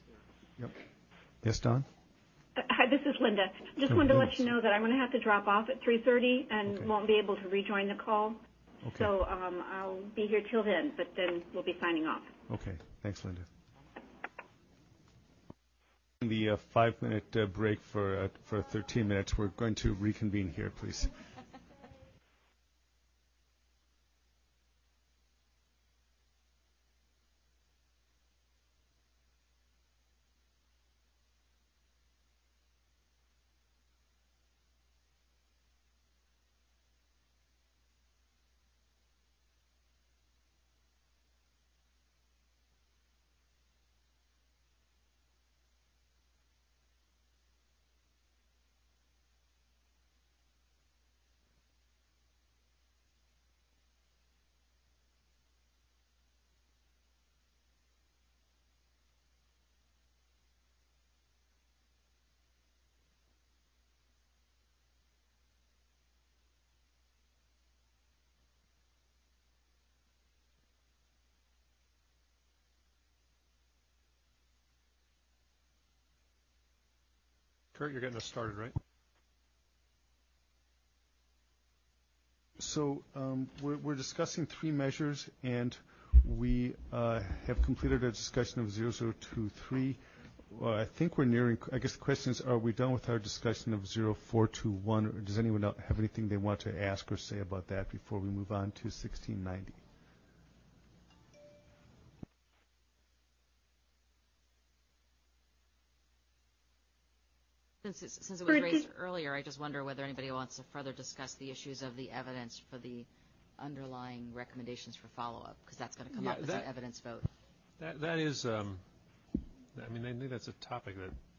Yep. Yes, Don? Uh, hi, this is Linda. Just oh, wanted to yes. let you know that I'm going to have to drop off at three thirty and okay. won't be able to rejoin the call. Okay. So um, I'll be here till then, but then we'll be signing off. Okay. Thanks, Linda. The uh, five-minute uh, break for uh, for thirteen minutes. We're going to reconvene here, please. Kurt, you're getting us started, right? So um, we're, we're discussing three measures, and we uh, have completed a discussion of zero zero two three. Well, I think we're nearing, I guess the question is, are we done with our discussion of zero four two one, or does anyone else have anything they want to ask or say about that before we move on to sixteen ninety? Since, it's, since it was raised earlier, I just wonder whether anybody wants to further discuss the issues of the evidence for the underlying recommendations for follow-up, because that's going to come yeah, up as that, an evidence vote. That that is, um, I mean, I think that's a topic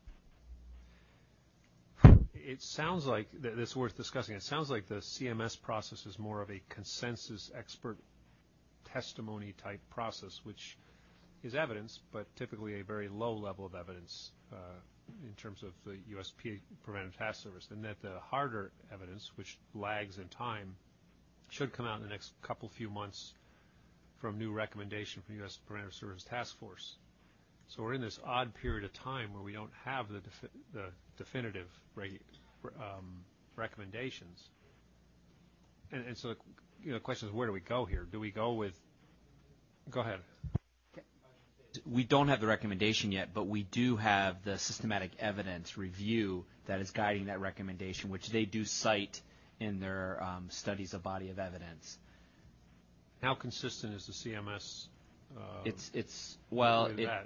that it sounds like that it's worth discussing. It sounds like the C M S process is more of a consensus expert testimony type process, which is evidence, but typically a very low level of evidence. Uh, in terms of the U S P Preventive Task Service, and that the harder evidence, which lags in time, should come out in the next couple few months from new recommendation from U S Preventive Service Task Force. So we're in this odd period of time where we don't have the, defi- the definitive reg- um, recommendations. and, and so, you know, the question is, where do we go here? Do we go with, go ahead. We don't have the recommendation yet, but we do have the systematic evidence review that is guiding that recommendation, which they do cite in their um, studies of body of evidence. How consistent is the C M S? Uh, it's it's well, with it, that?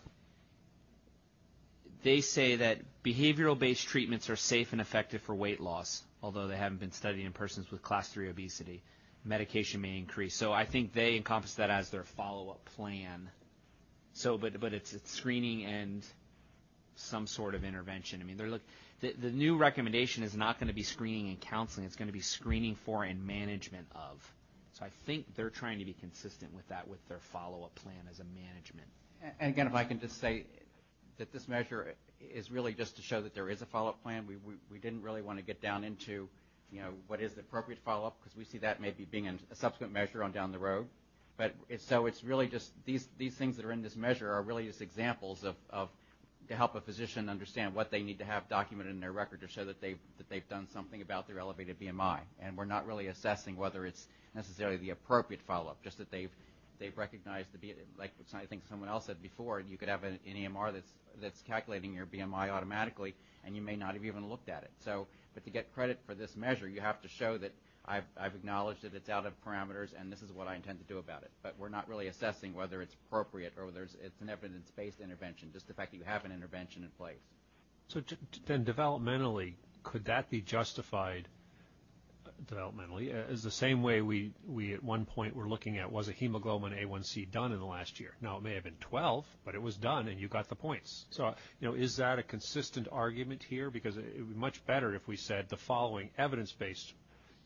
They say that behavioral-based treatments are safe and effective for weight loss, although they haven't been studied in persons with class three obesity. Medication may increase. So I think they encompass that as their follow-up plan. So, but but it's, it's screening and some sort of intervention. I mean, they're look. The, the new recommendation is not going to be screening and counseling. It's going to be screening for and management of. So I think they're trying to be consistent with that, with their follow-up plan as a management. And again, if I can just say that this measure is really just to show that there is a follow-up plan. We, we, we didn't really want to get down into, you know, what is the appropriate follow-up, because we see that maybe being a subsequent measure on down the road. But it's, so it's really just these, these things that are in this measure are really just examples of, of to help a physician understand what they need to have documented in their record to show that they've, that they've done something about their elevated B M I. And we're not really assessing whether it's necessarily the appropriate follow-up, just that they've they've recognized the B, like I think someone else said before, you could have an, an E M R that's that's calculating your B M I automatically, and you may not have even looked at it. So, but to get credit for this measure, you have to show that I've, I've acknowledged that it's out of parameters, and this is what I intend to do about it. But we're not really assessing whether it's appropriate or whether it's, it's an evidence-based intervention, just the fact that you have an intervention in place. So t- t- then developmentally, could that be justified developmentally as the same way we, we at one point were looking at, was a hemoglobin A one C done in the last year? Now, it may have been twelve, but it was done, and you got the points. So, you know, is that a consistent argument here? Because it would be much better if we said the following evidence-based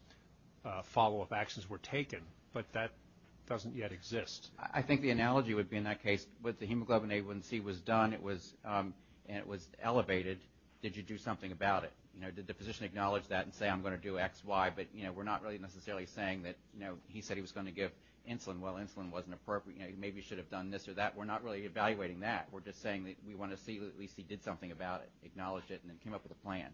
uh, follow-up actions were taken, but that doesn't yet exist. I think the analogy would be in that case, with the hemoglobin A one C was done, it was um, and it was elevated. Did you do something about it? You know, did the physician acknowledge that and say, I'm going to do X, Y? But, you know, we're not really necessarily saying that, you know, he said he was going to give insulin. Well, insulin wasn't appropriate. You know, maybe you should have done this or that. We're not really evaluating that. We're just saying that we want to see at least he did something about it, acknowledged it, and then came up with a plan.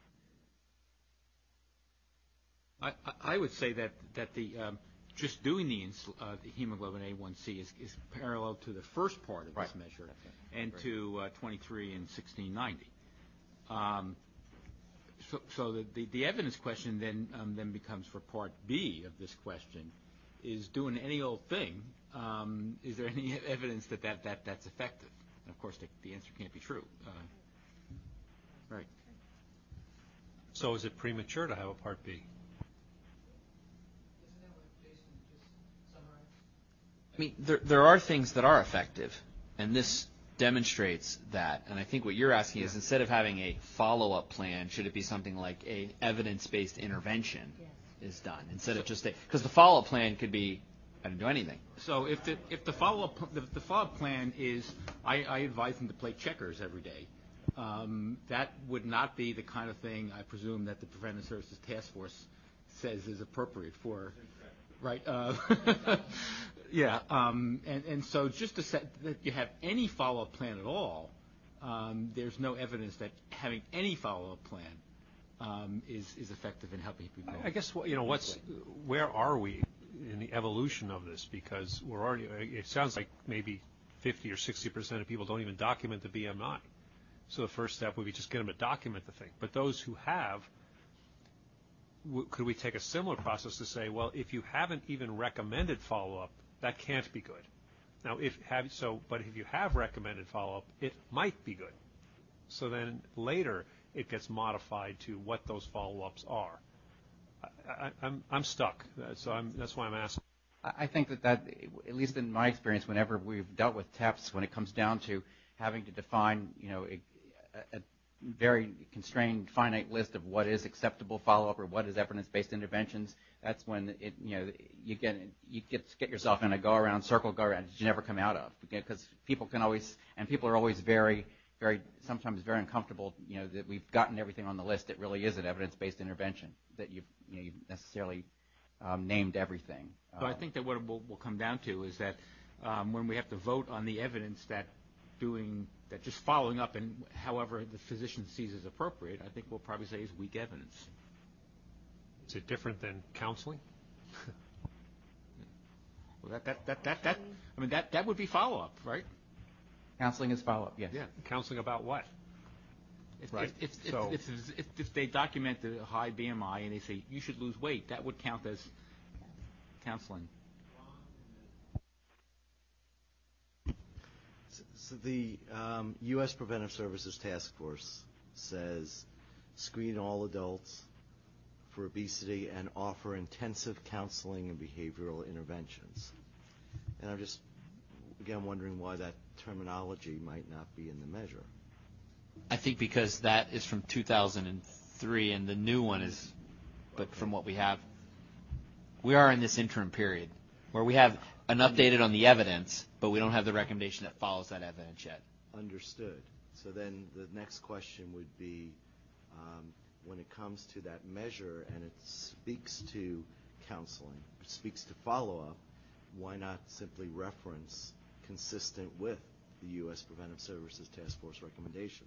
I, I would say that, that the um, just doing the, insul- uh, the hemoglobin A one C is, is parallel to the first part of right. this measure right. and right. to uh, twenty-three and sixteen ninety. Um, so so the, the, the evidence question then um, then becomes for part B of this question, is doing any old thing, um, is there any evidence that, that, that that's effective? And of course, the, the answer can't be true. Uh, right. So is it premature to have a part B? I mean, there there are things that are effective, and this demonstrates that. And I think what you're asking is, instead of having a follow-up plan, should it be something like a evidence-based intervention yes. is done instead of just a, because the follow-up plan could be I didn't do anything. So if the if the follow-up the, the follow-up plan is I, I advise them to play checkers every day, um, that would not be the kind of thing I presume that the Preventive Services Task Force says is appropriate for. Right. Uh, yeah. Um, and, and so just to set that you have any follow-up plan at all, um, there's no evidence that having any follow-up plan um, is, is effective in helping people. I guess, you know, what's, where are we in the evolution of this? Because we're already, it sounds like maybe fifty or sixty percent of people don't even document the B M I. So the first step would be just get them to document the thing. But those who have, could we take a similar process to say, well, if you haven't even recommended follow-up, that can't be good. Now, if have so, but if you have recommended follow-up, it might be good. So then later it gets modified to what those follow-ups are. I, I, I'm I'm stuck. So I'm, that's why I'm asking. I think that that, at least in my experience, whenever we've dealt with T E P S, when it comes down to having to define, you know, a, a very constrained, finite list of what is acceptable follow-up or what is evidence-based interventions. That's when it, you know, you get you get get yourself in a go-around, circle go-around that you never come out of, because people can always, and people are always very, very, sometimes very uncomfortable, you know, that we've gotten everything on the list that really is an evidence-based intervention, that you've, you know, you've necessarily um, named everything. So um, I think that what it will, will come down to is that um, when we have to vote on the evidence that doing that just following up and however the physician sees as appropriate, I think we'll probably say is weak evidence. Is it different than counseling? Well, that, that, that, that, that, I mean, that, that would be follow-up, right? Counseling is follow-up, yes. Yeah. Counseling about what? If, Right. if, if, So- if, if, if, if they document the high B M I and they say you should lose weight, that would count as counseling. So the um, U S Preventive Services Task Force says screen all adults for obesity and offer intensive counseling and behavioral interventions. And I'm just, again, wondering why that terminology might not be in the measure. I think because that is from two thousand three and the new one is, but from what we have, we are in this interim period where we have an updated on the evidence, but we don't have the recommendation that follows that evidence yet. Understood. So then the next question would be, um, when it comes to that measure and it speaks to counseling, it speaks to follow-up, why not simply reference consistent with the U S Preventive Services Task Force recommendation?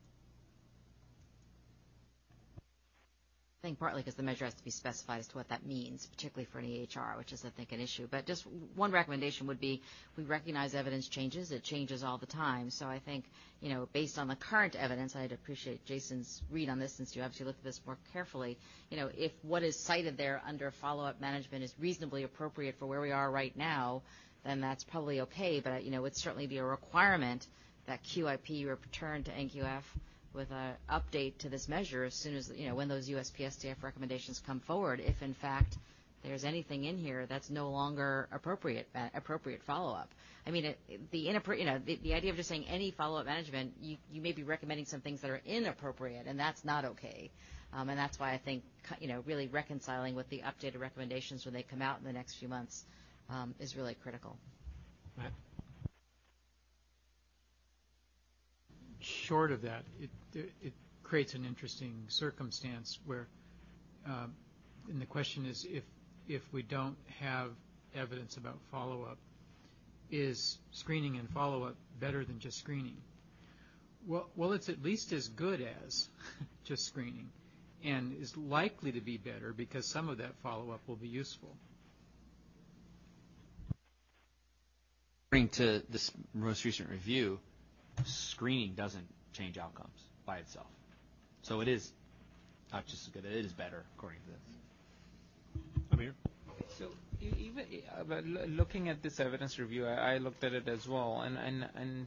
I think partly because the measure has to be specified as to what that means, particularly for an E H R, which is, I think, an issue. But just one recommendation would be we recognize evidence changes. It changes all the time. So I think, you know, based on the current evidence, I'd appreciate Jason's read on this since you obviously looked at this more carefully. You know, if what is cited there under follow-up management is reasonably appropriate for where we are right now, then that's probably okay. But, you know, it would certainly be a requirement that Q I P return to N Q F with an update to this measure as soon as, you know, when those U S P S T F recommendations come forward, if in fact there's anything in here that's no longer appropriate uh, appropriate follow-up. I mean, it, the, inappro- you know, the, the idea of just saying any follow-up management, you, you may be recommending some things that are inappropriate, and that's not okay. Um, and that's why I think, you know, really reconciling with the updated recommendations when they come out in the next few months um, is really critical. Matt? Short of that, it, it creates an interesting circumstance where, uh, and the question is if, if we don't have evidence about follow-up, is screening and follow-up better than just screening? Well, well, it's at least as good as just screening and is likely to be better because some of that follow-up will be useful. According to this most recent review, screening doesn't change outcomes by itself. So it is not just as good, it is better, according to this. Amir? So e- even uh, but l- looking at this evidence review, I, I looked at it as well, and and and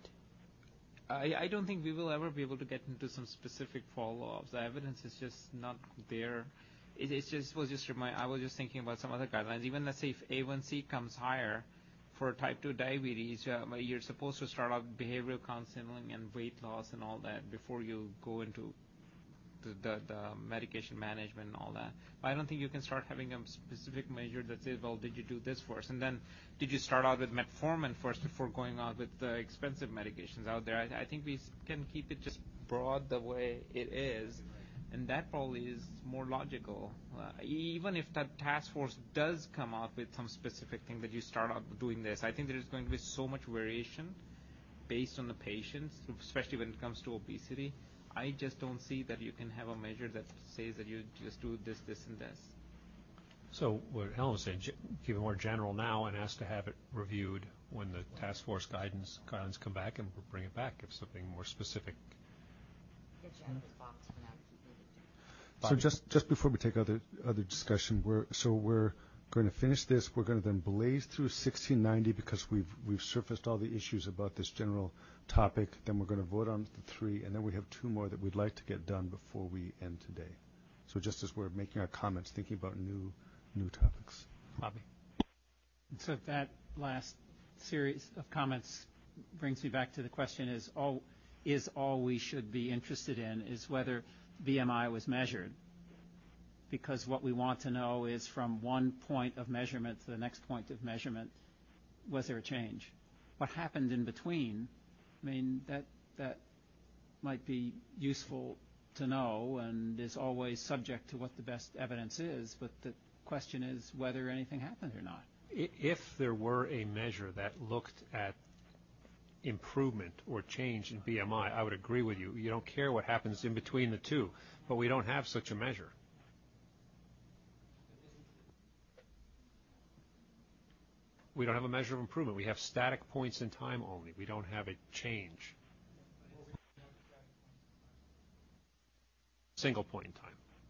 I, I don't think we will ever be able to get into some specific follow-ups. The evidence is just not there. It it's just was just remind. I was just thinking about some other guidelines. Even let's say if A one C comes higher for type two diabetes, uh, you're supposed to start off behavioral counseling and weight loss and all that before you go into the, the, the medication management and all that. But I don't think you can start having a specific measure that says, well, did you do this first? And then did you start out with metformin first before going out with the expensive medications out there? I, I think we can keep it just broad the way it is. And that probably is more logical. Uh, even if that task force does come out with some specific thing that you start out doing this, I think there is going to be so much variation based on the patients, especially when it comes to obesity. I just don't see that you can have a measure that says that you just do this, this, and this. So what Helen was saying, keep it more general now and ask to have it reviewed when the task force guidance guidelines come back, and we'll bring it back if something more specific. Get you out of this box for now. So just just before we take other other discussion, we're so we're going to finish this. We're going to then blaze through sixteen ninety because we've we've surfaced all the issues about this general topic. Then we're going to vote on the three, and then we have two more that we'd like to get done before we end today. So just as we're making our comments, thinking about new new topics. Bobby. So that last series of comments brings me back to the question: is all is all we should be interested in is whether B M I was measured, because what we want to know is from one point of measurement to the next point of measurement, was there a change? What happened in between? I mean, that that might be useful to know and is always subject to what the best evidence is, but the question is whether anything happened or not. If there were a measure that looked at improvement or change in B M I, I would agree with you. You don't care what happens in between the two, but we don't have such a measure. We don't have a measure of improvement. We have static points in time only. We don't have a change. Single point in time.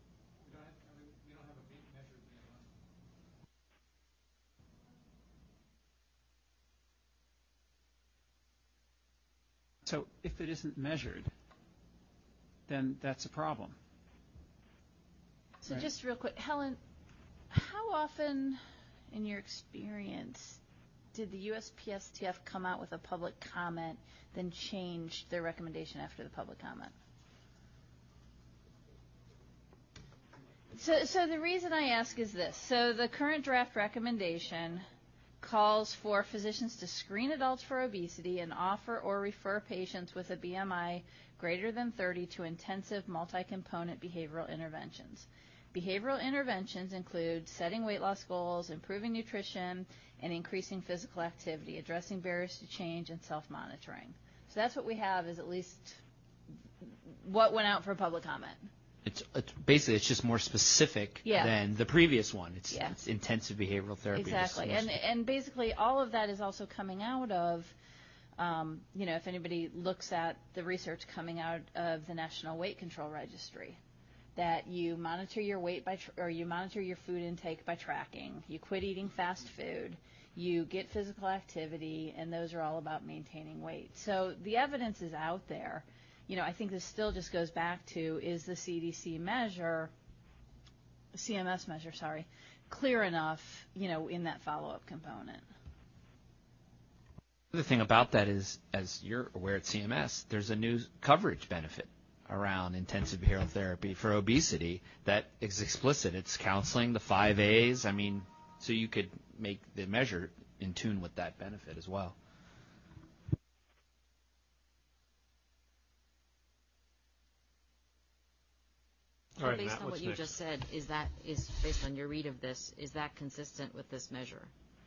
So if it isn't measured, then that's a problem. So Right. just real quick, Helen, how often in your experience did the U S P S T F come out with a public comment, then change their recommendation after the public comment? So, so the reason I ask is this. So the current draft recommendation calls for physicians to screen adults for obesity and offer or refer patients with a B M I greater than thirty to intensive multi-component behavioral interventions. Behavioral interventions include setting weight loss goals, improving nutrition, and increasing physical activity, addressing barriers to change, and self-monitoring. So that's what we have, is at least what went out for public comment. It's, it's basically it's just more specific Yeah. than the previous one. It's, Yeah. it's intensive behavioral therapy. Exactly, It's- and and basically all of that is also coming out of, um, you know, if anybody looks at the research coming out of the National Weight Control Registry, that you monitor your weight by tr- or you monitor your food intake by tracking. You quit eating fast food. You get physical activity, and those are all about maintaining weight. So the evidence is out there. You know, I think this still just goes back to, is the C D C measure, C M S measure, sorry, clear enough, you know, in that follow-up component? The thing about that is, as you're aware at C M S, there's a new coverage benefit around intensive behavioral therapy for obesity that is explicit. It's counseling, the five A's. I mean, so you could make the measure in tune with that benefit as well. So All right, based Matt, on what what's you next? just said, is that, is based on your read of this, is that consistent with this measure?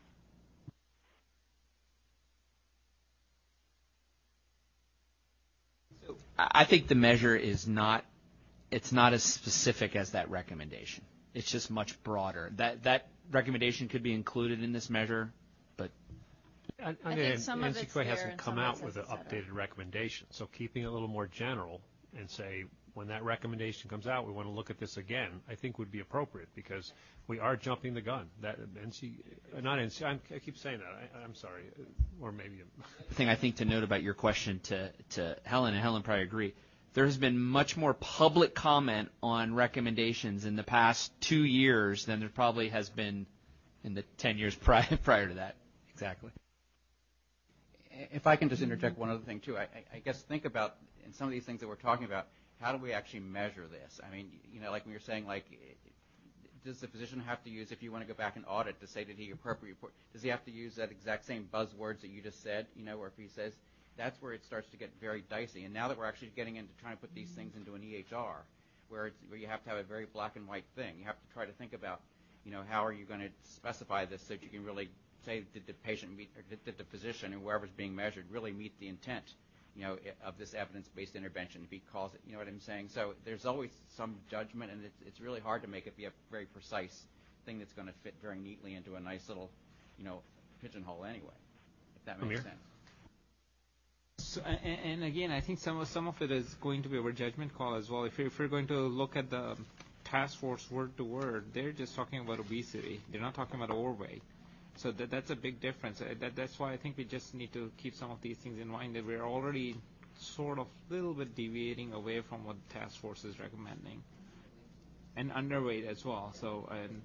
I think the measure is not, it's not as specific as that recommendation. It's just much broader. That that recommendation could be included in this measure, but And, I and think N- some of it's N C Q A there hasn't and come some of out it with an says et cetera. updated recommendation. So keeping it a little more general and say, when that recommendation comes out, we want to look at this again, I think would be appropriate, because we are jumping the gun. That N C, uh, not N C, I'm, I keep saying that. I, I'm sorry, uh, or maybe. the thing I think to note about your question to, to Helen, and Helen probably agree, there has been much more public comment on recommendations in the past two years than there probably has been in the ten years prior, prior to that. Exactly. If I can just interject one other thing, too, I, I- I guess think about, in some of these things that we're talking about, how do we actually measure this? I mean, you know, like when you're saying, like, does the physician have to use, if you want to go back and audit to say that he appropriately report, does he have to use that exact same buzzwords that you just said, you know, or if he says, that's where it starts to get very dicey. And now that we're actually getting into trying to put these things into an E H R, where, it's, where you have to have a very black and white thing, you have to try to think about, you know, how are you going to specify this so that you can really say, did the patient meet, or did, did the physician, or whoever's being measured, really meet the intent, you know, of this evidence-based intervention, if he calls it, you know what I'm saying? So there's always some judgment, and it's, it's really hard to make it be a very precise thing that's going to fit very neatly into a nice little, you know, pigeonhole anyway, if that makes Amir? sense. So, and, and again, I think some of, some of it is going to be our judgment call as well. If you're, if you're going to look at the task force word to word, they're just talking about obesity. They're not talking about overweight. So that, that's a big difference. Uh, That, that's why I think we just need to keep some of these things in mind, that we're already sort of a little bit deviating away from what the task force is recommending. And underweight as well. So, and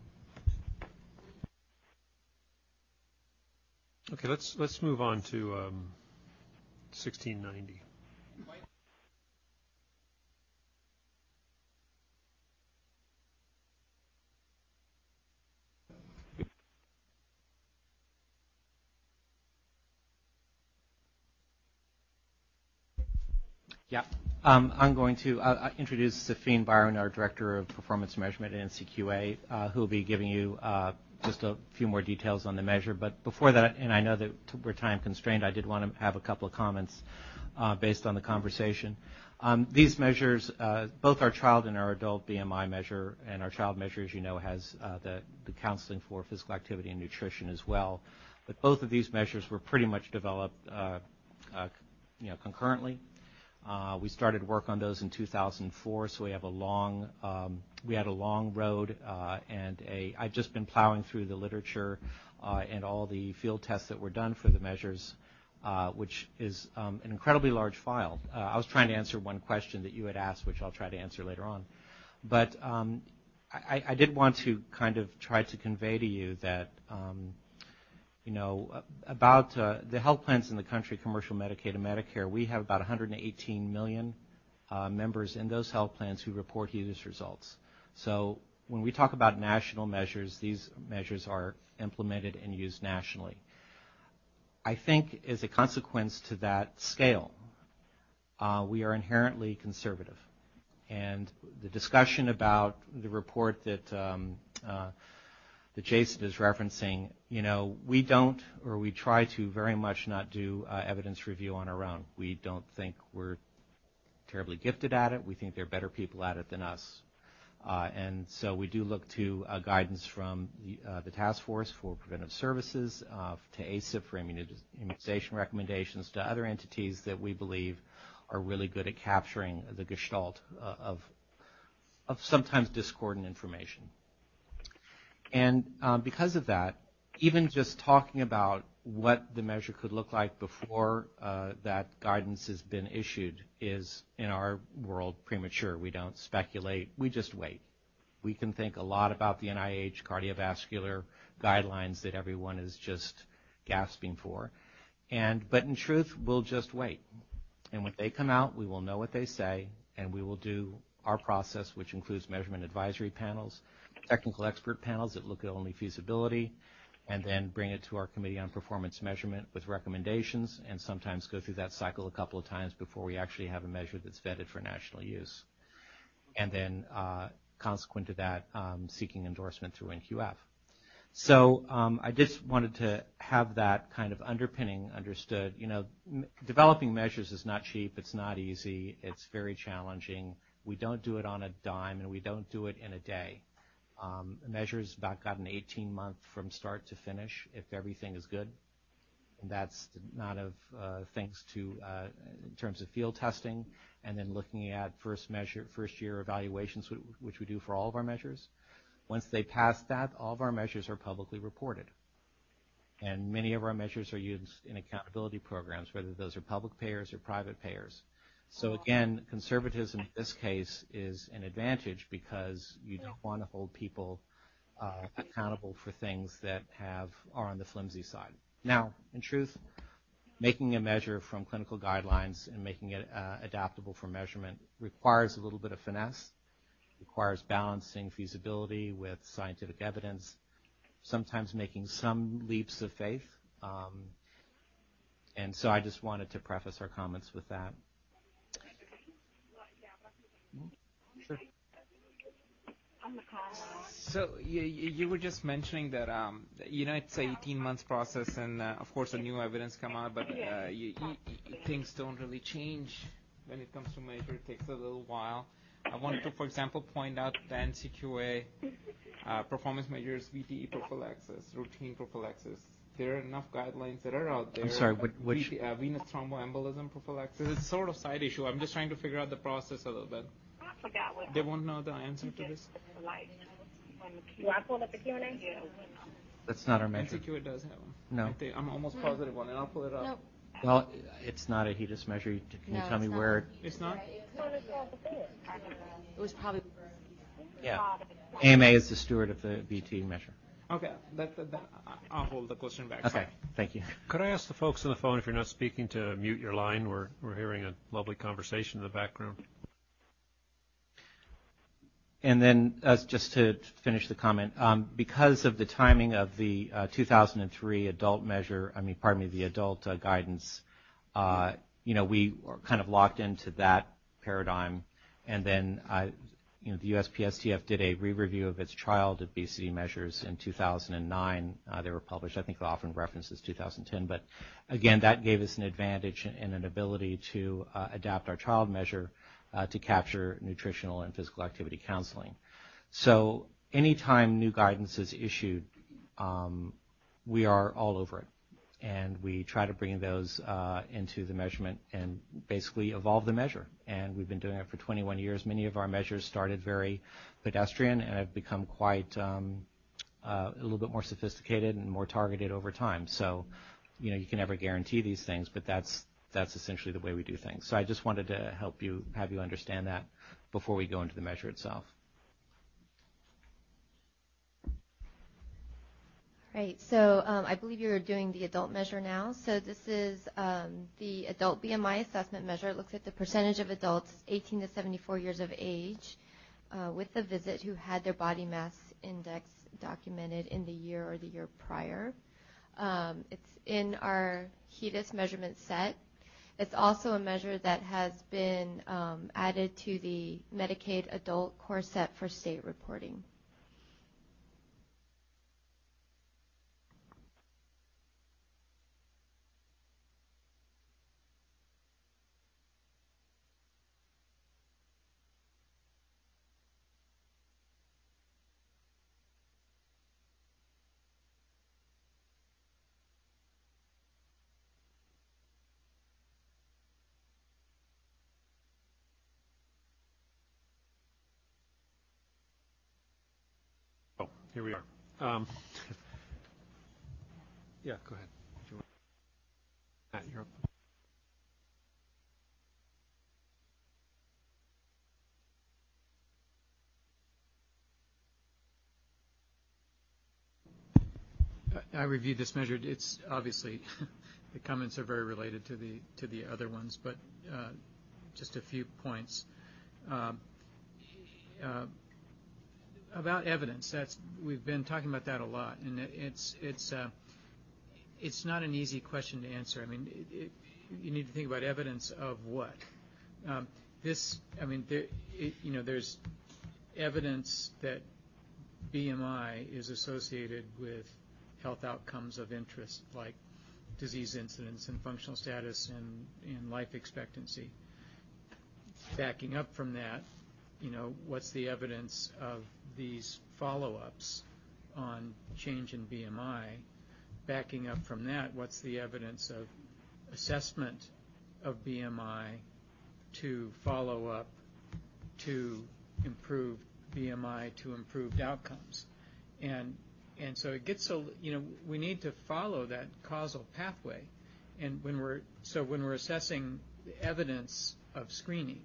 Okay, let's let's move on to um, sixteen ninety. Yeah. Um, I'm going to uh, introduce Safine Byron, our Director of Performance Measurement at N C Q A, uh, who will be giving you uh, just a few more details on the measure. But before that, and I know that t- we're time constrained, I did want to have a couple of comments uh, based on the conversation. Um, these measures, uh, both our child and our adult B M I measure, and our child measure, as you know, has uh, the, the counseling for physical activity and nutrition as well. But both of these measures were pretty much developed, uh, uh, you know, concurrently. Uh, we started work on those in two thousand four, so we have a long, um, we had a long road, uh, and a, I've just been plowing through the literature uh, and all the field tests that were done for the measures, uh, which is um, an incredibly large file. Uh, I was trying to answer one question that you had asked, which I'll try to answer later on. But um, I, I did want to kind of try to convey to you that, um, you know, about uh, the health plans in the country, commercial Medicaid and Medicare, we have about one hundred eighteen million uh, members in those health plans who report HEDIS results. So when we talk about national measures, these measures are implemented and used nationally. I think as a consequence to that scale, uh, we are inherently conservative. And the discussion about the report that um, uh, that Jason is referencing, you know, we don't, or we try to very much not do uh, evidence review on our own. We don't think we're terribly gifted at it. We think there are better people at it than us. Uh, and so we do look to uh, guidance from the, uh, the Task Force for Preventive Services, uh, to A C I P for immunization recommendations, to other entities that we believe are really good at capturing the gestalt uh, of, of sometimes discordant information. And um, because of that, even just talking about what the measure could look like before uh, that guidance has been issued is, in our world, premature. We don't speculate. We just wait. We can think a lot about the N I H cardiovascular guidelines that everyone is just gasping for. And, but in truth, we'll just wait. And when they come out, we will know what they say, and we will do our process, which includes measurement advisory panels, technical expert panels that look at only feasibility, and then bring it to our Committee on Performance Measurement with recommendations, and sometimes go through that cycle a couple of times before we actually have a measure that's vetted for national use. And then, uh, consequent to that, um, seeking endorsement through N Q F. So um, I just wanted to have that kind of underpinning understood. You know, m- developing measures is not cheap. It's not easy. It's very challenging. We don't do it on a dime, and we don't do it in a day. Um, a measure's about got an eighteen month from start to finish if everything is good. And that's not of uh, things to uh, in terms of field testing, and then looking at first measure, first year evaluations, which we do for all of our measures. Once they pass that, all of our measures are publicly reported. And many of our measures are used in accountability programs, whether those are public payers or private payers. So again, conservatism in this case is an advantage because you don't want to hold people uh, accountable for things that have are on the flimsy side. Now, in truth, making a measure from clinical guidelines and making it uh, adaptable for measurement requires a little bit of finesse. Requires balancing feasibility with scientific evidence, sometimes making some leaps of faith. Um, and so I just wanted to preface our comments with that. Sure. So you, you were just mentioning that, um, you know, it's an eighteen months process, and uh, of course, the new evidence come out, but uh, you, you, things don't really change when it comes to measure. It takes a little while. I wanted to, for example, point out the N C Q A uh, performance measures, V T E prophylaxis, routine prophylaxis. There are enough guidelines that are out there. I'm sorry, which? which V T, uh, venous thromboembolism prophylaxis. It's sort of side issue. I'm just trying to figure out the process a little bit. I forgot what. They won't know the answer to this. Do I pull up the Q and A? Yeah. That's not our measure. N C Q A does have one. No. I think, I'm almost positive one, and I'll pull it up. Nope. Well, it's not a HEDIS measure. Can you No, tell me it's where? It, it's not? It was probably. Yeah. A M A is the steward of the V T measure. Okay, that, that, that, I'll hold the question back. Okay, Sorry. thank you. Could I ask the folks on the phone, if you're not speaking, to mute your line? We're we're hearing a lovely conversation in the background. And then uh, just to finish the comment, um, because of the timing of the uh, two thousand three adult measure, I mean, pardon me, the adult uh, guidance, uh, you know, we are kind of locked into that paradigm. And then, uh, you know, the U S P S T F did a re-review of its child obesity measures in two thousand nine. Uh, they were published. I think the often references two thousand ten. But again, that gave us an advantage and an ability to uh, adapt our child measure Uh, to capture nutritional and physical activity counseling. So anytime new guidance is issued, um, we are all over it. and we try to bring those uh, into the measurement and basically evolve the measure. And we've been doing it for twenty-one years. Many of our measures started very pedestrian and have become quite um, uh, a little bit more sophisticated and more targeted over time. So, you know, you can never guarantee these things, but that's that's essentially the way we do things. So I just wanted to help you, have you understand that before we go into the measure itself. Right, so um, I believe you're doing the adult measure now. So this is um, the adult B M I assessment measure. It looks at the percentage of adults eighteen to seventy-four years of age uh, with the visit who had their body mass index documented in the year or the year prior. Um, it's in our HEDIS measurement set. It's also a measure that has been um, added to the Medicaid adult core set for state reporting. Oh, here we are. Um, yeah, go ahead. If you want. Matt, you're up. I reviewed this measure. It's obviously the comments are very related to the to the other ones, but uh, just a few points. Uh, uh, About evidence, that's we've been talking about that a lot, and it, it's it's uh, it's not an easy question to answer. I mean, it, it, you need to think about evidence of what. Um, this, I mean, there, it, you know, there's evidence that B M I is associated with health outcomes of interest, like disease incidence and functional status and, and life expectancy. Backing up from that, you know, what's the evidence of these follow-ups on change in B M I? Backing up from that, what's the evidence of assessment of B M I to follow up to improve B M I to improved outcomes? And and so it gets so, you know, we need to follow that causal pathway. And when we're so when we're assessing the evidence of screening,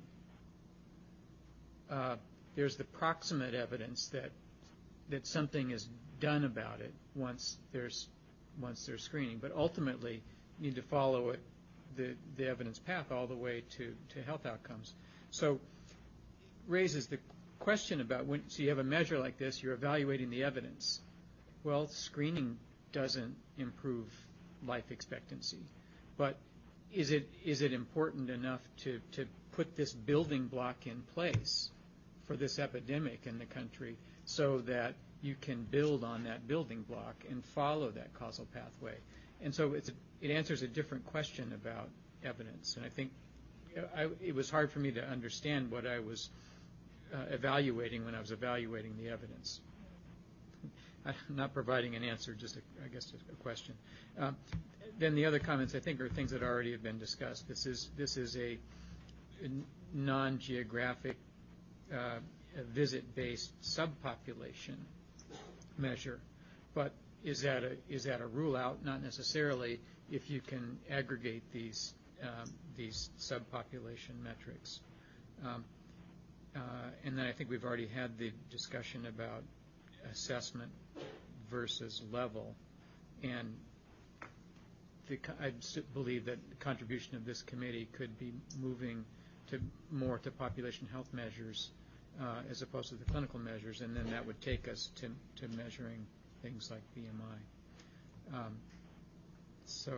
Uh, there's the proximate evidence that that something is done about it once there's once there's screening, but ultimately you need to follow it the the evidence path all the way to to health outcomes. So raises the question about when so you have a measure like this, you're evaluating the evidence. Well, screening doesn't improve life expectancy, but is it is it important enough to to put this building block in place for this epidemic in the country so that you can build on that building block and follow that causal pathway? And so it's a, it answers a different question about evidence. And I think I, it was hard for me to understand what I was uh, evaluating when I was evaluating the evidence. I'm not providing an answer, just a, I guess a question. Uh, then the other comments I think are things that already have been discussed. This is this is a, a non-geographic Uh, a visit-based subpopulation measure, but is that a is that a rule out? Not necessarily, if you can aggregate these um, these subpopulation metrics. Um, uh, and then I think we've already had the discussion about assessment versus level, and the, I believe that the contribution of this committee could be moving to more to population health measures uh, as opposed to the clinical measures, and then that would take us to, to measuring things like B M I. Um, so,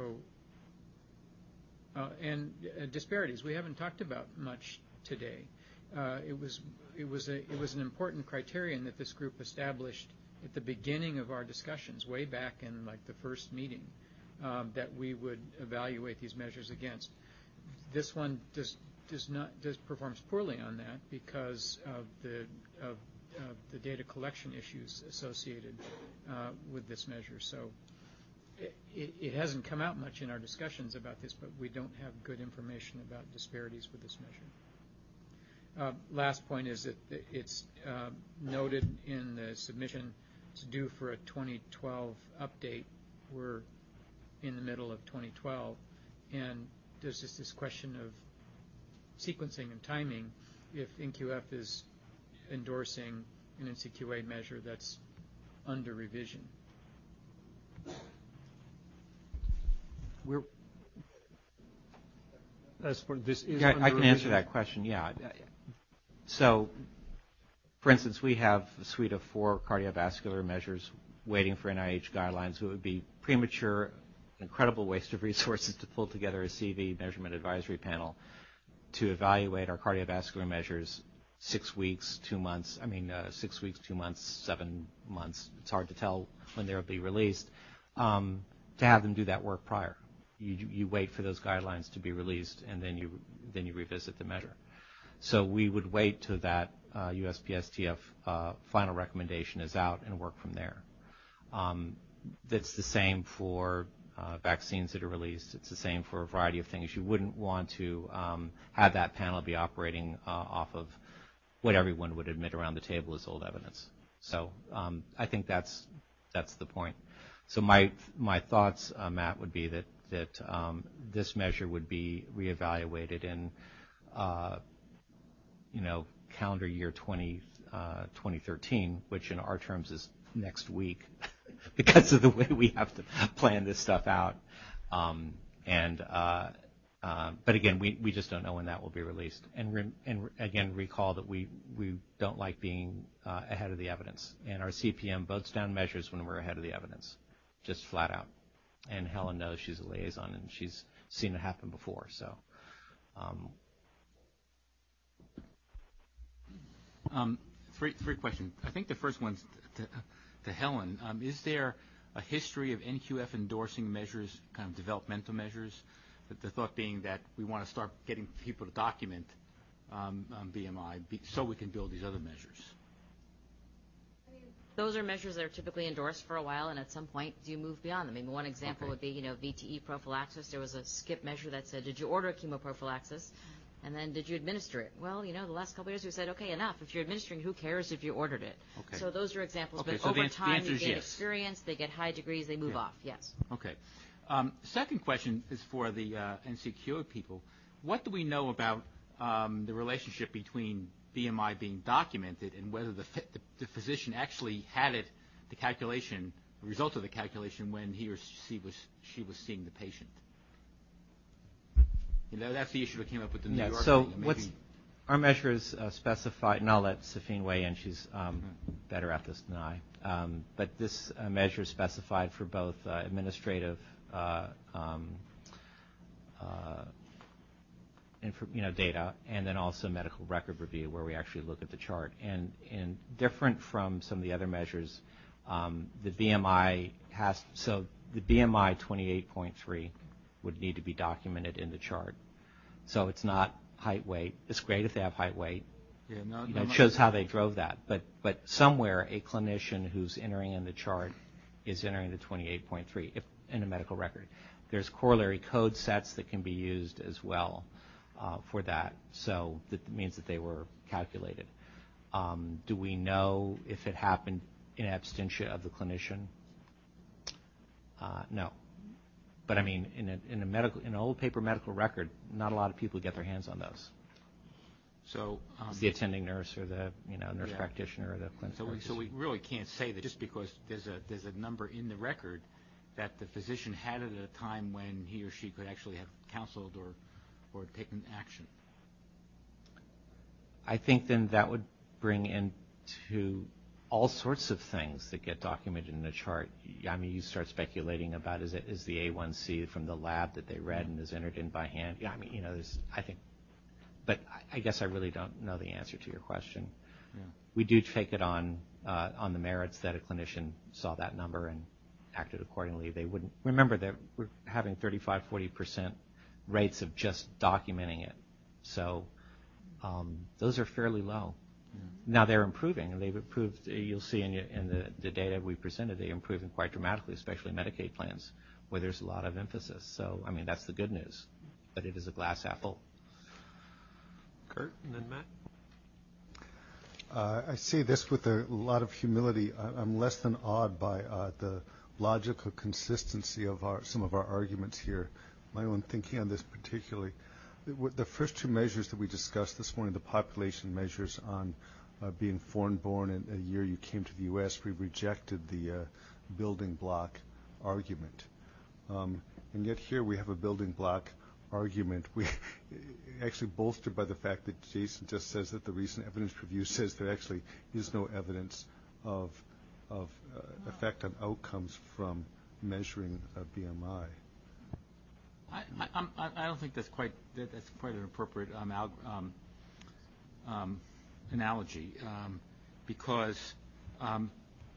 uh, and uh, disparities we haven't talked about much today. Uh, it was it was a it was an important criterion that this group established at the beginning of our discussions, way back in like the first meeting, um, that we would evaluate these measures against. This one does. Does not does performs poorly on that because of the of, of the data collection issues associated uh, with this measure. So it, it, it hasn't come out much in our discussions about this, but we don't have good information about disparities with this measure. Uh, last point is that it's uh, noted in the submission it's due for a twenty twelve update. We're in the middle of twenty twelve, and there's just this question of sequencing and timing if N Q F is endorsing an N C Q A measure that's under revision. We're That's for, this is yeah, under I can revision. answer that question, yeah. So, for instance, we have a suite of four cardiovascular measures waiting for N I H guidelines. It would be premature, an incredible waste of resources to pull together a C V measurement advisory panel to evaluate our cardiovascular measures six weeks, two months, I mean, uh, six weeks, two months, seven months. It's hard to tell when they'll be released, um, to have them do that work prior. You, you wait for those guidelines to be released, and then you then you revisit the measure. So we would wait till that uh, U S P S T F uh, final recommendation is out and work from there. Um, that's the same for uh, vaccines that are released. It's the same for a variety of things. You wouldn't want to um, have that panel be operating uh, off of what everyone would admit around the table is old evidence. So um, I think that's that's the point. So my my thoughts, uh, Matt, would be that that um, this measure would be reevaluated in, uh, you know, calendar year twenty, uh, twenty thirteen, which in our terms is next week, because of the way we have to plan this stuff out. Um, and uh, uh, but again, we, we just don't know when that will be released. And re- and re- again, recall that we we don't like being uh, ahead of the evidence, and our C P M votes down measures when we're ahead of the evidence, just flat out. And Helen knows she's a liaison, and she's seen it happen before. So, um, um, three three questions. I think the first one's to, to Helen. Um, is there a history of N Q F endorsing measures, kind of developmental measures? The, the thought being that we want to start getting people to document um, um, B M I be, so we can build these other measures. Those are measures that are typically endorsed for a while, and at some point, do you move beyond them? I mean, one example Okay. would be, you know, V T E prophylaxis. There was a skip measure that said, did you order chemoprophylaxis? And then did you administer it? Well, you know, the last couple of years we said, okay, enough. If you're administering, who cares if you ordered it? Okay. So those are examples. Okay, but so over the ans- the time, answer you is gain yes. experience, they get high degrees, they move Yeah. off. Yes. Okay. Um, second question is for the uh, N C Q A people. What do we know about um, the relationship between B M I being documented and whether the, the, the physician actually had it, the calculation, the result of the calculation when he or she was she was seeing the patient? You know, that's the issue that came up with the New yeah, York so thing. Maybe what's our measure is uh, specified, and I'll let Safine weigh in. She's um, mm-hmm. better at this than I. Um, but this uh, measure is specified for both uh, administrative, uh, um, uh, inf- you know, data, and then also medical record review, where we actually look at the chart. And, and different from some of the other measures, um, the B M I has so the B M I twenty-eight point three would need to be documented in the chart. So it's not height weight. It's great if they have height weight. Yeah, no, you no, know, no. it shows how they drove that. But but somewhere a clinician who's entering in the chart is entering the twenty-eight point three if, in a medical record. There's corollary code sets that can be used as well uh, for that. So that means that they were calculated. Um, do we know if it happened in absentia of the clinician? Uh, no. But I mean, in a, in a medical, in an old paper medical record, not a lot of people get their hands on those. So um, it's the attending nurse or the you know nurse yeah. practitioner or the clinical. So we, so we really can't say that just because there's a there's a number in the record that the physician had it at a time when he or she could actually have counseled or or taken action. I think then that would bring into all sorts of things that get documented in the chart. I mean, you start speculating about is it is the A one C from the lab that they read and is entered in by hand. Yeah, I mean, you know, there's I think, but I, I guess I really don't know the answer to your question. Yeah. We do take it on uh, on the merits that a clinician saw that number and acted accordingly. They wouldn't remember that we're having thirty-five, forty percent rates of just documenting it. So um, those are fairly low. Yeah. Now they're improving, and they've improved. You'll see in, in the, the data we presented, they're improving quite dramatically, especially Medicaid plans, where there's a lot of emphasis. So, I mean, that's the good news, but it is a glass apple. Kurt, and then Matt. Uh, I say this with a lot of humility. I, I'm less than awed by uh, the logical consistency of our, some of our arguments here. My own thinking on this particularly. The, the first two measures that we discussed this morning, the population measures on uh, being foreign-born in a year you came to the U S, we rejected the uh, building block argument. Um, and yet here we have a building block argument, we actually bolstered by the fact that Jason just says that the recent evidence review says there actually is no evidence of of uh, effect on outcomes from measuring uh, B M I. I, I, I, I don't think that's quite that, that's quite an appropriate um, al, um, um, analogy um, because um,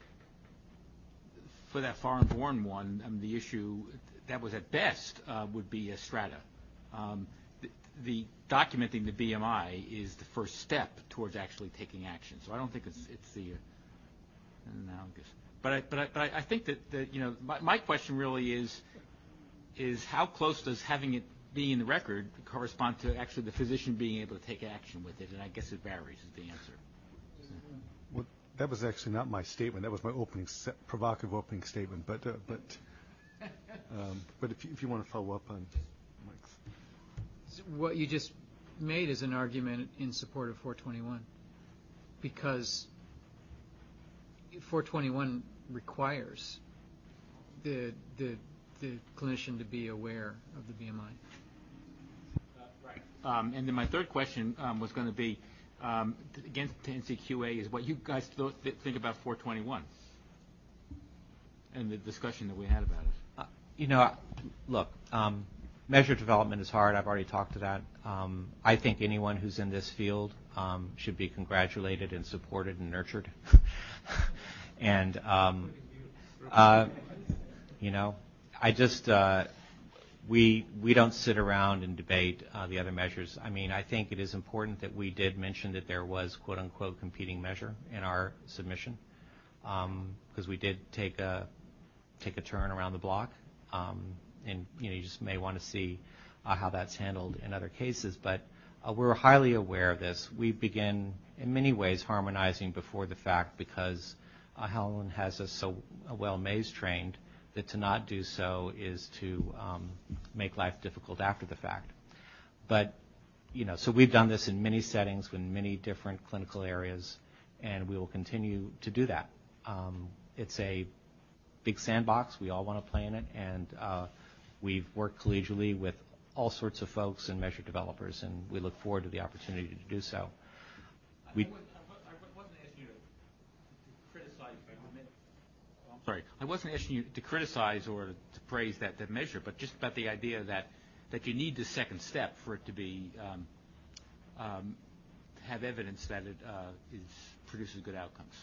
for that foreign-born one, um, the issue that was at best uh, would be a strata. Um, the, the documenting the B M I is the first step towards actually taking action. So I don't think it's it's the uh, analogous. But I but I, but I think that, that you know my, my question really is is how close does having it being in the record correspond to actually the physician being able to take action with it? And I guess it varies is the answer. Well, that was actually not my statement. That was my opening se- provocative opening statement. But uh, but um, but if you, if you want to follow up on Mike's. What you just made is an argument in support of four twenty-one because four twenty-one requires the the the clinician to be aware of the B M I. Uh, right. Um, and then my third question um, was going to be, um, again, to N C Q A, is what you guys th- th- think about four twenty-one and the discussion that we had about it. Uh, you know, look, um, measure development is hard. I've already talked to that. Um, I think anyone who's in this field um, should be congratulated and supported and nurtured. and, um, uh, you know, I just, uh, we we don't sit around and debate uh, the other measures. I mean, I think it is important that we did mention that there was, quote unquote, competing measure in our submission because um, we did take a take a turn around the block. Um, and, you know, you just may want to see uh, how that's handled in other cases. But uh, we're highly aware of this. We begin, in many ways, harmonizing before the fact because uh, Helen has us so well maze trained that to not do so is to um, make life difficult after the fact. But, you know, so we've done this in many settings in many different clinical areas, and we will continue to do that. Um, it's a big sandbox. We all want to play in it, and uh, we've worked collegially with all sorts of folks and measure developers, and we look forward to the opportunity to do so. We, I wasn't asking you to criticize, I'm sorry, I wasn't asking you to criticize or to praise that, that measure, but just about the idea that, that you need the second step for it to be um, um, have evidence that it uh, is, produces good outcomes.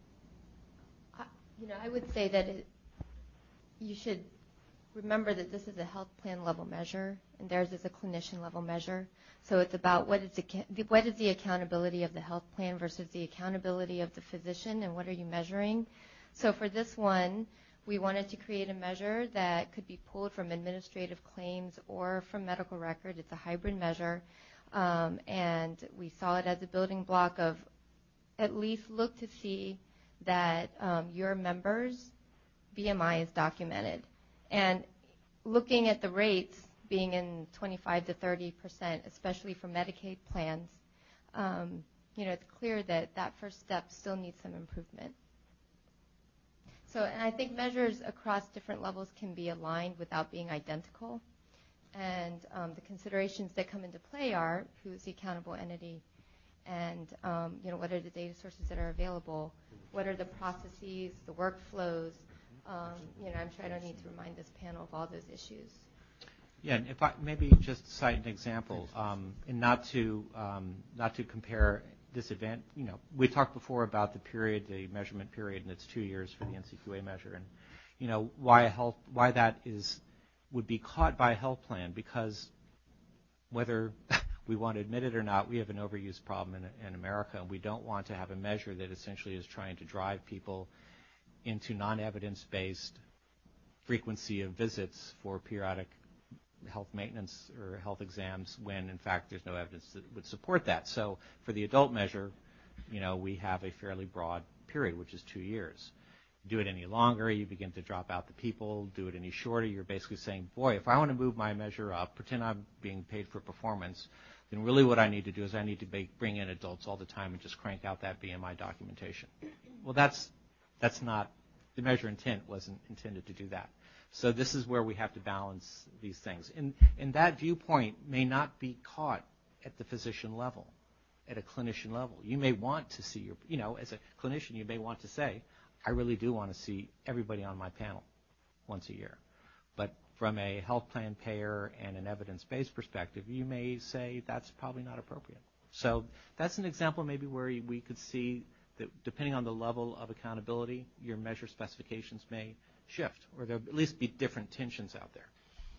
Uh, you know, I would say that it, you should remember that this is a health plan level measure, and theirs is a clinician level measure. So it's about what is the, what is the accountability of the health plan versus the accountability of the physician, and what are you measuring? So for this one, we wanted to create a measure that could be pulled from administrative claims or from medical record. It's a hybrid measure, um, and we saw it as a building block of at least look to see that um, your members' B M I is documented. And looking at the rates being in twenty-five to thirty percent, especially for Medicaid plans, um, you know, it's clear that that first step still needs some improvement. So, and I think measures across different levels can be aligned without being identical. And um, the considerations that come into play are who is the accountable entity, and um, you know, what are the data sources that are available, what are the processes, the workflows. Um, you know, I'm sure I don't need to remind this panel of all those issues. Yeah, and if I maybe just cite an example, um, and not to um, not to compare this event. You know, we talked before about the period, the measurement period, and it's two years for the N C Q A measure, and you know why a health why that is would be caught by a health plan, because whether we want to admit it or not, we have an overuse problem in, in America, and we don't want to have a measure that essentially is trying to drive people into non-evidence-based frequency of visits for periodic health maintenance or health exams when, in fact, there's no evidence that would support that. So for the adult measure, you know, we have a fairly broad period, which is two years. Do it any longer, you begin to drop out the people. Do it any shorter, you're basically saying, boy, if I want to move my measure up, pretend I'm being paid for performance, then really what I need to do is I need to make, bring in adults all the time and just crank out that B M I documentation. Well, that's that's not, the measure intent wasn't intended to do that. So this is where we have to balance these things. And, and that viewpoint may not be caught at the physician level, at a clinician level. You may want to see your, you know, as a clinician, you may want to say, I really do want to see everybody on my panel once a year. But from a health plan payer and an evidence-based perspective, you may say that's probably not appropriate. So that's an example maybe where we could see that depending on the level of accountability, your measure specifications may shift, or there'll at least be different tensions out there.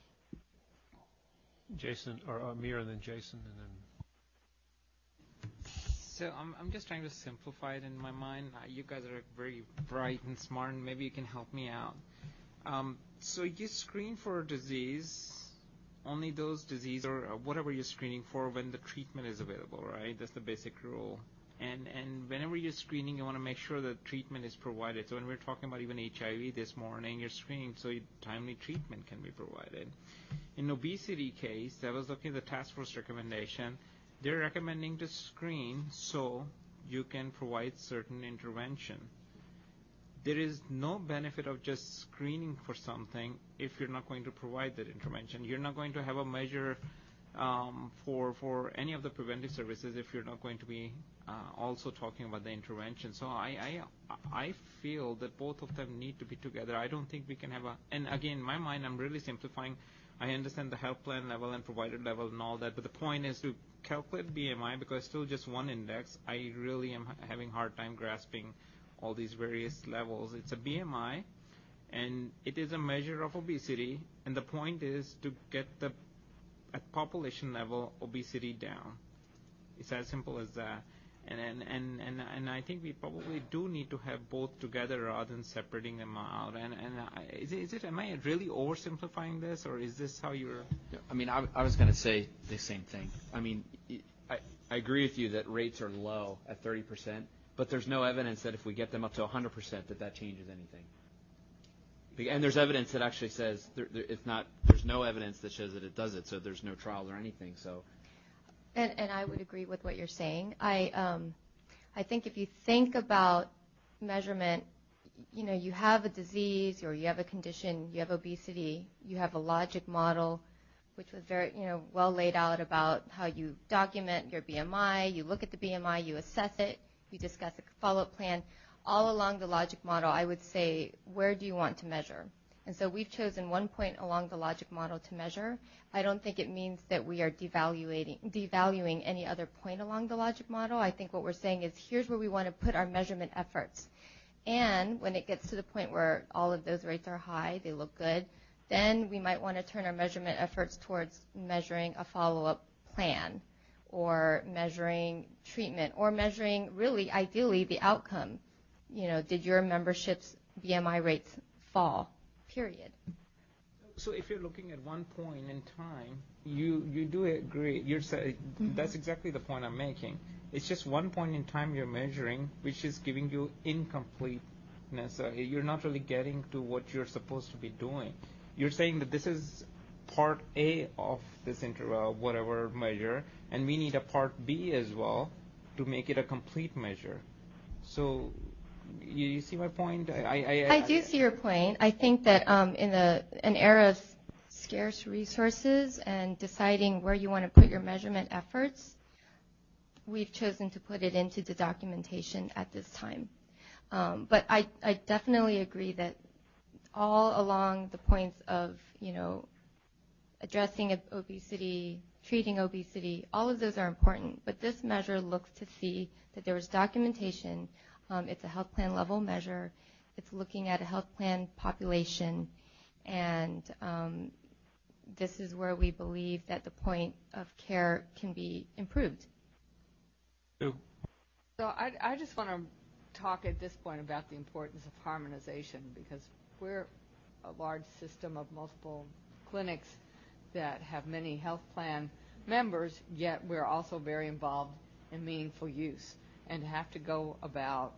Jason, or Amir, and then Jason, and then... So I'm I'm just trying to simplify it in my mind. Uh, you guys are very bright and smart, and maybe you can help me out. Um, so you screen for a disease, only those diseases or whatever you're screening for when the treatment is available, right? That's the basic rule. And and whenever you're screening, you want to make sure that treatment is provided. So when we're talking about even H I V this morning, you're screening so timely treatment can be provided. In obesity case, I was looking at the task force recommendation. They're recommending to screen so you can provide certain intervention. There is no benefit of just screening for something if you're not going to provide that intervention. You're not going to have a measure um, for for any of the preventive services if you're not going to be uh, also talking about the intervention. So I, I I feel that both of them need to be together. I don't think we can have a, and again, in my mind, I'm really simplifying. I understand the health plan level and provider level and all that, but the point is to calculate B M I because it's still just one index. I really am having a hard time grasping all these various levels. It's a B M I, and it is a measure of obesity, and the point is to get the, at population level, obesity down. It's as simple as that. And and, and, and and I think we probably do need to have both together rather than separating them out. And and I, is it, is it am I really oversimplifying this, or is this how you're? I mean, I, I was going to say the same thing. I mean, I I agree with you that rates are low at thirty percent, but there's no evidence that if we get them up to one hundred percent that that changes anything. And there's evidence that actually says there, there, it's not. There's no evidence that shows that it does it, so there's no trials or anything. So. And, and I would agree with what you're saying. I um, I think if you think about measurement, you know, you have a disease or you have a condition, you have obesity, you have a logic model, which was very, you know, well laid out about how you document your B M I, you look at the B M I, you assess it, you discuss a follow-up plan. All along the logic model, I would say, where do you want to measure? And so we've chosen one point along the logic model to measure. I don't think it means that we are devaluing, devaluing any other point along the logic model. I think what we're saying is here's where we want to put our measurement efforts. And when it gets to the point where all of those rates are high, they look good, then we might want to turn our measurement efforts towards measuring a follow-up plan or measuring treatment or measuring really ideally the outcome. You know, did your membership's B M I rates fall? Period. So if you're looking at one point in time, you you do agree. You're saying mm-hmm. That's exactly the point I'm making. It's just one point in time you're measuring, which is giving you incompleteness. Uh, you're not really getting to what you're supposed to be doing. You're saying that this is part A of this interval, whatever measure, and we need a part B as well to make it a complete measure. So. You, you see my point? I, I, I, I do see your point. I think that um, in the, an era of scarce resources and deciding where you want to put your measurement efforts, we've chosen to put it into the documentation at this time. Um, but I, I definitely agree that all along the points of, you know, addressing obesity, treating obesity, all of those are important. But this measure looks to see that there was documentation. Um, it's a health plan level measure. It's looking at a health plan population, and um, this is where we believe that the point of care can be improved. So I, I just want to talk at this point about the importance of harmonization, because we're a large system of multiple clinics that have many health plan members, yet we're also very involved in meaningful use. And to have to go about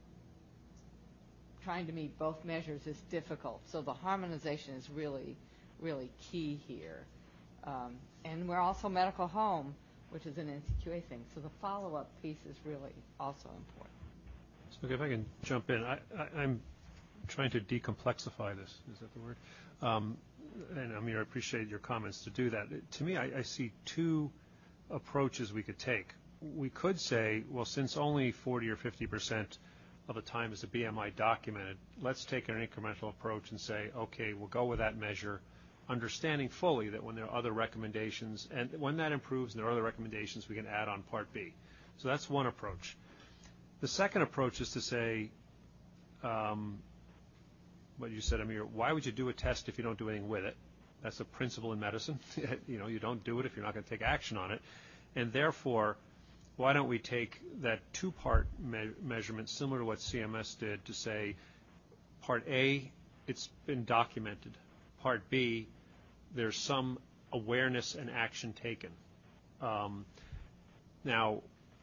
trying to meet both measures is difficult. So the harmonization is really, really key here. Um, and we're also medical home, which is an N C Q A thing. So the follow-up piece is really also important. So if I can jump in, I, I, I'm trying to decomplexify this. Is that the word? Um, and Amir, I appreciate your comments to do that. To me, I, I see two approaches we could take. We could say, well, since only forty or fifty percent of the time is the B M I documented, let's take an incremental approach and say, okay, we'll go with that measure, understanding fully that when there are other recommendations, and when that improves and there are other recommendations, we can add on Part B. So that's one approach. The second approach is to say, um, what you said, Amir, why would you do a test if you don't do anything with it? That's a principle in medicine. You know, you don't do it if you're not going to take action on it. And therefore, why don't we take that two-part me- measurement, similar to what C M S did, to say, Part A, it's been documented. Part B, there's some awareness and action taken. Um, now,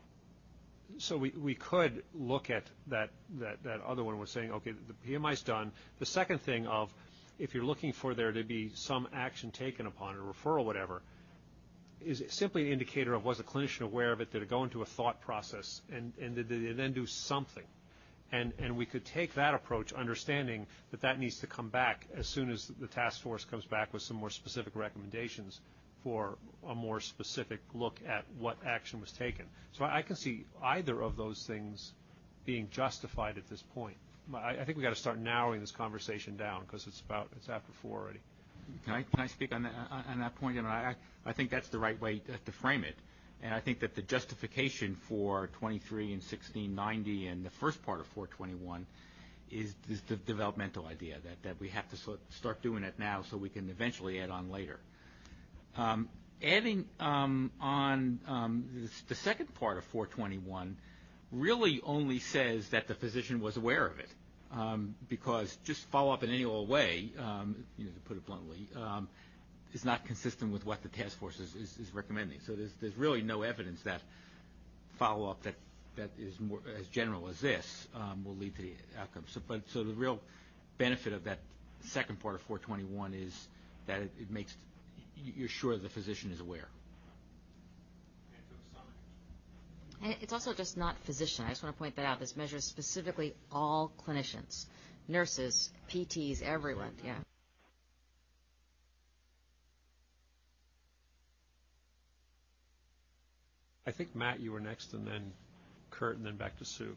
so we, we could look at that, that, that other one. We're saying, okay, the P M I's done. The second thing of, if you're looking for there to be some action taken upon it, a referral, whatever, is simply an indicator of, was a clinician aware of it? Did it go into a thought process? And, and did they then do something? And, and we could take that approach, understanding that that needs to come back as soon as the task force comes back with some more specific recommendations for a more specific look at what action was taken. So I, I can see either of those things being justified at this point. I, I think we've got to start narrowing this conversation down, because it's about it's after four already. Can I, can I speak on that, on that point? I, mean, I, I think that's the right way to, to frame it. And I think that the justification for twenty-three and sixteen ninety and the first part of four twenty-one is, is the developmental idea, that, that we have to sort start doing it now so we can eventually add on later. Um, adding um, on um, this, the second part of four twenty-one really only says that the physician was aware of it. Um, because just follow up in any old way, um, you know, to put it bluntly, um, is not consistent with what the task force is, is, is recommending. So there's, there's really no evidence that follow-up that, that is more as general as this um, will lead to the outcome. So, but, so the real benefit of that second part of four twenty-one is that it, it makes you're sure the physician is aware. And it's also just not physician. I just want to point that out. This measures specifically all clinicians, nurses, P Ts, everyone. Yeah. I think, Matt, you were next, and then Kurt, and then back to Sue.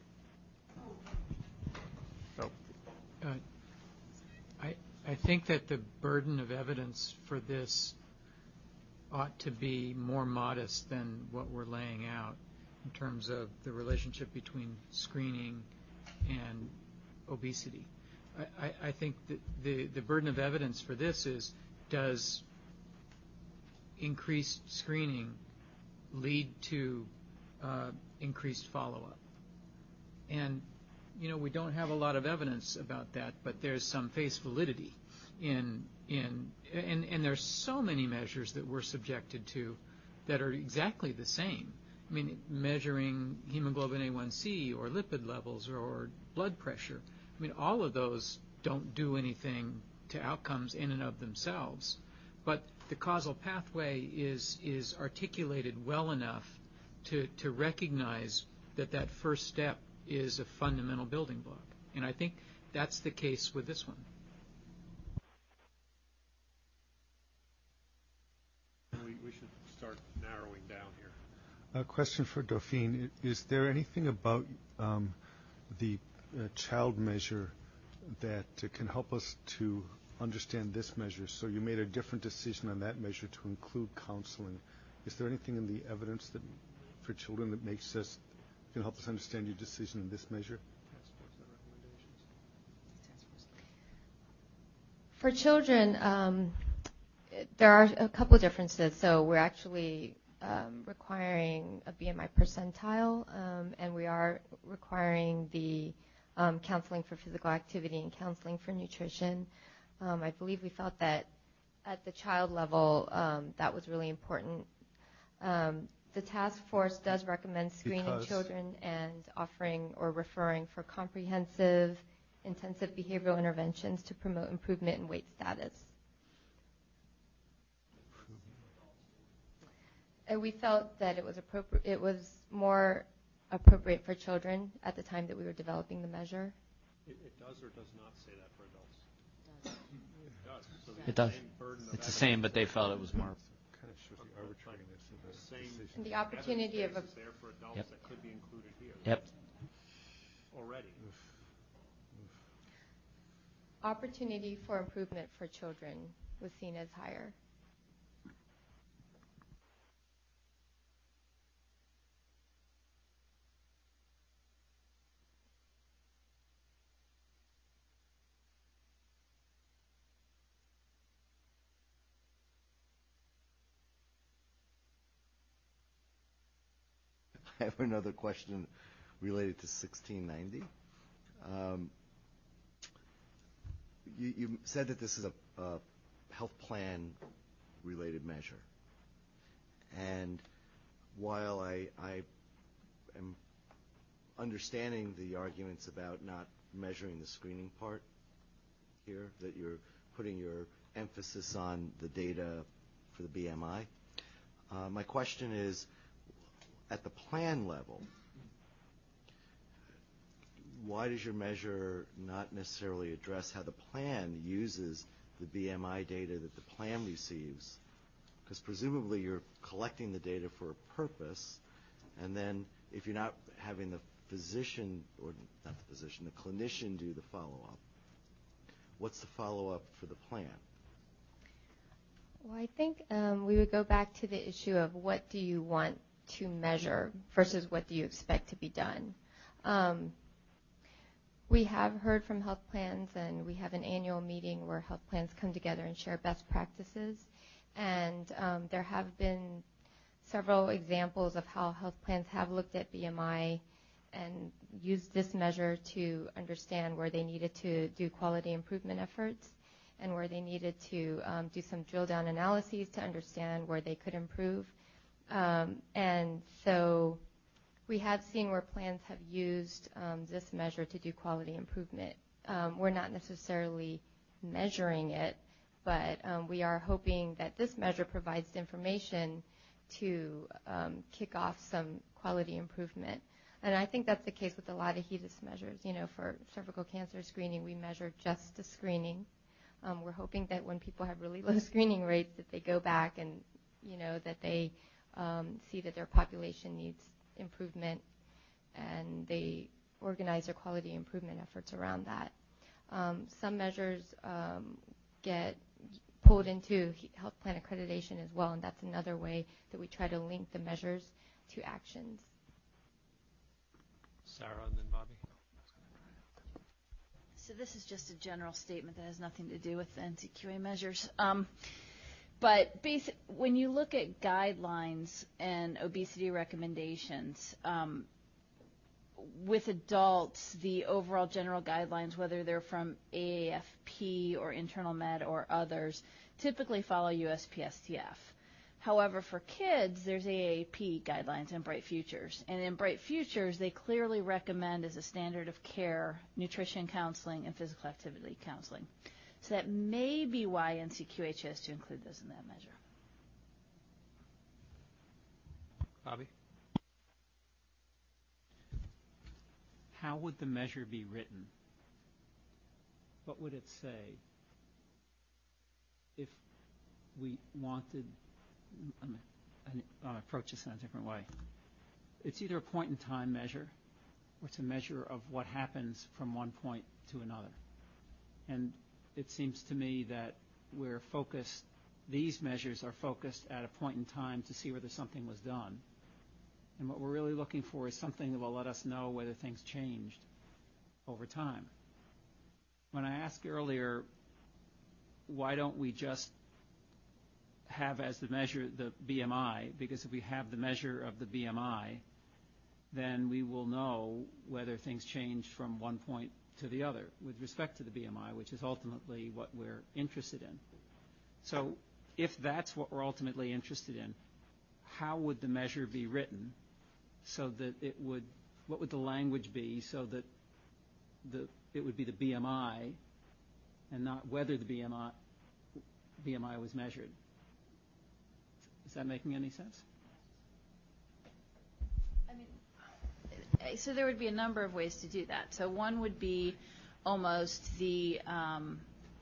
Oh. Uh, I I think that the burden of evidence for this ought to be more modest than what we're laying out, in terms of the relationship between screening and obesity. I, I, I think that the, the burden of evidence for this is, does increased screening lead to uh, increased follow-up? And, you know, we don't have a lot of evidence about that, but there's some face validity in, in and, and there's so many measures that we're subjected to that are exactly the same. I mean, measuring hemoglobin A one C or lipid levels or, or blood pressure. I mean, all of those don't do anything to outcomes in and of themselves. But the causal pathway is is articulated well enough to, to recognize that that first step is a fundamental building block. And I think that's the case with this one. We, we should start narrowing down here. A question for Dauphine. Is there anything about um, the uh, child measure that uh, can help us to understand this measure? So you made a different decision on that measure to include counseling. Is there anything in the evidence that for children that makes us, can help us understand your decision in this measure? For children, um, there are a couple differences. So we're actually Um, requiring a B M I percentile, um, and we are requiring the um, counseling for physical activity and counseling for nutrition. Um, I believe we felt that at the child level, um, that was really important. Um, the task force does recommend screening Because? children and offering or referring for comprehensive, intensive behavioral interventions to promote improvement in weight status. And we felt that it was appropriate. It was more appropriate for children at the time that we were developing the measure. It, it does or does not say that for adults? It does. So It does. It's the same, but they felt it was more. Kind of shows the arbitrariness of the same decision. The opportunity of a is there for adults Yep. that could be included here. Yep. Already. opportunity for improvement for children was seen as higher. I have another question related to sixteen ninety. Um, you, you said that this is a, a health plan related measure. And while I, I am understanding the arguments about not measuring the screening part here, that you're putting your emphasis on the data for the B M I, uh, my question is, at the plan level, why does your measure not necessarily address how the plan uses the B M I data that the plan receives? Because presumably you're collecting the data for a purpose, and then if you're not having the physician, or not the physician, the clinician do the follow-up, what's the follow-up for the plan? Well, I think um, we would go back to the issue of what do you want to measure versus what do you expect to be done. Um, we have heard from health plans, and we have an annual meeting where health plans come together and share best practices. And um, there have been several examples of how health plans have looked at B M I and used this measure to understand where they needed to do quality improvement efforts and where they needed to um, do some drill down analyses to understand where they could improve. Um, and so we have seen where plans have used um, this measure to do quality improvement. Um, we're not necessarily measuring it, but um, we are hoping that this measure provides information to um, kick off some quality improvement. And I think that's the case with a lot of HEDIS measures. You know, for cervical cancer screening, we measure just the screening. Um, we're hoping that when people have really low screening rates, that they go back and, you know, that they um, see that their population needs improvement, and they organize their quality improvement efforts around that. Um, some measures um, get pulled into health plan accreditation as well, and that's another way that we try to link the measures to actions. Sarah and then Bobby. So this is just a general statement that has nothing to do with the N C Q A measures. Um, but basic, when you look at guidelines and obesity recommendations, um, with adults, the overall general guidelines, whether they're from A A F P or Internal Med or others, typically follow U S P S T F. However, for kids, there's A A P guidelines and Bright Futures. And in Bright Futures, they clearly recommend as a standard of care nutrition counseling and physical activity counseling. So that may be why N C Q A chose to include those in that measure. Bobby? How would the measure be written? What would it say if we wanted, I'm going to approach this in a different way. It's either a point-in-time measure or it's a measure of what happens from one point to another. And it seems to me that we're focused, these measures are focused at a point in time to see whether something was done. And what we're really looking for is something that will let us know whether things changed over time. When I asked earlier, why don't we just have as the measure the B M I, because if we have the measure of the B M I, then we will know whether things changed from one point to the other with respect to the B M I, which is ultimately what we're interested in. So if that's what we're ultimately interested in, how would the measure be written so that it would, what would the language be so that the, it would be the B M I and not whether the B M I, B M I was measured? Is that making any sense? So there would be a number of ways to do that. So one would be almost the um,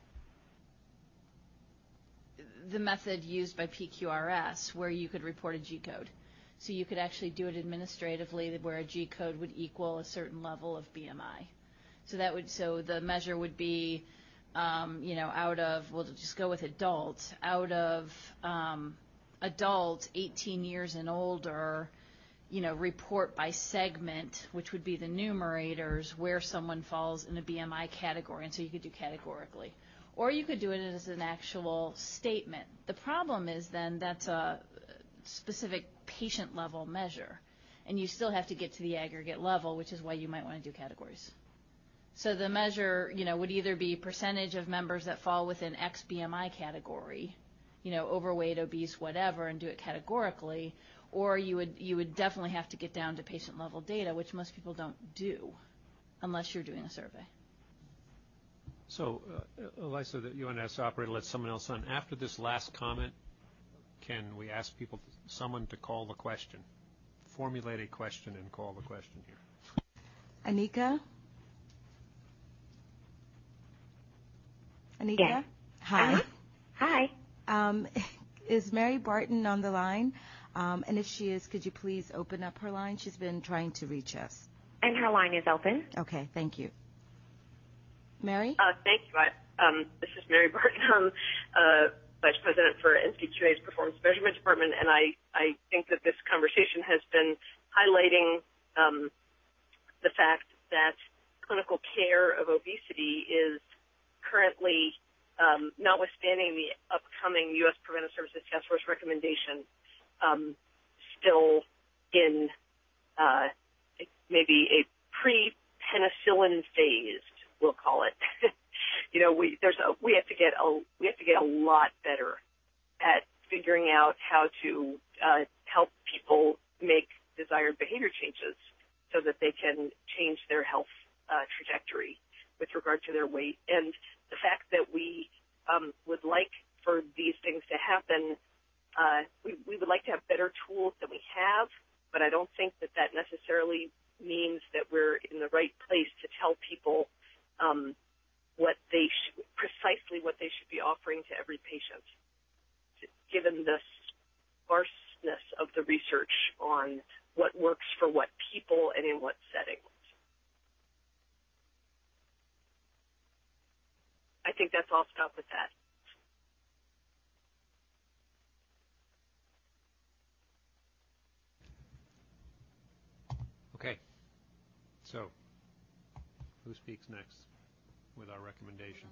the method used by P Q R S, where you could report a G code. So you could actually do it administratively, where a G code would equal a certain level of B M I. So that would so the measure would be, um, you know, out of we'll just go with adult, out of um, adult eighteen years and older. You know, report by segment, which would be the numerators, where someone falls in a B M I category, and so you could do categorically. Or you could do it as an actual statement. The problem is then that's a specific patient level measure, and you still have to get to the aggregate level, which is why you might want to do categories. So the measure, you know, would either be percentage of members that fall within X B M I category, you know, overweight, obese, whatever, and do it categorically, or you would you would definitely have to get down to patient level data, which most people don't do unless you're doing a survey. So, uh, Elisa, the U N S operator, let someone else on. After this last comment, can we ask people, someone to call the question? Formulate a question and call the question here. Anika? Anika? Yes. Hi. Uh-huh. Hi. Um, is Mary Barton on the line? Um, and if she is, could you please open up her line? She's been trying to reach us. And her line is open. Okay, thank you. Mary? Uh, thank you. I, um, this is Mary Barton. I'm uh, Vice President for N C Q A's Performance Measurement Department, and I, I think that this conversation has been highlighting um, the fact that clinical care of obesity is currently, um, notwithstanding the upcoming U S Preventive Services Task Force recommendation, Um, still in uh, maybe a pre-penicillin phase, we'll call it. you know, we there's a, we have to get a we have to get a lot better at figuring out how to uh, help people make desired behavior changes so that they can change their health uh, trajectory with regard to their weight. And the fact that we um, would like for these things to happen. Uh, we, we would like to have better tools than we have, but I don't think that that necessarily means that we're in the right place to tell people um, what they sh- precisely what they should be offering to every patient, given the sparseness of the research on what works for what people and in what settings. I think that's all. I'll stop with that. Okay. So, who speaks next with our recommendation?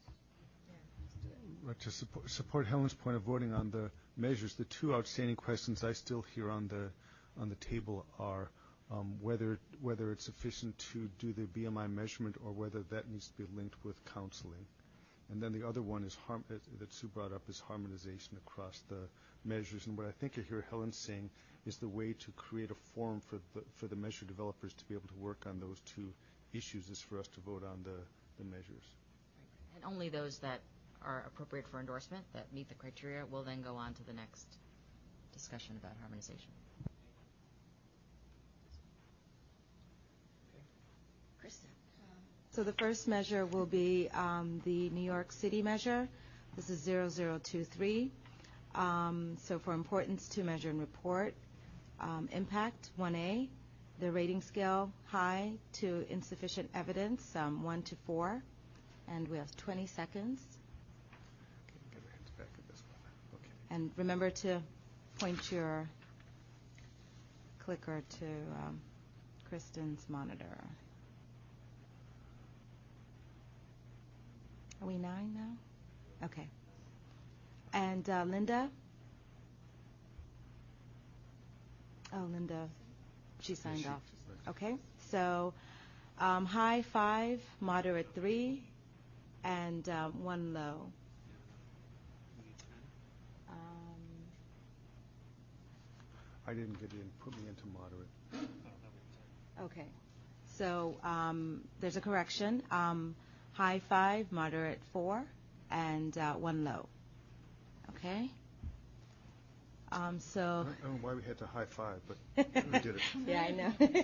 But to support, support Helen's point of voting on the measures, the two outstanding questions I still hear on the on the table are um, whether whether it's sufficient to do the B M I measurement or whether that needs to be linked with counseling. And then the other one is harm, uh, that Sue brought up is harmonization across the measures. And what I think I hear Helen saying is the way to create a forum for the for the measure developers to be able to work on those two issues is for us to vote on the, the measures. And only those that are appropriate for endorsement, that meet the criteria, will then go on to the next discussion about harmonization. Kristen. So the first measure will be um, the New York City measure. This is zero zero two three. Um, so for importance to measure and report, um, impact, one A. The rating scale, high to insufficient evidence, um, one to four. And we have twenty seconds. Get her hands back at this one. Okay. And remember to point your clicker to um, Kristen's monitor. Are we nine now? Okay. And uh, Linda? Oh, Linda. She signed she- off. Okay, so um, high five, moderate three, and um, one low. Um, I didn't get in. Put me into moderate. okay, so um, there's a correction. Um, high five, moderate four, and uh, one low. Okay. Um, so. I don't, I don't know why we had to high five, but we did it. Yeah, I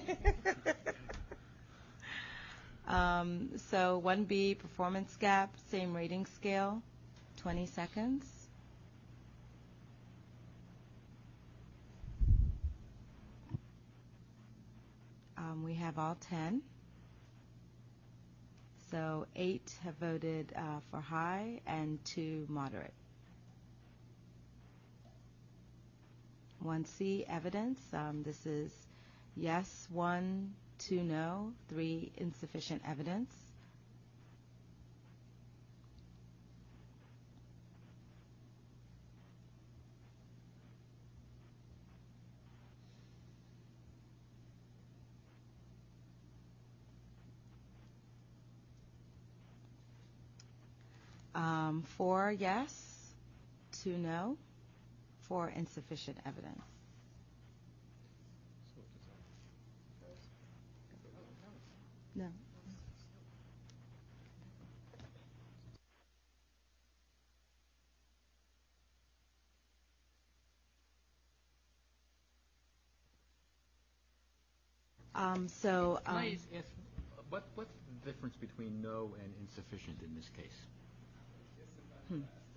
know. um, so one B, performance gap, same rating scale, twenty seconds. Um, we have all ten. So eight have voted uh, for high and two moderate. one C, evidence. Um, this is yes, one, two no, three insufficient evidence. Um, four yes, two no, four insufficient evidence. No. Um, so, Can I um, ask, what, what's the difference between no and insufficient in this case? Hmm.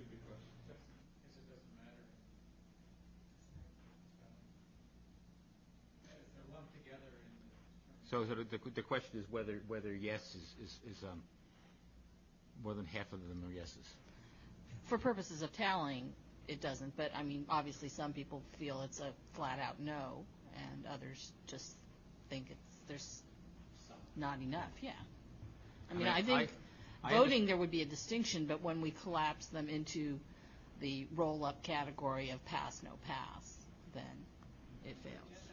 So, so the, the, the question is whether, whether yes is, is, is um, more than half of them are yeses. For purposes of tallying, it doesn't, but I mean, obviously some people feel it's a flat out no, and others just think it's, there's not enough, yeah. I mean, I think I voting there would be a distinction, but when we collapse them into the roll-up category of pass, no pass, then it fails.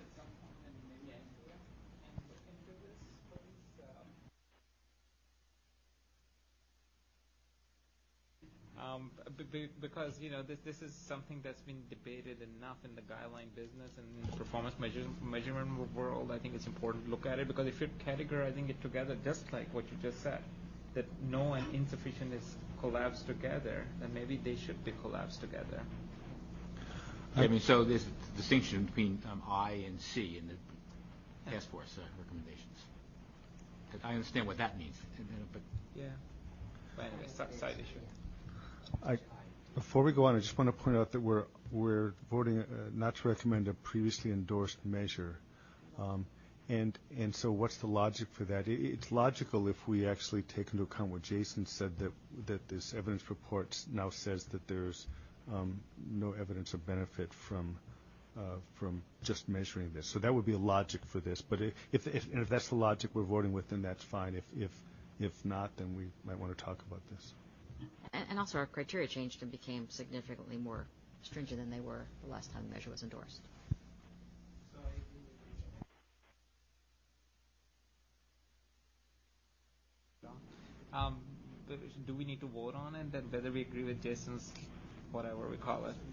Um, b- b- because you know this this is something that's been debated enough in the guideline business and in the performance measure, measurement world. I think it's important to look at it because if you're categorizing it together, just like what you just said, that no and insufficient is collapsed together, then maybe they should be collapsed together. Yeah, I mean, so there's a distinction between um, I and C in the task force uh, recommendations. I understand what that means, and, uh, but yeah. But anyway, side, side issue. I, before we go on, I just want to point out that we're we're voting uh, not to recommend a previously endorsed measure, um, and and so what's the logic for that? It, it's logical if we actually take into account what Jason said, that that this evidence report now says that there's um, no evidence of benefit from uh, from just measuring this. So that would be a logic for this. But if if, if, and if that's the logic we're voting with, then that's fine. If if if not, then we might want to talk about this. And, and also our criteria changed and became significantly more stringent than they were the last time the measure was endorsed. Um, but do we need to vote on it, then whether we agree with Jason's, whatever we call it?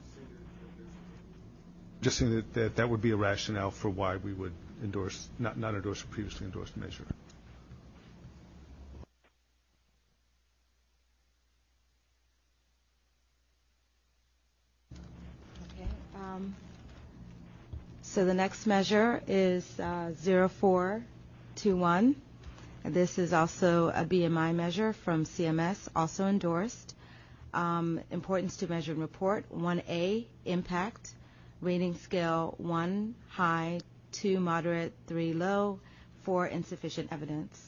Just saying that, that that would be a rationale for why we would endorse, not, not endorse a previously endorsed measure. okay. Um, so the next measure is uh, zero four two one. This is also a B M I measure from C M S, also endorsed. Um, importance to measure and report, one A, impact, rating scale one, high, two, moderate, three, low, four, insufficient evidence.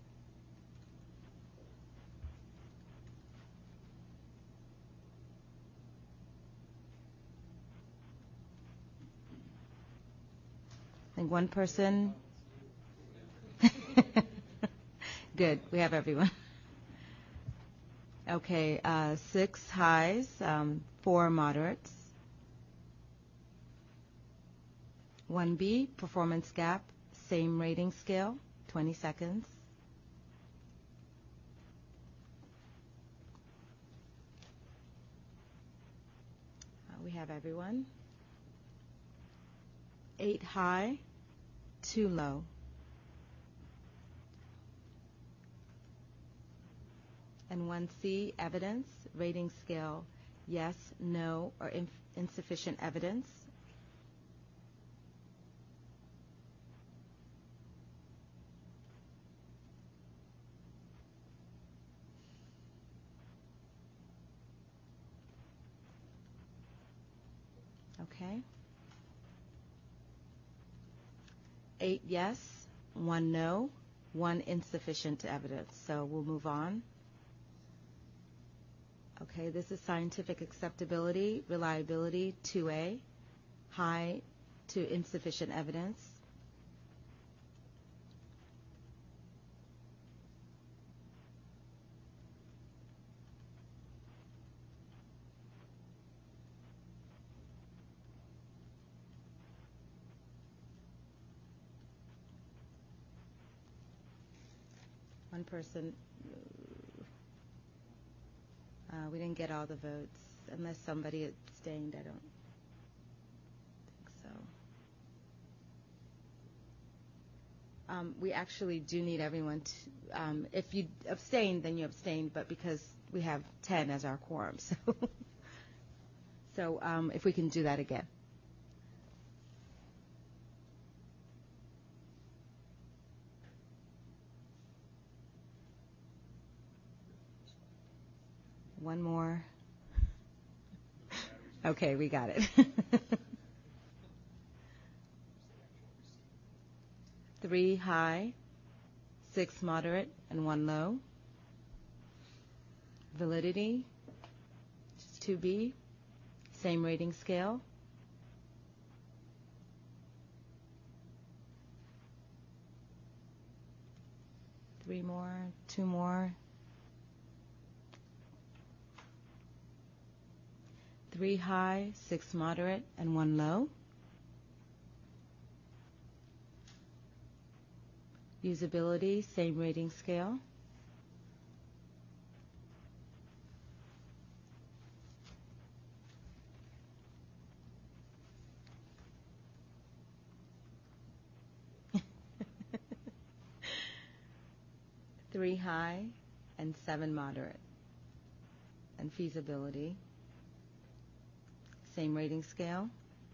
I think one person. Good, we have everyone. Okay, uh, six highs, um, four moderates. one B, performance gap, same rating scale, twenty seconds. Uh, we have everyone. Eight high, two low. And one C, evidence, rating scale, yes, no, or inf- insufficient evidence. Okay. Eight yes, one no, one insufficient evidence. So we'll move on. Okay, this is scientific acceptability, reliability, two A, high to insufficient evidence. One person. Uh, we didn't get all the votes, unless somebody abstained. I don't think so. Um, we actually do need everyone to, um, if you abstain, then you abstain, but because we have ten as our quorum, so, so um, if we can do that again. One more. Okay, we got it. Three high, six moderate, and one low. Validity, two B, same rating scale. Three more, two more. Three high, six moderate, and one low. Usability, same rating scale. Three high and seven moderate. And feasibility, same rating scale.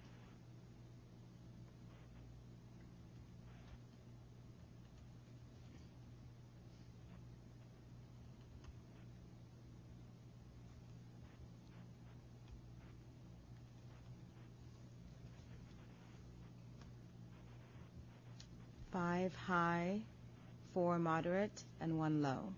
Five high, four moderate, and one low.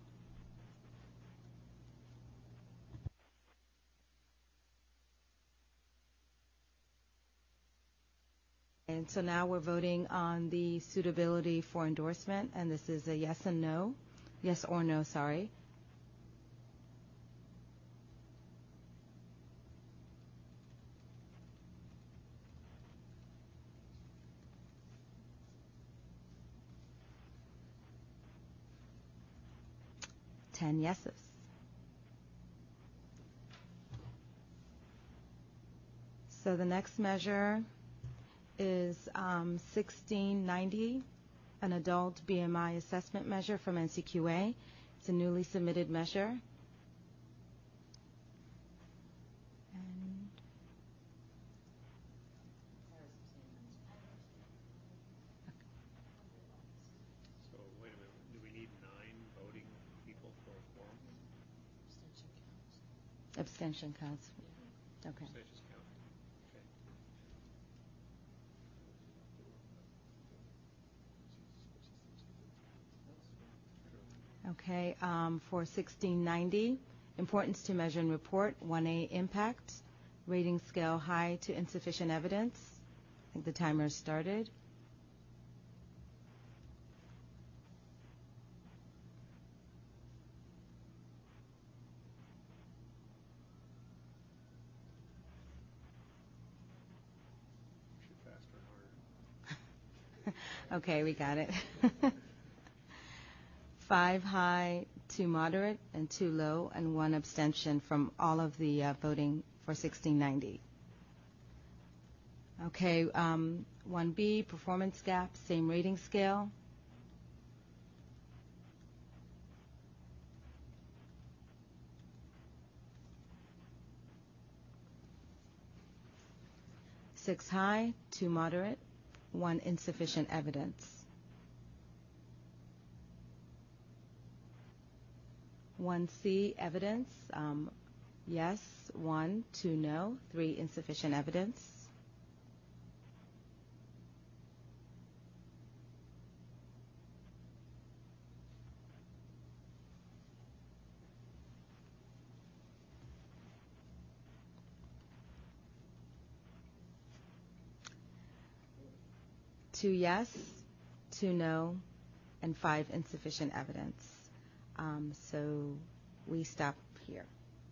And so now we're voting on the suitability for endorsement, and this is a yes and no, yes or no, sorry. Ten yeses. So the next measure is um, sixteen ninety, an adult B M I assessment measure from N C Q A. It's a newly submitted measure. And So wait a minute, do we need nine voting people for a quorum? abstention counts. Okay. Abstentions count. Okay, um, for sixteen ninety, importance to measure and report, one A impact, rating scale high to insufficient evidence. I think the timer started. Okay, we got it. Five high, two moderate, and two low, and one abstention from all of the uh, voting for sixteen ninety. Okay, um, one B, performance gap, same rating scale. Six high, two moderate, one insufficient evidence. One C, evidence, um, yes, one, two no, three insufficient evidence. Two yes, two no, and five insufficient evidence. Um, so we stop here.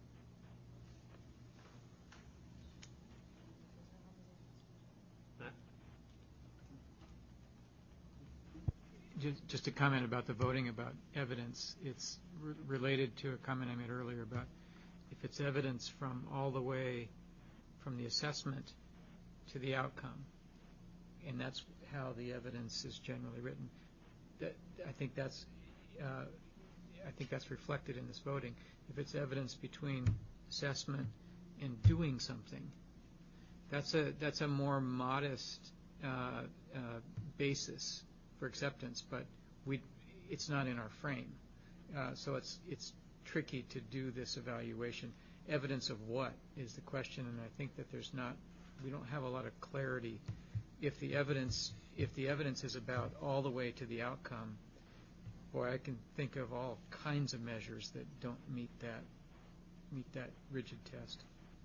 Just, just a comment about the voting about evidence. It's re- related to a comment I made earlier about if it's evidence from all the way from the assessment to the outcome, and that's how the evidence is generally written. That I think that's uh, I think that's reflected in this voting. If it's evidence between assessment and doing something, that's a that's a more modest uh, uh, basis for acceptance, but we it's not in our frame, uh, so it's it's tricky to do this evaluation. Evidence of what is the question, and I think that there's not we don't have a lot of clarity. If the evidence if the evidence is about all the way to the outcome, boy, I can think of all kinds of measures that don't meet that meet that rigid test.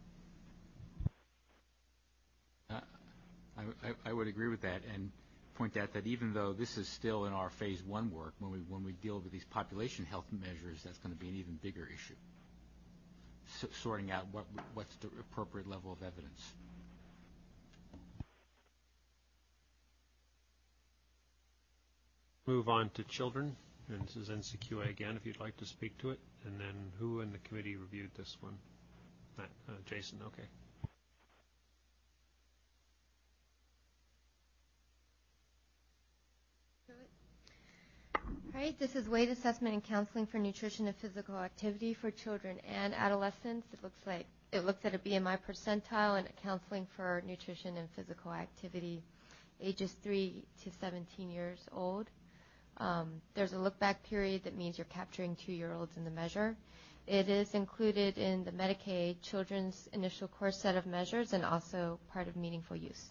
Uh, I, I, I would agree with that and point out that even though this is still in our phase one work, when we when we deal with these population health measures, that's going to be an even bigger issue. So, sorting out what what's the appropriate level of evidence. Move on to children, and this is N C Q A again, if you'd like to speak to it. And then who in the committee reviewed this one? Matt, uh, Jason, okay. All right, this is weight assessment and counseling for nutrition and physical activity for children and adolescents. It looks like it looks at a B M I percentile and counseling for nutrition and physical activity, ages three to seventeen years old. Um, there's a look-back period that means you're capturing two-year-olds in the measure. It is included in the Medicaid Children's Initial Course Set of Measures and also part of Meaningful Use.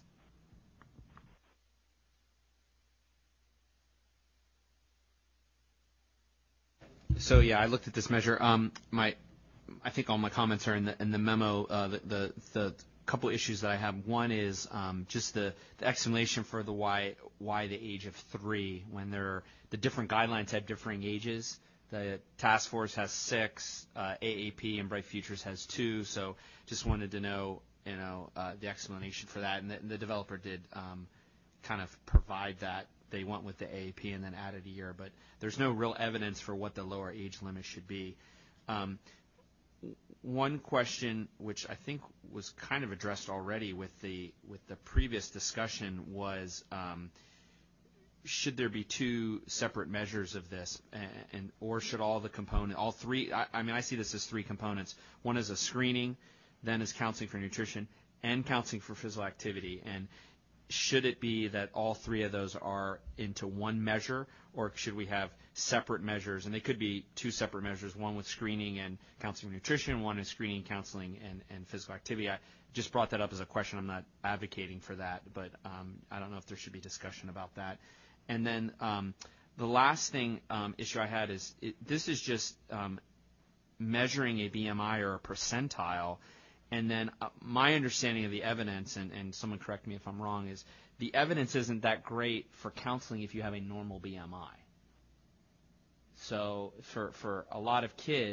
So yeah, I looked at this measure. Um, my, I think all my comments are in the in the memo. Uh, the, the the couple issues that I have. One is um, just the, the explanation for the why why the age of three when there the different guidelines have differing ages. The task force has six, uh, A A P and Bright Futures has two. So just wanted to know you know uh, the explanation for that, and the, the developer did um, kind of provide that. They went with the A A P and then added a year, but there's no real evidence for what the lower age limit should be. Um, one question, which I think was kind of addressed already with the with the previous discussion, was um, should there be two separate measures of this, and, and or should all the component, all three? I, I mean, I see this as three components. One is a screening, then is counseling for nutrition, and counseling for physical activity, and should it be that all three of those are into one measure, or should we have separate measures? And they could be two separate measures, one with screening and counseling and nutrition, one is screening, counseling, and, and physical activity. I just brought that up as a question. I'm not advocating for that, but um, I don't know if there should be discussion about that. And then um, the last thing um, issue I had is it, this is just um, measuring a B M I or a percentile. And then uh, my understanding of the evidence, and, and someone correct me if I'm wrong, is the evidence isn't that great for counseling if you have a normal B M I. So for, for a lot of kids,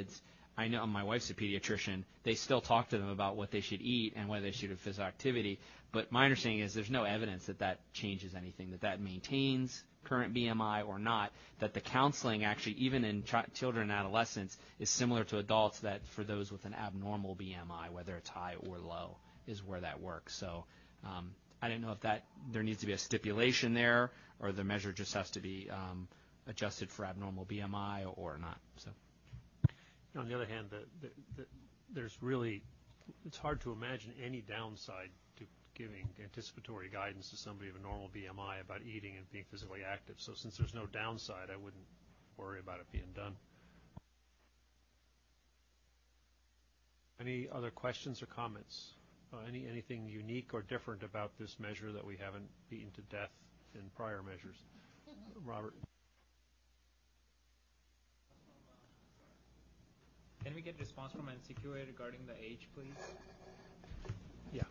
I know my wife's a pediatrician. They still talk to them about what they should eat and whether they should do physical activity. But my understanding is there's no evidence that that changes anything, that that maintains current B M I or not, that the counseling actually, even in ch- children and adolescents, is similar to adults, that for those with an abnormal B M I, whether it's high or low, is where that works. So um, I don't know if that there needs to be a stipulation there, or the measure just has to be um, adjusted for abnormal B M I or not. So. On the other hand, the, the, the, there's really, it's hard to imagine any downside to giving anticipatory guidance to somebody of a normal B M I about eating and being physically active. So since there's no downside, I wouldn't worry about it being done. Any other questions or comments? Uh, any anything unique or different about this measure that we haven't beaten to death in prior measures? Robert? Can we get a response from N C Q A regarding the age, please? Yeah.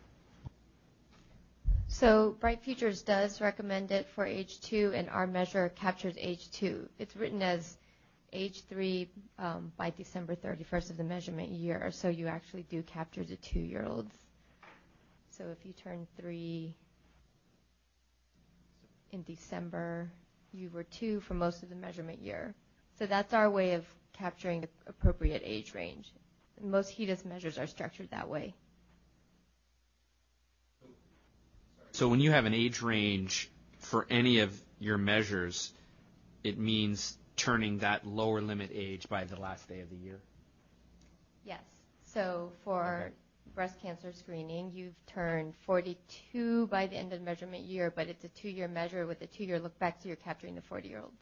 So Bright Futures does recommend it for age two, and our measure captures age two. It's written as age three um, by December thirty-first of the measurement year, so you actually do capture the two-year-olds. So if you turn three in December, you were two for most of the measurement year. So that's our way of capturing the appropriate age range. Most HEDIS measures are structured that way. So when you have an age range for any of your measures, it means turning that lower limit age by the last day of the year? Yes. So for okay. breast cancer screening, you've turned forty-two by the end of the measurement year, but it's a two-year measure with a two-year look back, so you're capturing the forty-year-olds.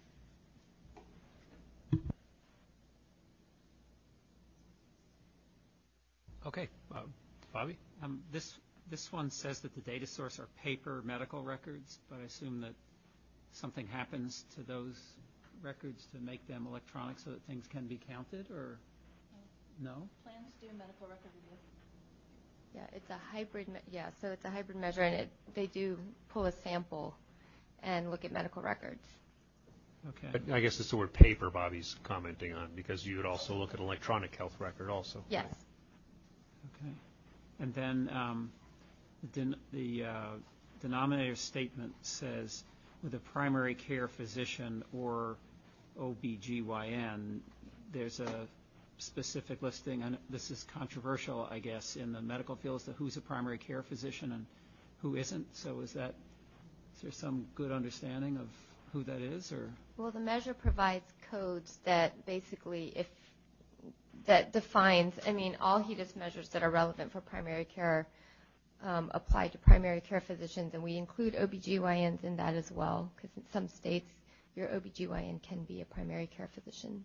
Okay. Uh, Bobby? Um, this this one says that the data source are paper medical records, but I assume that something happens to those records to make them electronic so that things can be counted, or no? Plans do medical record review. Yeah, it's a hybrid. Me- yeah, so it's a hybrid measure, and it, they do pull a sample and look at medical records. Okay. But I guess it's the word paper Bobby's commenting on, because you would also look at electronic health record also. Yes. Okay. And then um, the, den- the uh, denominator statement says, with a primary care physician or O B G Y N, there's a specific listing, and this is controversial, I guess, in the medical field, as to who's a primary care physician and who isn't. So is that, is there some good understanding of who that is, or? Well, the measure provides codes that basically, if that defines, I mean, all HEDIS measures that are relevant for primary care um, apply to primary care physicians, and we include O B G Y Ns in that as well, because in some states, your O B G Y N can be a primary care physician.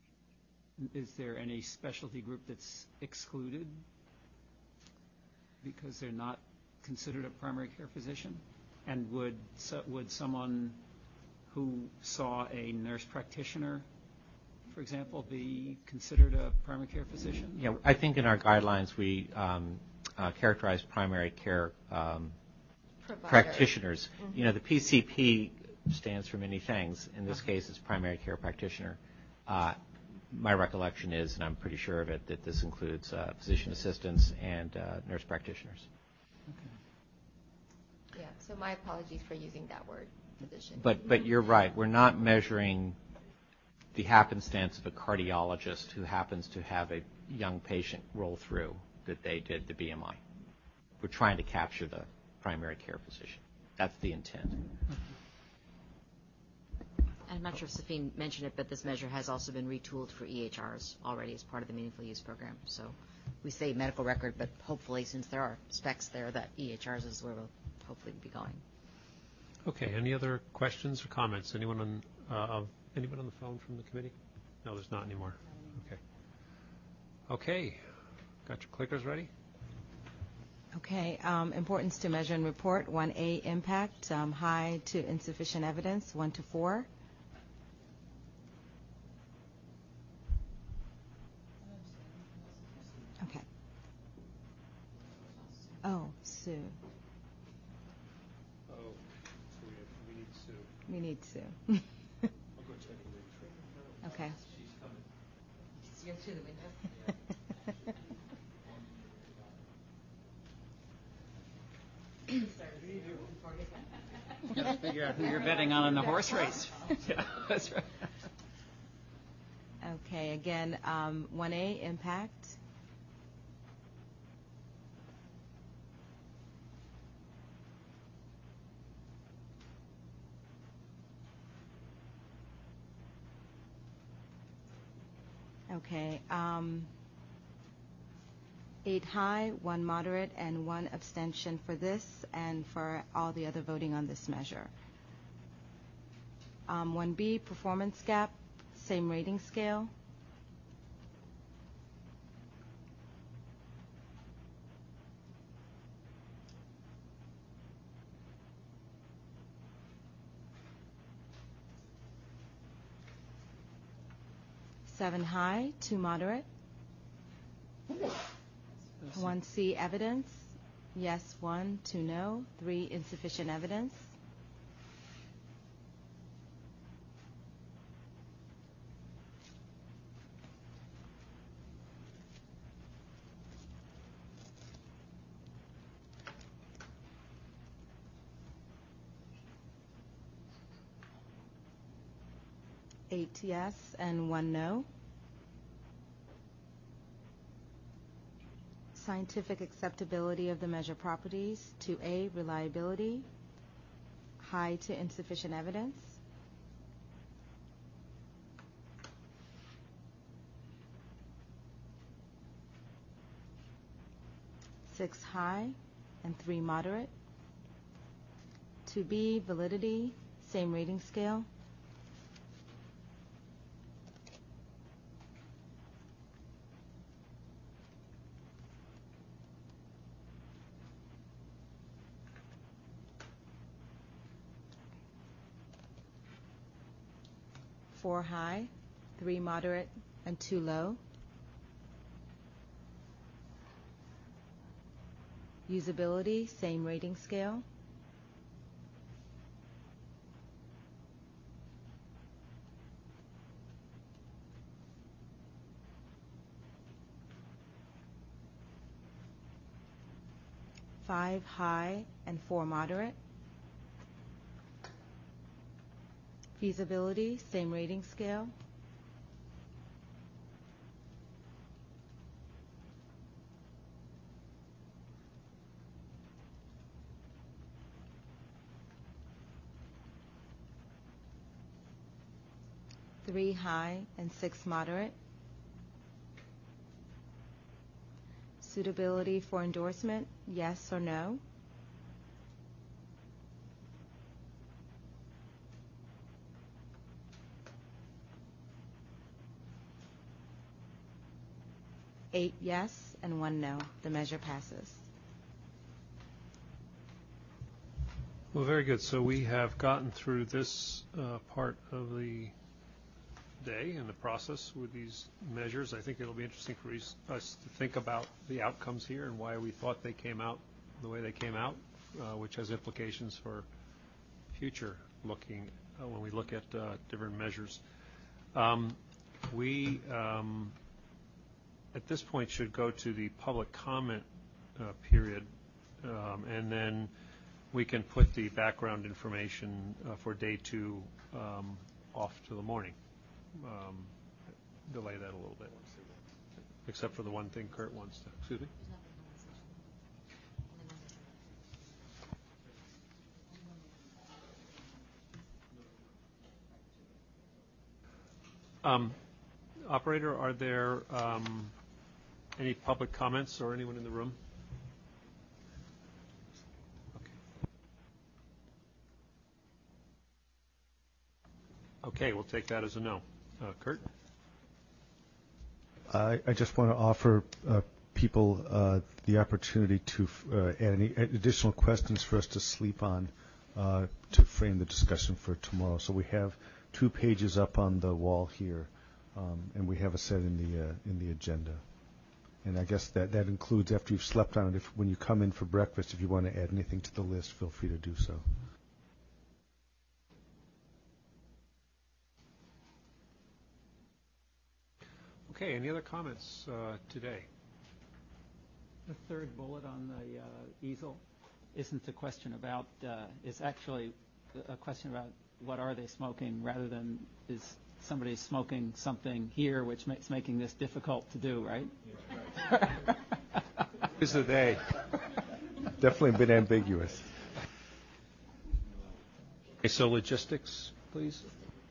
Is there any specialty group that's excluded because they're not considered a primary care physician? And would so, would someone who saw a nurse practitioner, for example, be considered a primary care physician? Yeah, I think in our guidelines we um, uh, characterize primary care um, practitioners. Mm-hmm. You know, the P C P stands for many things. In this case, it's primary care practitioner. Uh, my recollection is, and I'm pretty sure of it, that this includes uh, physician assistants and uh, nurse practitioners. Okay. Yeah, so my apologies for using that word, physician. But, but you're right. We're not measuring the happenstance of a cardiologist who happens to have a young patient roll through that they did the B M I. We're trying to capture the primary care physician. That's the intent. I'm not sure if Safine mentioned it, but this measure has also been retooled for E H Rs already as part of the Meaningful Use program. So we say medical record, but hopefully, since there are specs there, that E H Rs is where we'll hopefully be going. Okay. Any other questions or comments? Anyone on uh, anyone on the phone from the committee? No, there's not anymore. Okay. Okay. Got your clickers ready? Okay. Um, importance to measure and report. one A, impact, um, high to insufficient evidence, one to four. Okay. Oh, Sue. Oh, so we, have, we need Sue. We need Sue. I'll go check it later. Okay. She's coming. You're through the window. You got to figure out who you're betting on in the horse race. Yeah, that's right. Okay, again, um, one A, impact. Okay, um, eight high, one moderate, and one abstention for this, and for all the other voting on this measure. Um, one B, performance gap, same rating scale. Seven high, two moderate. One C, evidence. Yes, one, two, no. Three, insufficient evidence. Eight yes and one no. Scientific acceptability of the measure properties. Two A, reliability. High to insufficient evidence. Six high and three moderate. Two B, validity, same rating scale. Four high, three moderate, and two low. Usability, same rating scale. Five high and four moderate. Feasibility, same rating scale. Three high and six moderate. Suitability for endorsement, yes or no. Eight yes and one no. The measure passes. Well, very good. So we have gotten through this uh, part of the day and the process with these measures. I think it'll be interesting for us to think about the outcomes here and why we thought they came out the way they came out, uh, which has implications for future looking uh, when we look at uh, different measures. Um, we um, at this point should go to the public comment uh, period, um, and then we can put the background information uh, for day two um, off to the morning. Um, delay that a little bit, except for the one thing Kurt wants to. Excuse me? Um, operator, are there um, any public comments or anyone in the room? Okay, okay, we'll take that as a no. Uh, Kurt? I, I just want to offer uh, people uh, the opportunity to uh, add any additional questions for us to sleep on uh, to frame the discussion for tomorrow. So we have two pages up on the wall here, um, and we have a set in the uh, in the agenda. And I guess that, that includes after you've slept on it. If when you come in for breakfast, if you want to add anything to the list, feel free to do so. Okay, any other comments uh, today? The third bullet on the uh, easel isn't a question about, uh, it's actually a question about what are they smoking rather than is somebody smoking something here which makes making this difficult to do, right? Is the day. Definitely been ambiguous. Okay, so logistics, please.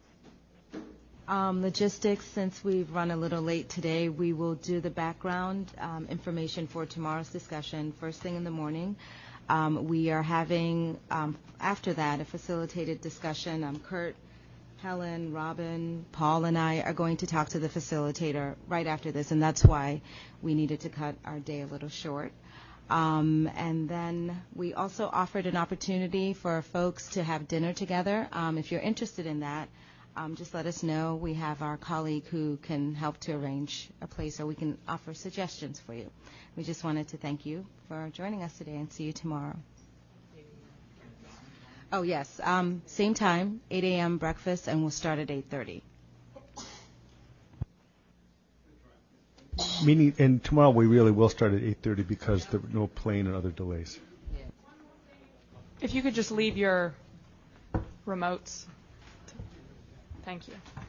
Um, logistics, since we've run a little late today, we will do the background um, information for tomorrow's discussion first thing in the morning. Um, we are having, um, after that, a facilitated discussion. Um, Kurt, Helen, Robin, Paul, and I are going to talk to the facilitator right after this, and that's why we needed to cut our day a little short. Um, and then we also offered an opportunity for folks to have dinner together. Um, if you're interested in that, um, just let us know. We have our colleague who can help to arrange a place, or we can offer suggestions for you. We just wanted to thank you for joining us today and see you tomorrow. Oh, yes. Um, same time, eight a.m. breakfast, and we'll start at eight thirty. Meaning, and tomorrow we really will start at eight thirty because there were no plane and other delays. If you could just leave your remotes. Thank you.